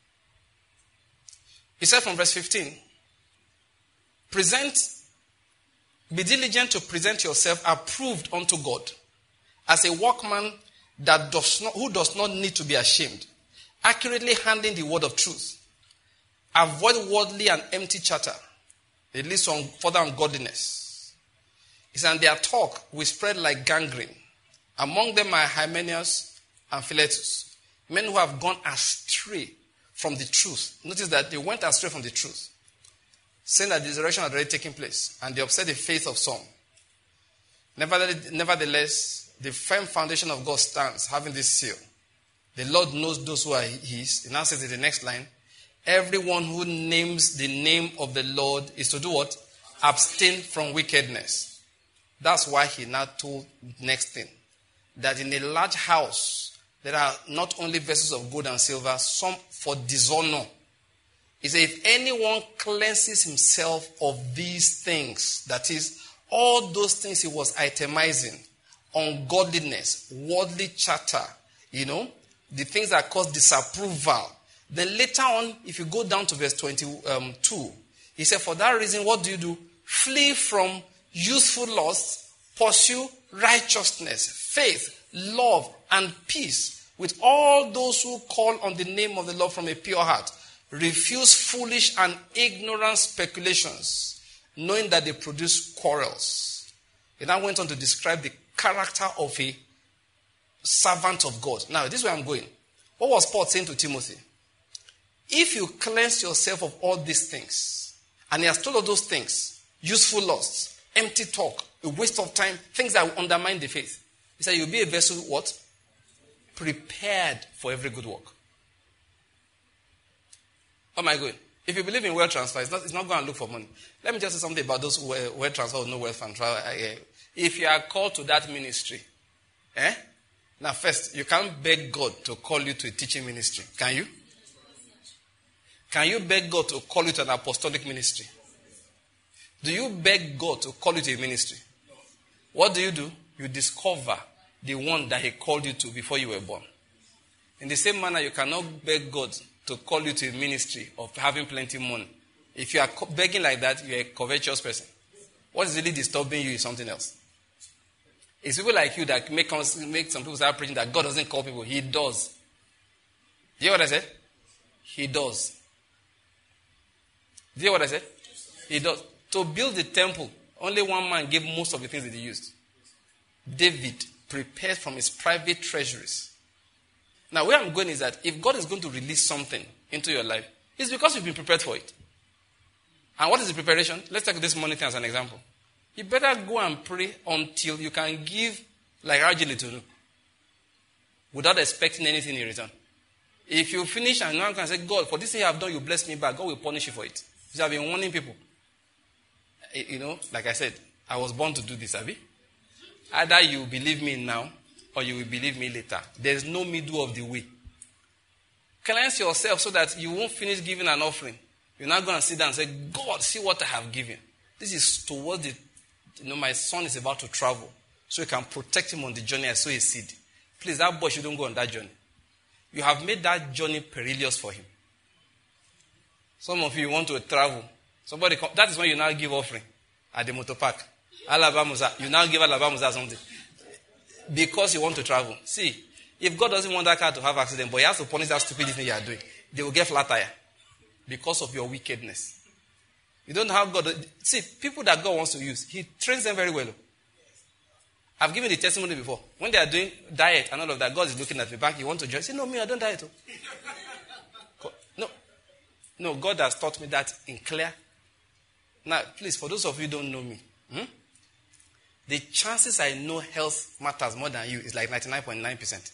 He said from verse fifteen, present, be diligent to present yourself approved unto God as a workman that does not, who does not need to be ashamed, accurately handling the word of truth. Avoid worldly and empty chatter. It leads to further ungodliness. He said, and their talk will spread like gangrene. Among them are Hymenaeus and Philetus, men who have gone astray from the truth. Notice that they went astray from the truth, saying that the resurrection had already taken place, and they upset the faith of some. Nevertheless, the firm foundation of God stands, having this seal. The Lord knows those who are his. It now says in the next line, Everyone who names the name of the Lord is to do what? Abstain from wickedness. That's why he now told next thing. That in a large house, there are not only vessels of gold and silver, some for dishonor. He said, if anyone cleanses himself of these things, that is, all those things he was itemizing, ungodliness, worldly chatter, you know, the things that cause disapproval. Then later on, if you go down to verse twenty-two, he said, for that reason, what do you do? Flee from youthful lusts, pursue righteousness, faith, love, and peace with all those who call on the name of the Lord from a pure heart. Refuse foolish and ignorant speculations, knowing that they produce quarrels. He now went on to describe the character of a servant of God. Now, this is where I'm going. What was Paul saying to Timothy? If you cleanse yourself of all these things, and he has told of those things, useful lusts, empty talk, a waste of time, things that will undermine the faith. He said, you'll be a vessel, what? Prepared for every good work. Oh my God. If you believe in wealth transfer, it's not, it's not going to look for money. Let me just say something about those who wealth transfer or no wealth transfer. If you are called to that ministry, eh? Now first, you can't beg God to call you to a teaching ministry. Can you? Can you beg God to call you to an apostolic ministry? Do you beg God to call you to a ministry? What do you do? You discover the one that he called you to before you were born. In the same manner, you cannot beg God to call you to a ministry of having plenty of money. If you are begging like that, you are a covetous person. What is really disturbing you is something else. It's people like you that make, make some people start preaching that God doesn't call people. He does. Do you hear what I said? He does. Do you hear what I said? He does. To build the temple, only one man gave most of the things that he used. David prepared from his private treasuries. Now, where I'm going is that if God is going to release something into your life, it's because you've been prepared for it. And what is the preparation? Let's take this money thing as an example. You better go and pray until you can give like Arjili to do, without expecting anything in return. If you finish and now can say, God, for this thing you have done, you bless me back, God will punish you for it. Because I've been warning people. You know, like I said, I was born to do this, Abi. Either you believe me now, or you will believe me later. There's no middle of the way. Cleanse yourself so that you won't finish giving an offering. You're not going to sit down and say, God, see what I have given. This is towards the, you know, my son is about to travel. So you can protect him on the journey. I sow a seed. Please, that boy shouldn't go on that journey. You have made that journey perilous for him. Some of you want to travel. Somebody, come, that is when you now give offering at the motor park. Alabamuza. You now give Alabamuza something. Because you want to travel. See, if God doesn't want that car to have accident, but he has to punish that stupid thing you are doing, they will get flat tire. Because of your wickedness. You don't know how God... See, people that God wants to use, he trains them very well. I've given the testimony before. When they are doing diet and all of that, God is looking at the back. You want to join? Say, no, me, I don't diet. Oh. No. No, God has taught me that in clear. Now, please, for those of you who don't know me, hmm? the chances I know health matters more than you is like ninety-nine point nine percent.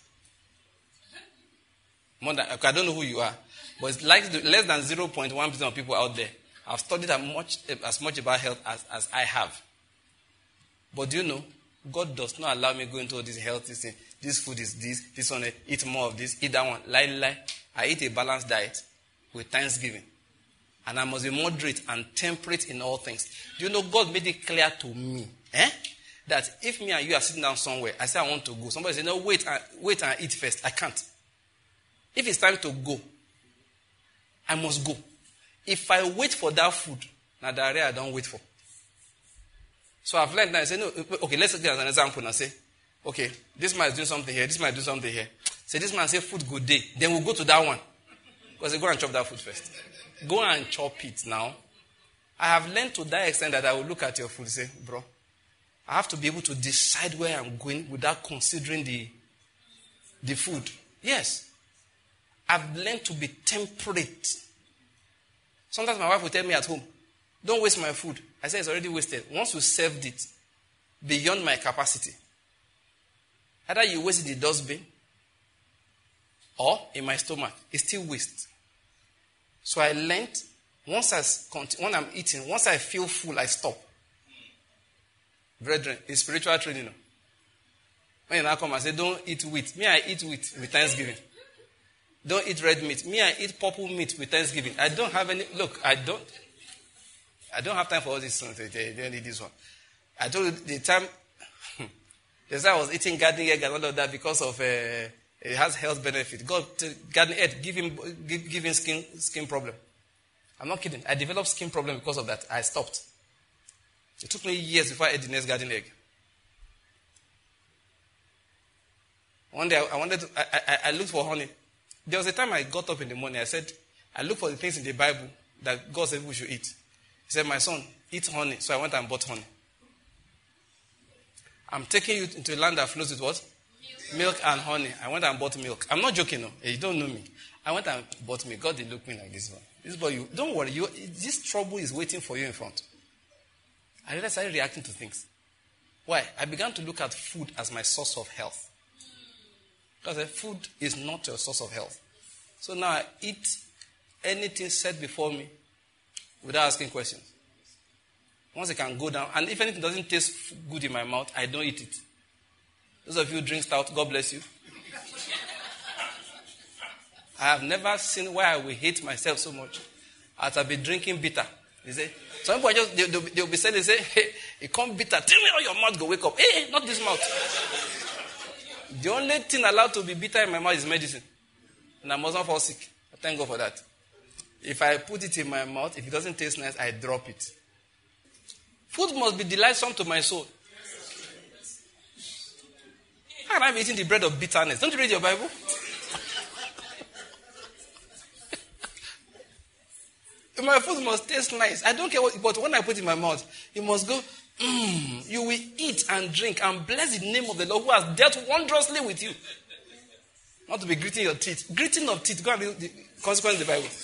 More than, I don't know who you are, but it's like less than zero point one percent of people out there have studied as much, as much about health as, as I have. But do you know, God does not allow me to go into all these health things. This food is this, this one, eat more of this, eat that one. Lie, lie. I eat a balanced diet with thanksgiving. And I must be moderate and temperate in all things. Do you know, God made it clear to me, eh? that if me and you are sitting down somewhere, I say I want to go. Somebody say, no, wait, uh, wait and eat first. I can't. If it's time to go, I must go. If I wait for that food, now diarrhea I don't wait for. So I've learned that. I say, no, okay, let's take as an example and say, okay, this man is doing something here, this man is doing something here. Say, this man say food good day. Then we'll go to that one. Because they go and chop that food first. Go and chop it now. I have learned to that extent that I will look at your food and say, bro, I have to be able to decide where I'm going without considering the, the food. Yes. I've learned to be temperate. Sometimes my wife will tell me at home, don't waste my food. I say it's already wasted. Once you served it beyond my capacity, either you waste it in the dustbin or in my stomach, it's still waste. So I learned, once I, when I'm eating, once I feel full, I stop. Brethren, it's spiritual training. When you now come and say, don't eat wheat. Me, I eat wheat with Thanksgiving. Don't eat red meat. Me, I eat purple meat with Thanksgiving. I don't have any, look, I don't, I don't have time for all this. I don't need this one. I told you the time, the time I was eating garden egg and all of that because of, uh, it has health benefit. God, garden egg, give him, give, give him skin, skin problem. I'm not kidding. I developed skin problem because of that. I stopped. It took me years before I ate the next garden egg. One day I wanted to, I, I, I looked for honey. There was a time I got up in the morning. I said, I looked for the things in the Bible that God said we should eat. He said, my son, eat honey. So I went and bought honey. I'm taking you into a land that flows with what? Milk, milk and honey. I went and bought milk. I'm not joking, no. You don't know me. I went and bought milk. God did look me like this one. This boy, you don't worry. You, this trouble is waiting for you in front. I realized I started reacting to things. Why? I began to look at food as my source of health. Because food is not your source of health. So now I eat anything set before me without asking questions. Once it can go down, and if anything doesn't taste good in my mouth, I don't eat it. Those of you who drink stout, God bless you. I have never seen why I will hate myself so much as I've been drinking bitter. You say, some people are just, they, they'll, they'll be saying, they say, hey, it come bitter. Tell me how your mouth go wake up. Hey, not this mouth. The only thing allowed to be bitter in my mouth is medicine. And I mustn't fall sick. I thank God for that. If I put it in my mouth, if it doesn't taste nice, I drop it. Food must be delightsome to my soul. How can I be eating the bread of bitterness? Don't you read your Bible? My food must taste nice. I don't care what, but when I put it in my mouth, it must go, mm, you will eat and drink and bless the name of the Lord who has dealt wondrously with you. Not to be gritting your teeth. Gritting of teeth. Go and read the consequence of the Bible.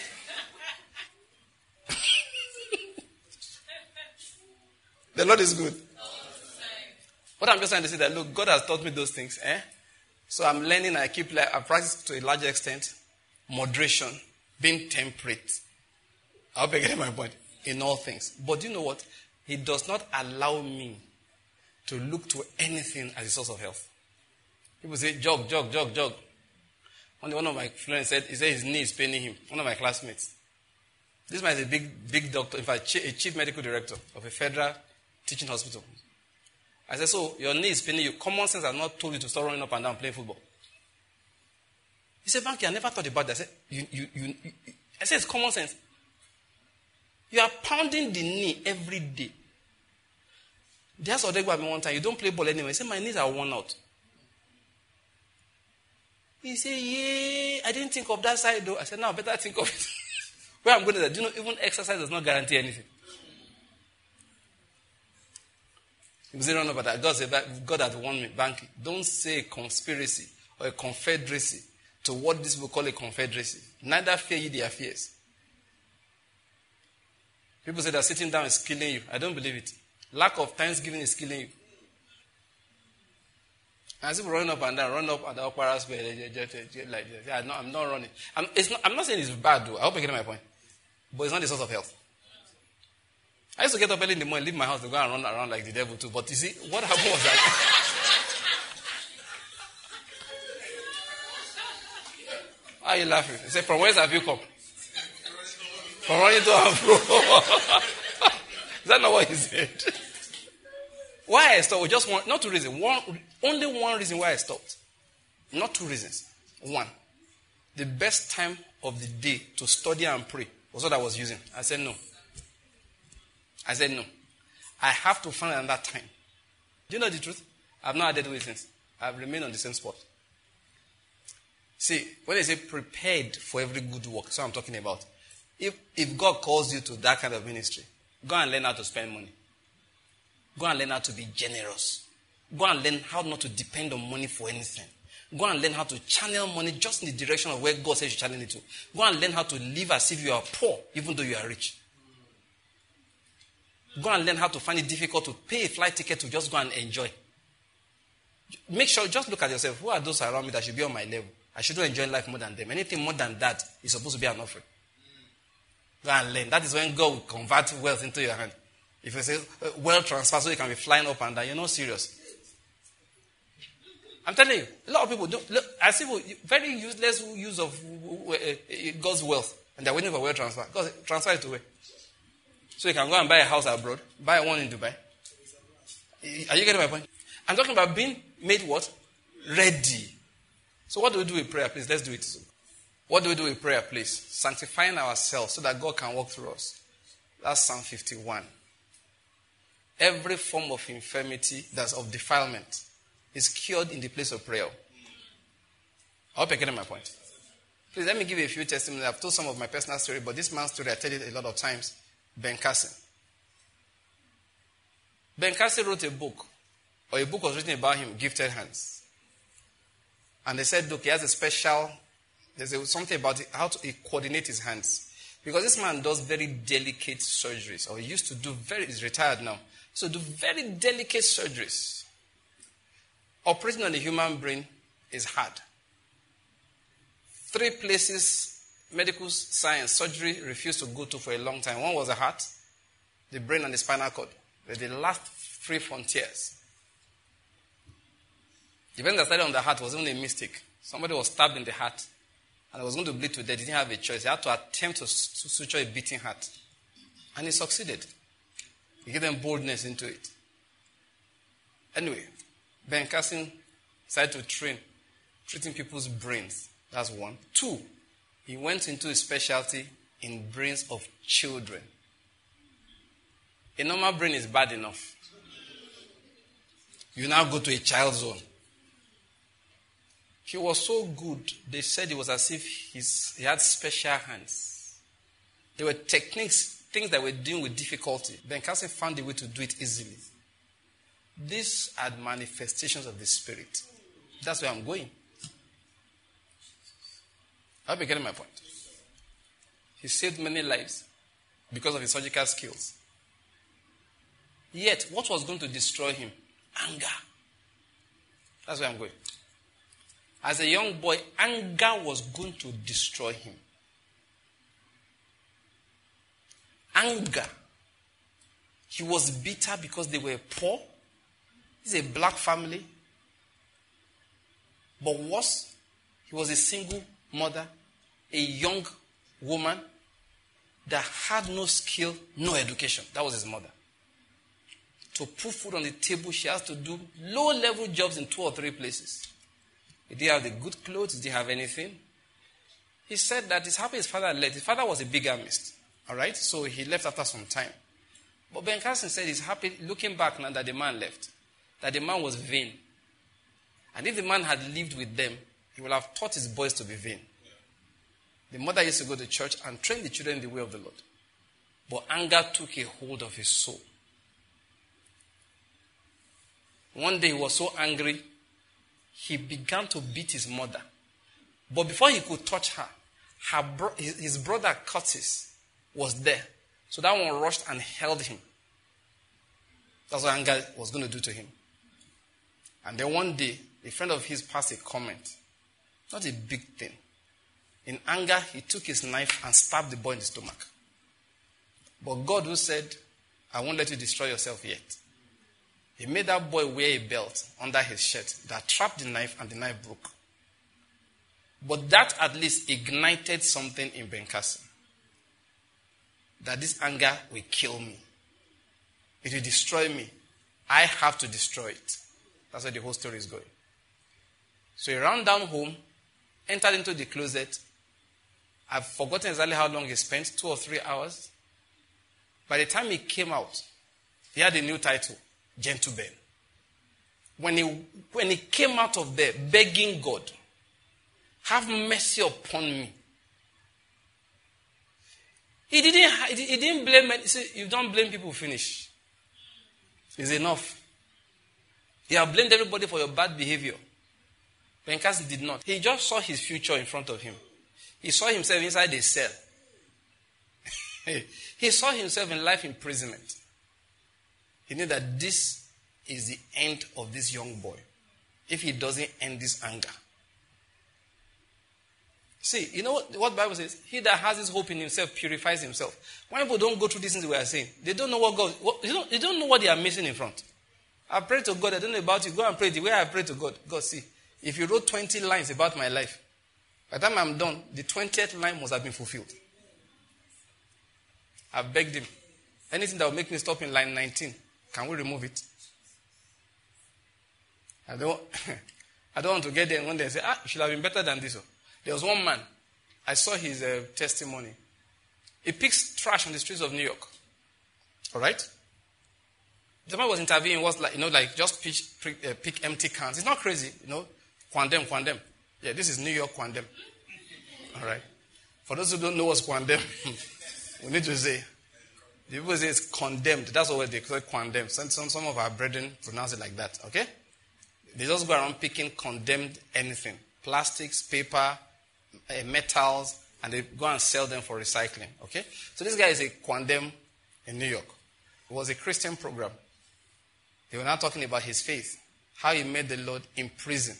The Lord is good. What I'm just trying to say that, look, God has taught me those things. Eh? So I'm learning. I keep, I practice to a large extent. Moderation. Being temperate. I hope I get my point. In all things. But do you know what? He does not allow me to look to anything as a source of health. People say, jog, jog, jog, jog. One of my friends said, he said his knee is paining him. One of my classmates. This man is a big, big doctor. In fact, a chief medical director of a federal teaching hospital. I said, so your knee is paining you. Common sense has not told you to start running up and down playing football. He said, Banky, I never thought about that. I said, you, you, you, you. I said, it's common sense. You are pounding the knee every day. There's already me one time. You don't play ball anyway. He said, my knees are worn out. He said, yeah, I didn't think of that side though. I said, no, I better think of it. Where I'm going to that, do you know, even exercise does not guarantee anything. He was saying about that. God said, God has warned me, Banky, don't say a conspiracy or a confederacy to what this will call a confederacy. Neither fear ye their fears. People say that sitting down is killing you. I don't believe it. Lack of thanksgiving is killing you. As if running up and down, run up and down, like I'm not, I'm not running. I'm, it's not, I'm not saying it's bad, though. I hope you get my point. But it's not the source of health. I used to get up early in the morning, leave my house, to go and run around like the devil, too. But you see, what happened was that. Why are you laughing? He said, from where have you come? From running to and fro. Is that not what he said? Why I stopped? Just one, not two reasons. One, only one reason why I stopped. Not two reasons. One, the best time of the day to study and pray was what I was using. I said no. I said no. I have to find another time. Do you know the truth? I've not added weight since. I've remained on the same spot. See, when they say prepared for every good work, that's what I'm talking about. If, if God calls you to that kind of ministry, go and learn how to spend money. Go and learn how to be generous. Go and learn how not to depend on money for anything. Go and learn how to channel money just in the direction of where God says you channel it to. Go and learn how to live as if you are poor, even though you are rich. Go and learn how to find it difficult to pay a flight ticket to just go and enjoy. Make sure, just look at yourself. Who are those around me that should be on my level? I shouldn't enjoy life more than them. Anything more than that is supposed to be an offering. Go and learn. That is when God will convert wealth into your hand. If you say uh, wealth transfer so you can be flying up and down, you're not serious. I'm telling you, a lot of people don't. Look, I see very useless use of uh, God's wealth, and they're waiting for wealth transfer. God transfer it away. So you can go and buy a house abroad, buy one in Dubai. Are you getting my point? I'm talking about being made what? Ready. So what do we do with prayer, please? Let's do it. What do we do with prayer, please? Sanctifying ourselves so that God can walk through us. That's Psalm fifty-one. Every form of infirmity that's of defilement is cured in the place of prayer. I hope you're getting my point. Please let me give you a few testimonies. I've told some of my personal story, but this man's story I tell it a lot of times. Ben Carson. Ben Carson wrote a book, or a book was written about him, Gifted Hands. And they said, look, he has a special, there's a, something about it, how to coordinate his hands. Because this man does very delicate surgeries, or he used to do very, he's retired now, so do very delicate surgeries. Operating on the human brain is hard. Three places medical science, surgery refused to go to for a long time. One was the heart, the brain, and the spinal cord. They're the last three frontiers. The event that started on the heart was even a mistake. Somebody was stabbed in the heart and was going to bleed to death. He didn't have a choice. He had to attempt to suture a beating heart. And he succeeded. He gave them boldness into it. Anyway, Ben Carson decided to train, treating people's brains. That's one. Two, he went into a specialty in brains of children. A normal brain is bad enough. You now go to a child's zone. He was so good, they said it was as if he's, he had special hands. There were techniques, things that were dealing with difficulty. Ben Carson found a way to do it easily. These are manifestations of the Spirit. That's where I'm going. I hope you're getting my point. He saved many lives because of his surgical skills. Yet, what was going to destroy him? Anger. That's where I'm going. As a young boy, anger was going to destroy him. Anger. He was bitter because they were poor. He's a black family. But worse, he was a single mother, a young woman that had no skill, no education. That was his mother. To put food on the table, she has to do low-level jobs in two or three places. He didn't have the good clothes, he didn't have anything. He said that he's happy his father left. His father was a bigamist. All right? So he left after some time. But Ben Carson said he's happy, looking back now, that the man left. That the man was vain. And if the man had lived with them, he would have taught his boys to be vain. The mother used to go to church and train the children in the way of the Lord. But anger took a hold of his soul. One day he was so angry, he began to beat his mother. But before he could touch her, her bro- his, his brother Curtis was there. So that one rushed and held him. That's what anger was going to do to him. And then one day, a friend of his passed a comment. Not a big thing. In anger, he took his knife and stabbed the boy in the stomach. But God, who said, I won't let you destroy yourself yet, he made that boy wear a belt under his shirt that trapped the knife, and the knife broke. But that at least ignited something in Ben Carson. That this anger will kill me. It will destroy me. I have to destroy it. That's where the whole story is going. So he ran down home, entered into the closet. I've forgotten exactly how long he spent, two or three hours. By the time he came out, he had a new title, Gentle Ben. When he, when he came out of there begging God, have mercy upon me. He didn't, he didn't blame, he said, you don't blame people, finish. It's enough. You have blamed everybody for your bad behavior. Ben Carson did not. He just saw his future in front of him. He saw himself inside a cell. He saw himself in life imprisonment. He knew that this is the end of this young boy. If he doesn't end this anger. See, you know what, what the Bible says? He that has his hope in himself purifies himself. When people don't go through these things we are saying, they don't know what God, what, you know, they don't know what they are missing in front. I pray to God, I don't know about you. Go and pray the way I pray to God. God, see, if you wrote twenty lines about my life, by the time I'm done, the twentieth line must have been fulfilled. I begged him. Anything that will make me stop in line nineteen, can we remove it? I don't, I don't want to get there and one day and say, ah, it should have been better than this. There was one man, I saw his uh, testimony. He picks trash on the streets of New York. All right? The man was interviewing, was like, you know, like just pick, pick, uh, pick empty cans. It's not crazy, you know. Quandem, Quandem. Yeah, this is New York Quandem. All right. For those who don't know what's Quandem, we need to say, the people say it's condemned. That's what they call it, Quandem. Some, some, some of our brethren pronounce it like that, okay? They just go around picking condemned anything. Plastics, paper, uh, metals, and they go and sell them for recycling, okay? So this guy is a Quandem in New York. It was a Christian program. They were now talking about his faith, how he met the Lord in prison.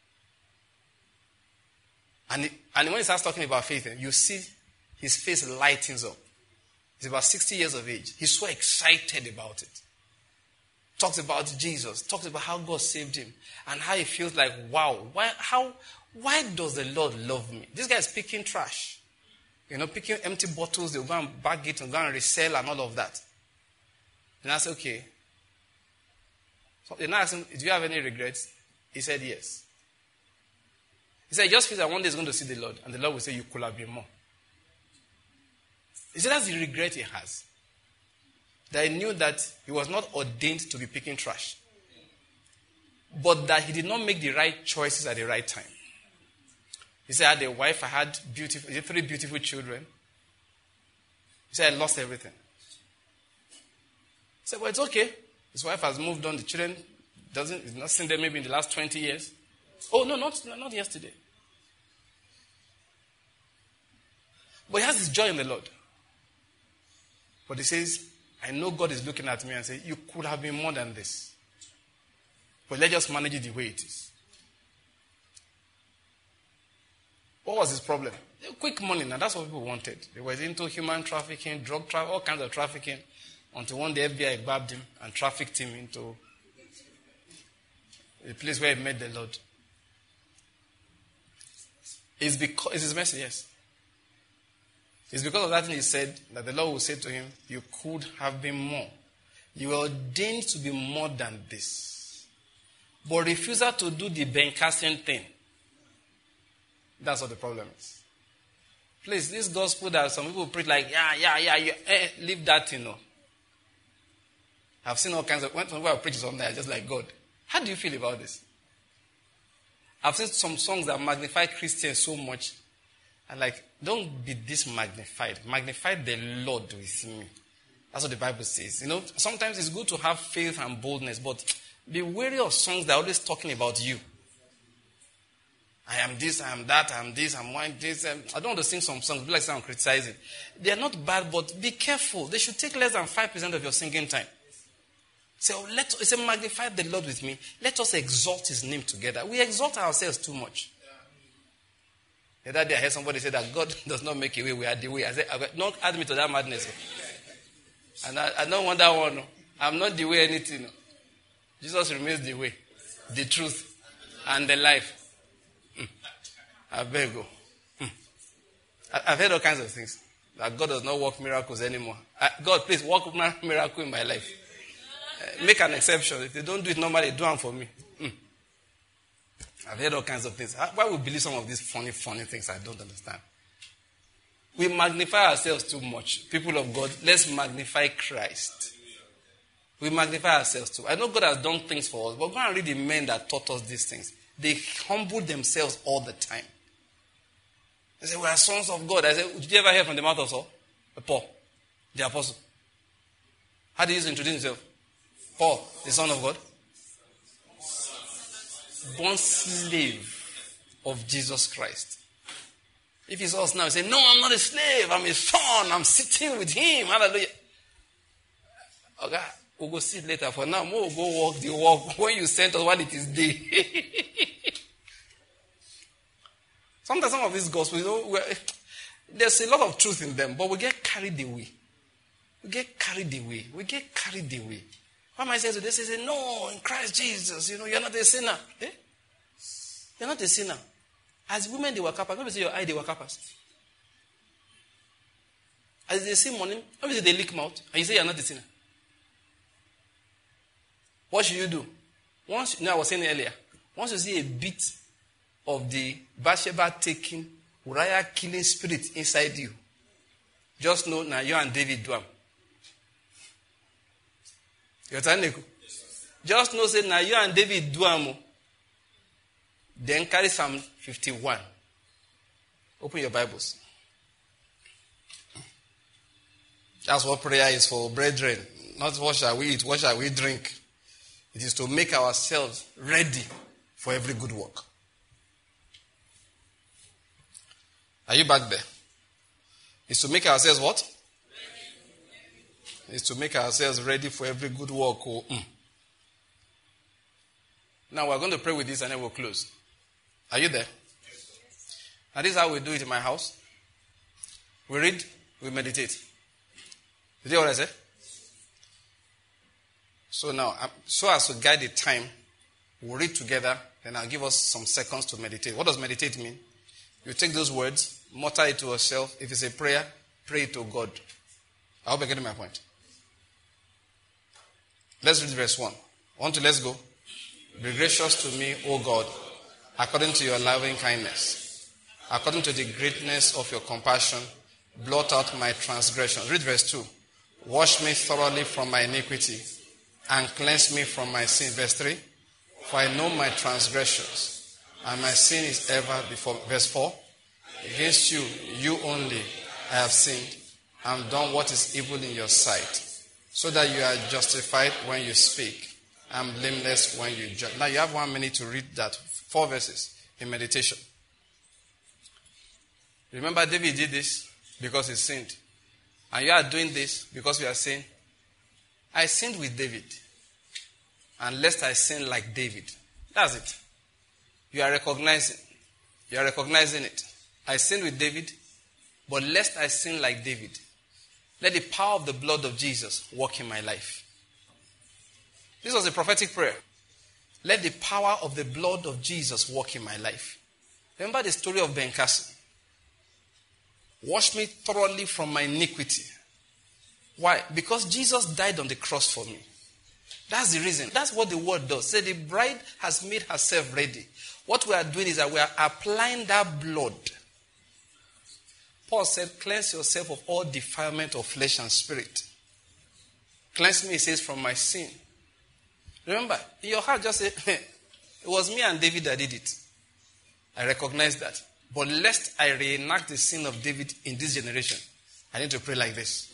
And, it, and when he starts talking about faith, you see his face lightens up. He's about sixty years of age. He's so excited about it. Talks about Jesus. Talks about how God saved him. And how he feels like, wow, why, how, why does the Lord love me? This guy is picking trash. You know, picking empty bottles. They'll go and bag it and go and resell and all of that. And I said, okay. So they now asked him, do you have any regrets? He said, yes. He said, he just feels that one day he's going to see the Lord. And the Lord will say, you could have been more. He said, that's the regret he has. That he knew that he was not ordained to be picking trash. But that he did not make the right choices at the right time. He said, I had a wife, I had beautiful, three beautiful children. He said, I lost everything. He said, well, it's okay. His wife has moved on. The children doesn't, he's not seen them maybe in the last twenty years. Oh, no, not, not yesterday. But he has his joy in the Lord. But he says, I know God is looking at me and saying, you could have been more than this. But let's just manage it the way it is. What was his problem? Quick money. Now that's what people wanted. They were into human trafficking, drug trafficking, all kinds of trafficking. Until one day F B I grabbed him and trafficked him into the place where he met the Lord. It's because it's his message, yes. It's because of that thing he said that the Lord will say to him, you could have been more. You were ordained to be more than this. But refusal to do the Ben Carson thing. That's what the problem is. Please, this gospel that some people preach like, yeah, yeah, yeah, yeah eh, leave that, you know. I've seen all kinds of, when people preach something, I just like, God, how do you feel about this? I've seen some songs that magnify Christians so much. And like, don't be this magnified. Magnify the Lord with me. That's what the Bible says. You know, sometimes it's good to have faith and boldness, but be wary of songs that are always talking about you. I am this, I am that, I am this, I'm one this. Um, I don't want to sing some songs, be like I'm criticizing. They are not bad, but be careful. They should take less than five percent of your singing time. So let say, magnify the Lord with me. Let us exalt his name together. We exalt ourselves too much. The other day I heard somebody say that God does not make a way, we are the way. I said, don't add me to that madness. And I, I don't want that one. No. I'm not the way anything. No. Jesus remains the way, the truth, and the life. Hmm. I beg you. Hmm. I've heard all kinds of things. That God does not work miracles anymore. I, God, please work a miracle in my life. Uh, make an exception. If they don't do it normally, do them for me. Hmm. I've heard all kinds of things. Why we believe some of these funny, funny things I don't understand? We magnify ourselves too much. People of God, let's magnify Christ. We magnify ourselves too. I know God has done things for us, but go and read the men that taught us these things. They humble themselves all the time. They say, we are sons of God. I said, did you ever hear from the mouth of Saul? Paul, the apostle. How did he introduce himself? Paul, the son of God. Born slave of Jesus Christ. If he's us now, he say, no, I'm not a slave. I'm a son. I'm sitting with him. Hallelujah. Okay, we'll go see it later. For now, we'll go walk the walk when you sent us while it is day. Sometimes some of these gospels, you know, we're, there's a lot of truth in them, but we get carried away. We get carried away. We get carried away. What am I saying to this? They say, no, in Christ Jesus, you know, you're not a sinner. Eh? You're not a sinner. As women, they were cappers. Let me say your eye, they were cappers. As they see money, let me say they lick mouth, and you say you're not a sinner. What should you do? Once, you know, I was saying earlier, once you see a bit of the Bathsheba taking, Uriah killing spirit inside you, just know now you and David do them. You understand? Just know say now you and David do them. Then carry Psalm fifty-one. Open your Bibles. That's what prayer is for, brethren. Not what shall we eat, what shall we drink. It is to make ourselves ready for every good work. Are you back there? It's to make ourselves what? It's to make ourselves ready for every good work. Oh, mm. Now we're going to pray with this and then we'll close. Are you there? And this is how we do it in my house. We read, we meditate. Did you hear what I said? So now, so as to guide the time, we'll read together, then I'll give us some seconds to meditate. What does meditate mean? You take those words, mutter it to yourself. If it's a prayer, pray it to God. I hope you're getting my point. Let's read verse one. One, two, let's go. Be gracious to me, O God, according to your loving kindness, according to the greatness of your compassion, blot out my transgression. Read verse two. Wash me thoroughly from my iniquity and cleanse me from my sin. Verse three. For I know my transgressions, and my sin is ever before. Verse four. Against you, you only, I have sinned, and done what is evil in your sight, so that you are justified when you speak, and blameless when you judge. Now you have one minute to read that. Four verses in meditation. Remember, David did this because he sinned. And you are doing this because we are saying, I sinned with David. And lest I sin like David. That's it. You are recognizing. You are recognizing it. I sinned with David, but lest I sin like David. Let the power of the blood of Jesus work in my life. This was a prophetic prayer. Let the power of the blood of Jesus work in my life. Remember the story of Ben Carson. Wash me thoroughly from my iniquity. Why? Because Jesus died on the cross for me. That's the reason. That's what the word does. Say the bride has made herself ready. What we are doing is that we are applying that blood. Paul said, cleanse yourself of all defilement of flesh and spirit. Cleanse me, he says, from my sin. Remember, in your heart just say, hey, it was me and David that did it. I recognize that. But lest I reenact the sin of David in this generation, I need to pray like this.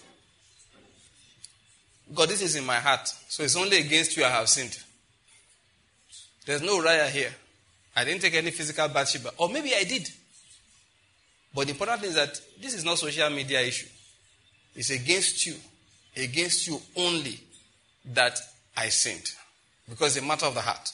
God, this is in my heart. So it's only against you I have sinned. There's no Uriah here. I didn't take any physical Bathsheba. Or maybe I did. But the important thing is that this is not social media issue. It's against you. Against you only that I sinned. Because it's a matter of the heart.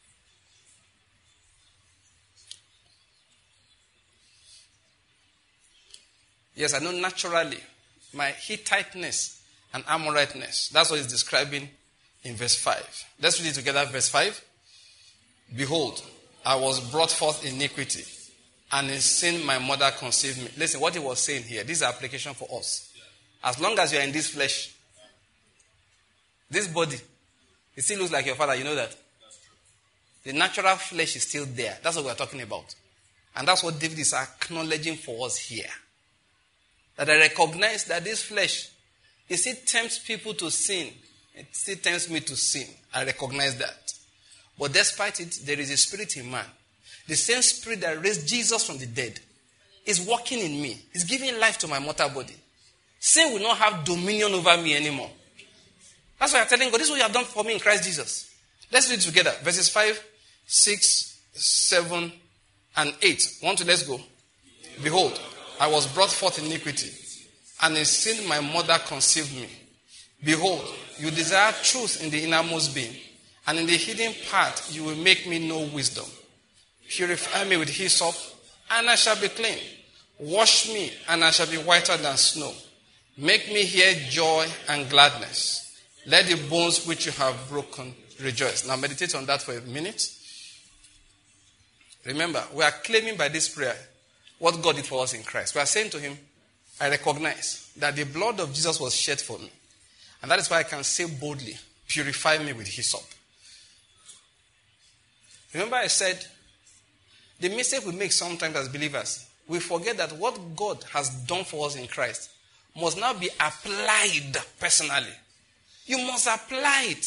Yes, I know naturally my Hittiteness and Amoriteness. That's what it's describing in verse five. Let's read it together. Verse five. Behold, I was brought forth in iniquity, and in sin my mother conceived me. Listen, what he was saying here, this is application for us. As long as you are in this flesh, this body, it still looks like your father, you know that? The natural flesh is still there. That's what we're talking about. And that's what David is acknowledging for us here. That I recognize that this flesh, it still tempts people to sin. It still tempts me to sin. I recognize that. But despite it, there is a spirit in man. The same spirit that raised Jesus from the dead is working in me. It's giving life to my mortal body. Sin will not have dominion over me anymore. That's why I'm telling God, this is what you have done for me in Christ Jesus. Let's read it together. Verses five, six, seven, and eight. One, two, let's go. Behold, I was brought forth in iniquity, and in sin my mother conceived me. Behold, you desire truth in the innermost being, and in the hidden part you will make me know wisdom. Purify me with hyssop, and I shall be clean. Wash me, and I shall be whiter than snow. Make me hear joy and gladness. Let the bones which you have broken rejoice. Now meditate on that for a minute. Remember, we are claiming by this prayer what God did for us in Christ. We are saying to him, I recognize that the blood of Jesus was shed for me. And that is why I can say boldly, purify me with hyssop. Remember I said, the mistake we make sometimes as believers, we forget that what God has done for us in Christ must now be applied personally. You must apply it.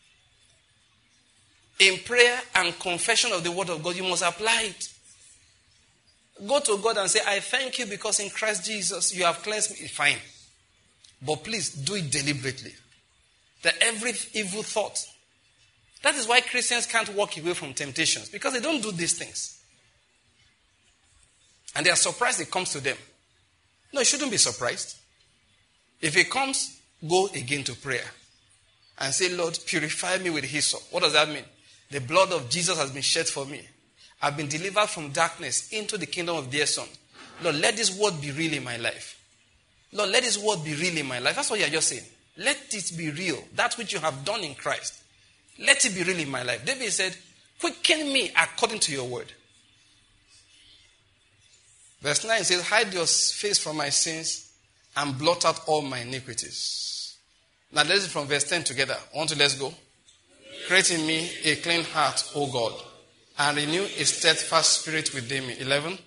In prayer and confession of the word of God, you must apply it. Go to God and say, I thank you because in Christ Jesus you have cleansed me. Fine. But please do it deliberately. That every evil thought. That is why Christians can't walk away from temptations. Because they don't do these things. And they are surprised it comes to them. No, you shouldn't be surprised. If it comes, go again to prayer. And say, Lord, purify me with hyssop. What does that mean? The blood of Jesus has been shed for me. I've been delivered from darkness into the kingdom of dear son. Lord, let this word be real in my life. Lord, let this word be real in my life. That's what you're just saying. Let it be real. That which you have done in Christ. Let it be real in my life. David said, quicken me according to your word. Verse nine says, hide your face from my sins and blot out all my iniquities. Now let's read from verse ten together. Want to let's go? Create in me a clean heart, O God, and renew a steadfast spirit within me. eleven.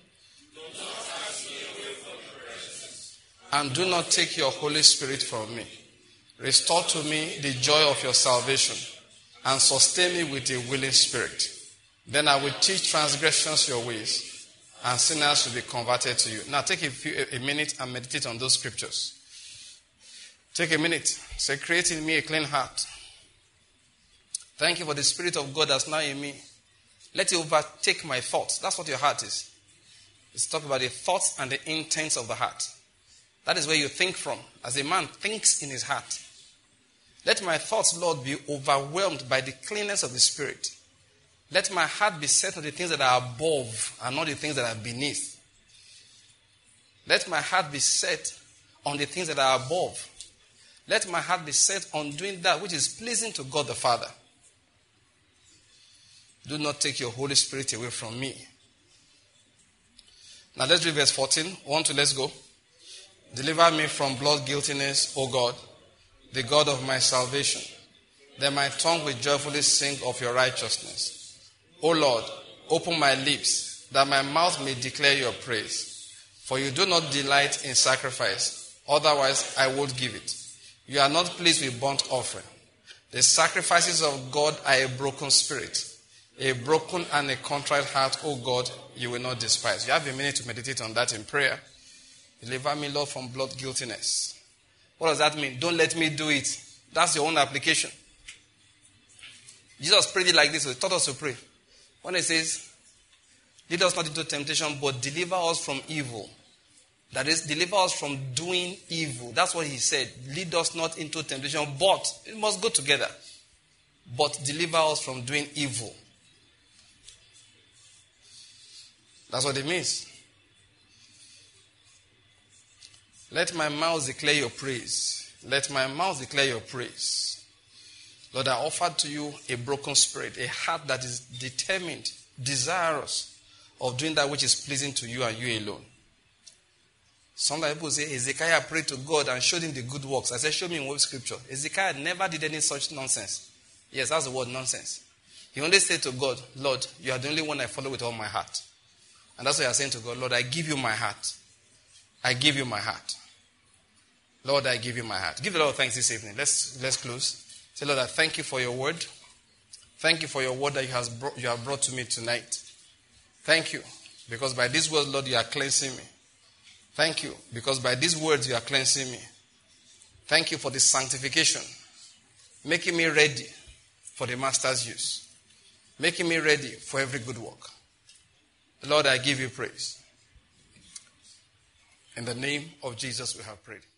And do not take your Holy Spirit from me. Restore to me the joy of your salvation and sustain me with a willing spirit. Then I will teach transgressions your ways and sinners will be converted to you. Now take a, few, a minute and meditate on those scriptures. Take a minute. Say, create in me a clean heart. Thank you for the Spirit of God that's now in me. Let it overtake my thoughts. That's what your heart is. It's talking about the thoughts and the intents of the heart. That is where you think from. As a man thinks in his heart. Let my thoughts, Lord, be overwhelmed by the cleanness of the Spirit. Let my heart be set on the things that are above and not the things that are beneath. Let my heart be set on the things that are above. Let my heart be set on doing that which is pleasing to God the Father. Do not take your Holy Spirit away from me. Now let's read verse fourteen. One, two, let's go. Deliver me from blood guiltiness, O God, the God of my salvation. Then my tongue will joyfully sing of your righteousness. O Lord, open my lips, that my mouth may declare your praise. For you do not delight in sacrifice, otherwise I would give it. You are not pleased with burnt offering. The sacrifices of God are a broken spirit. A broken and a contrite heart, O God, you will not despise. You have a minute to meditate on that in prayer. Deliver me, Lord, from blood guiltiness. What does that mean? Don't let me do it. That's your own application. Jesus prayed it like this. He taught us to pray. When he says, lead us not into temptation, but deliver us from evil. That is, deliver us from doing evil. That's what he said. Lead us not into temptation, but it must go together. But deliver us from doing evil. That's what it means. Let my mouth declare your praise. Let my mouth declare your praise. Lord, I offer to you a broken spirit, a heart that is determined, desirous of doing that which is pleasing to you and you alone. Some people say, Hezekiah prayed to God and showed him the good works. I said, show me in what scripture? Hezekiah never did any such nonsense. Yes, that's the word nonsense. He only said to God, Lord, you are the only one I follow with all my heart. And that's what you are saying to God, Lord, I give you my heart. I give you my heart. Lord, I give you my heart. Give the Lord thanks this evening. Let's, let's close. Say, Lord, I thank you for your word. Thank you for your word that you, has brought, you have brought to me tonight. Thank you. Because by these words, Lord, you are cleansing me. Thank you. Because by these words, you are cleansing me. Thank you for the sanctification. Making me ready for the master's use. Making me ready for every good work. Lord, I give you praise. In the name of Jesus we have prayed.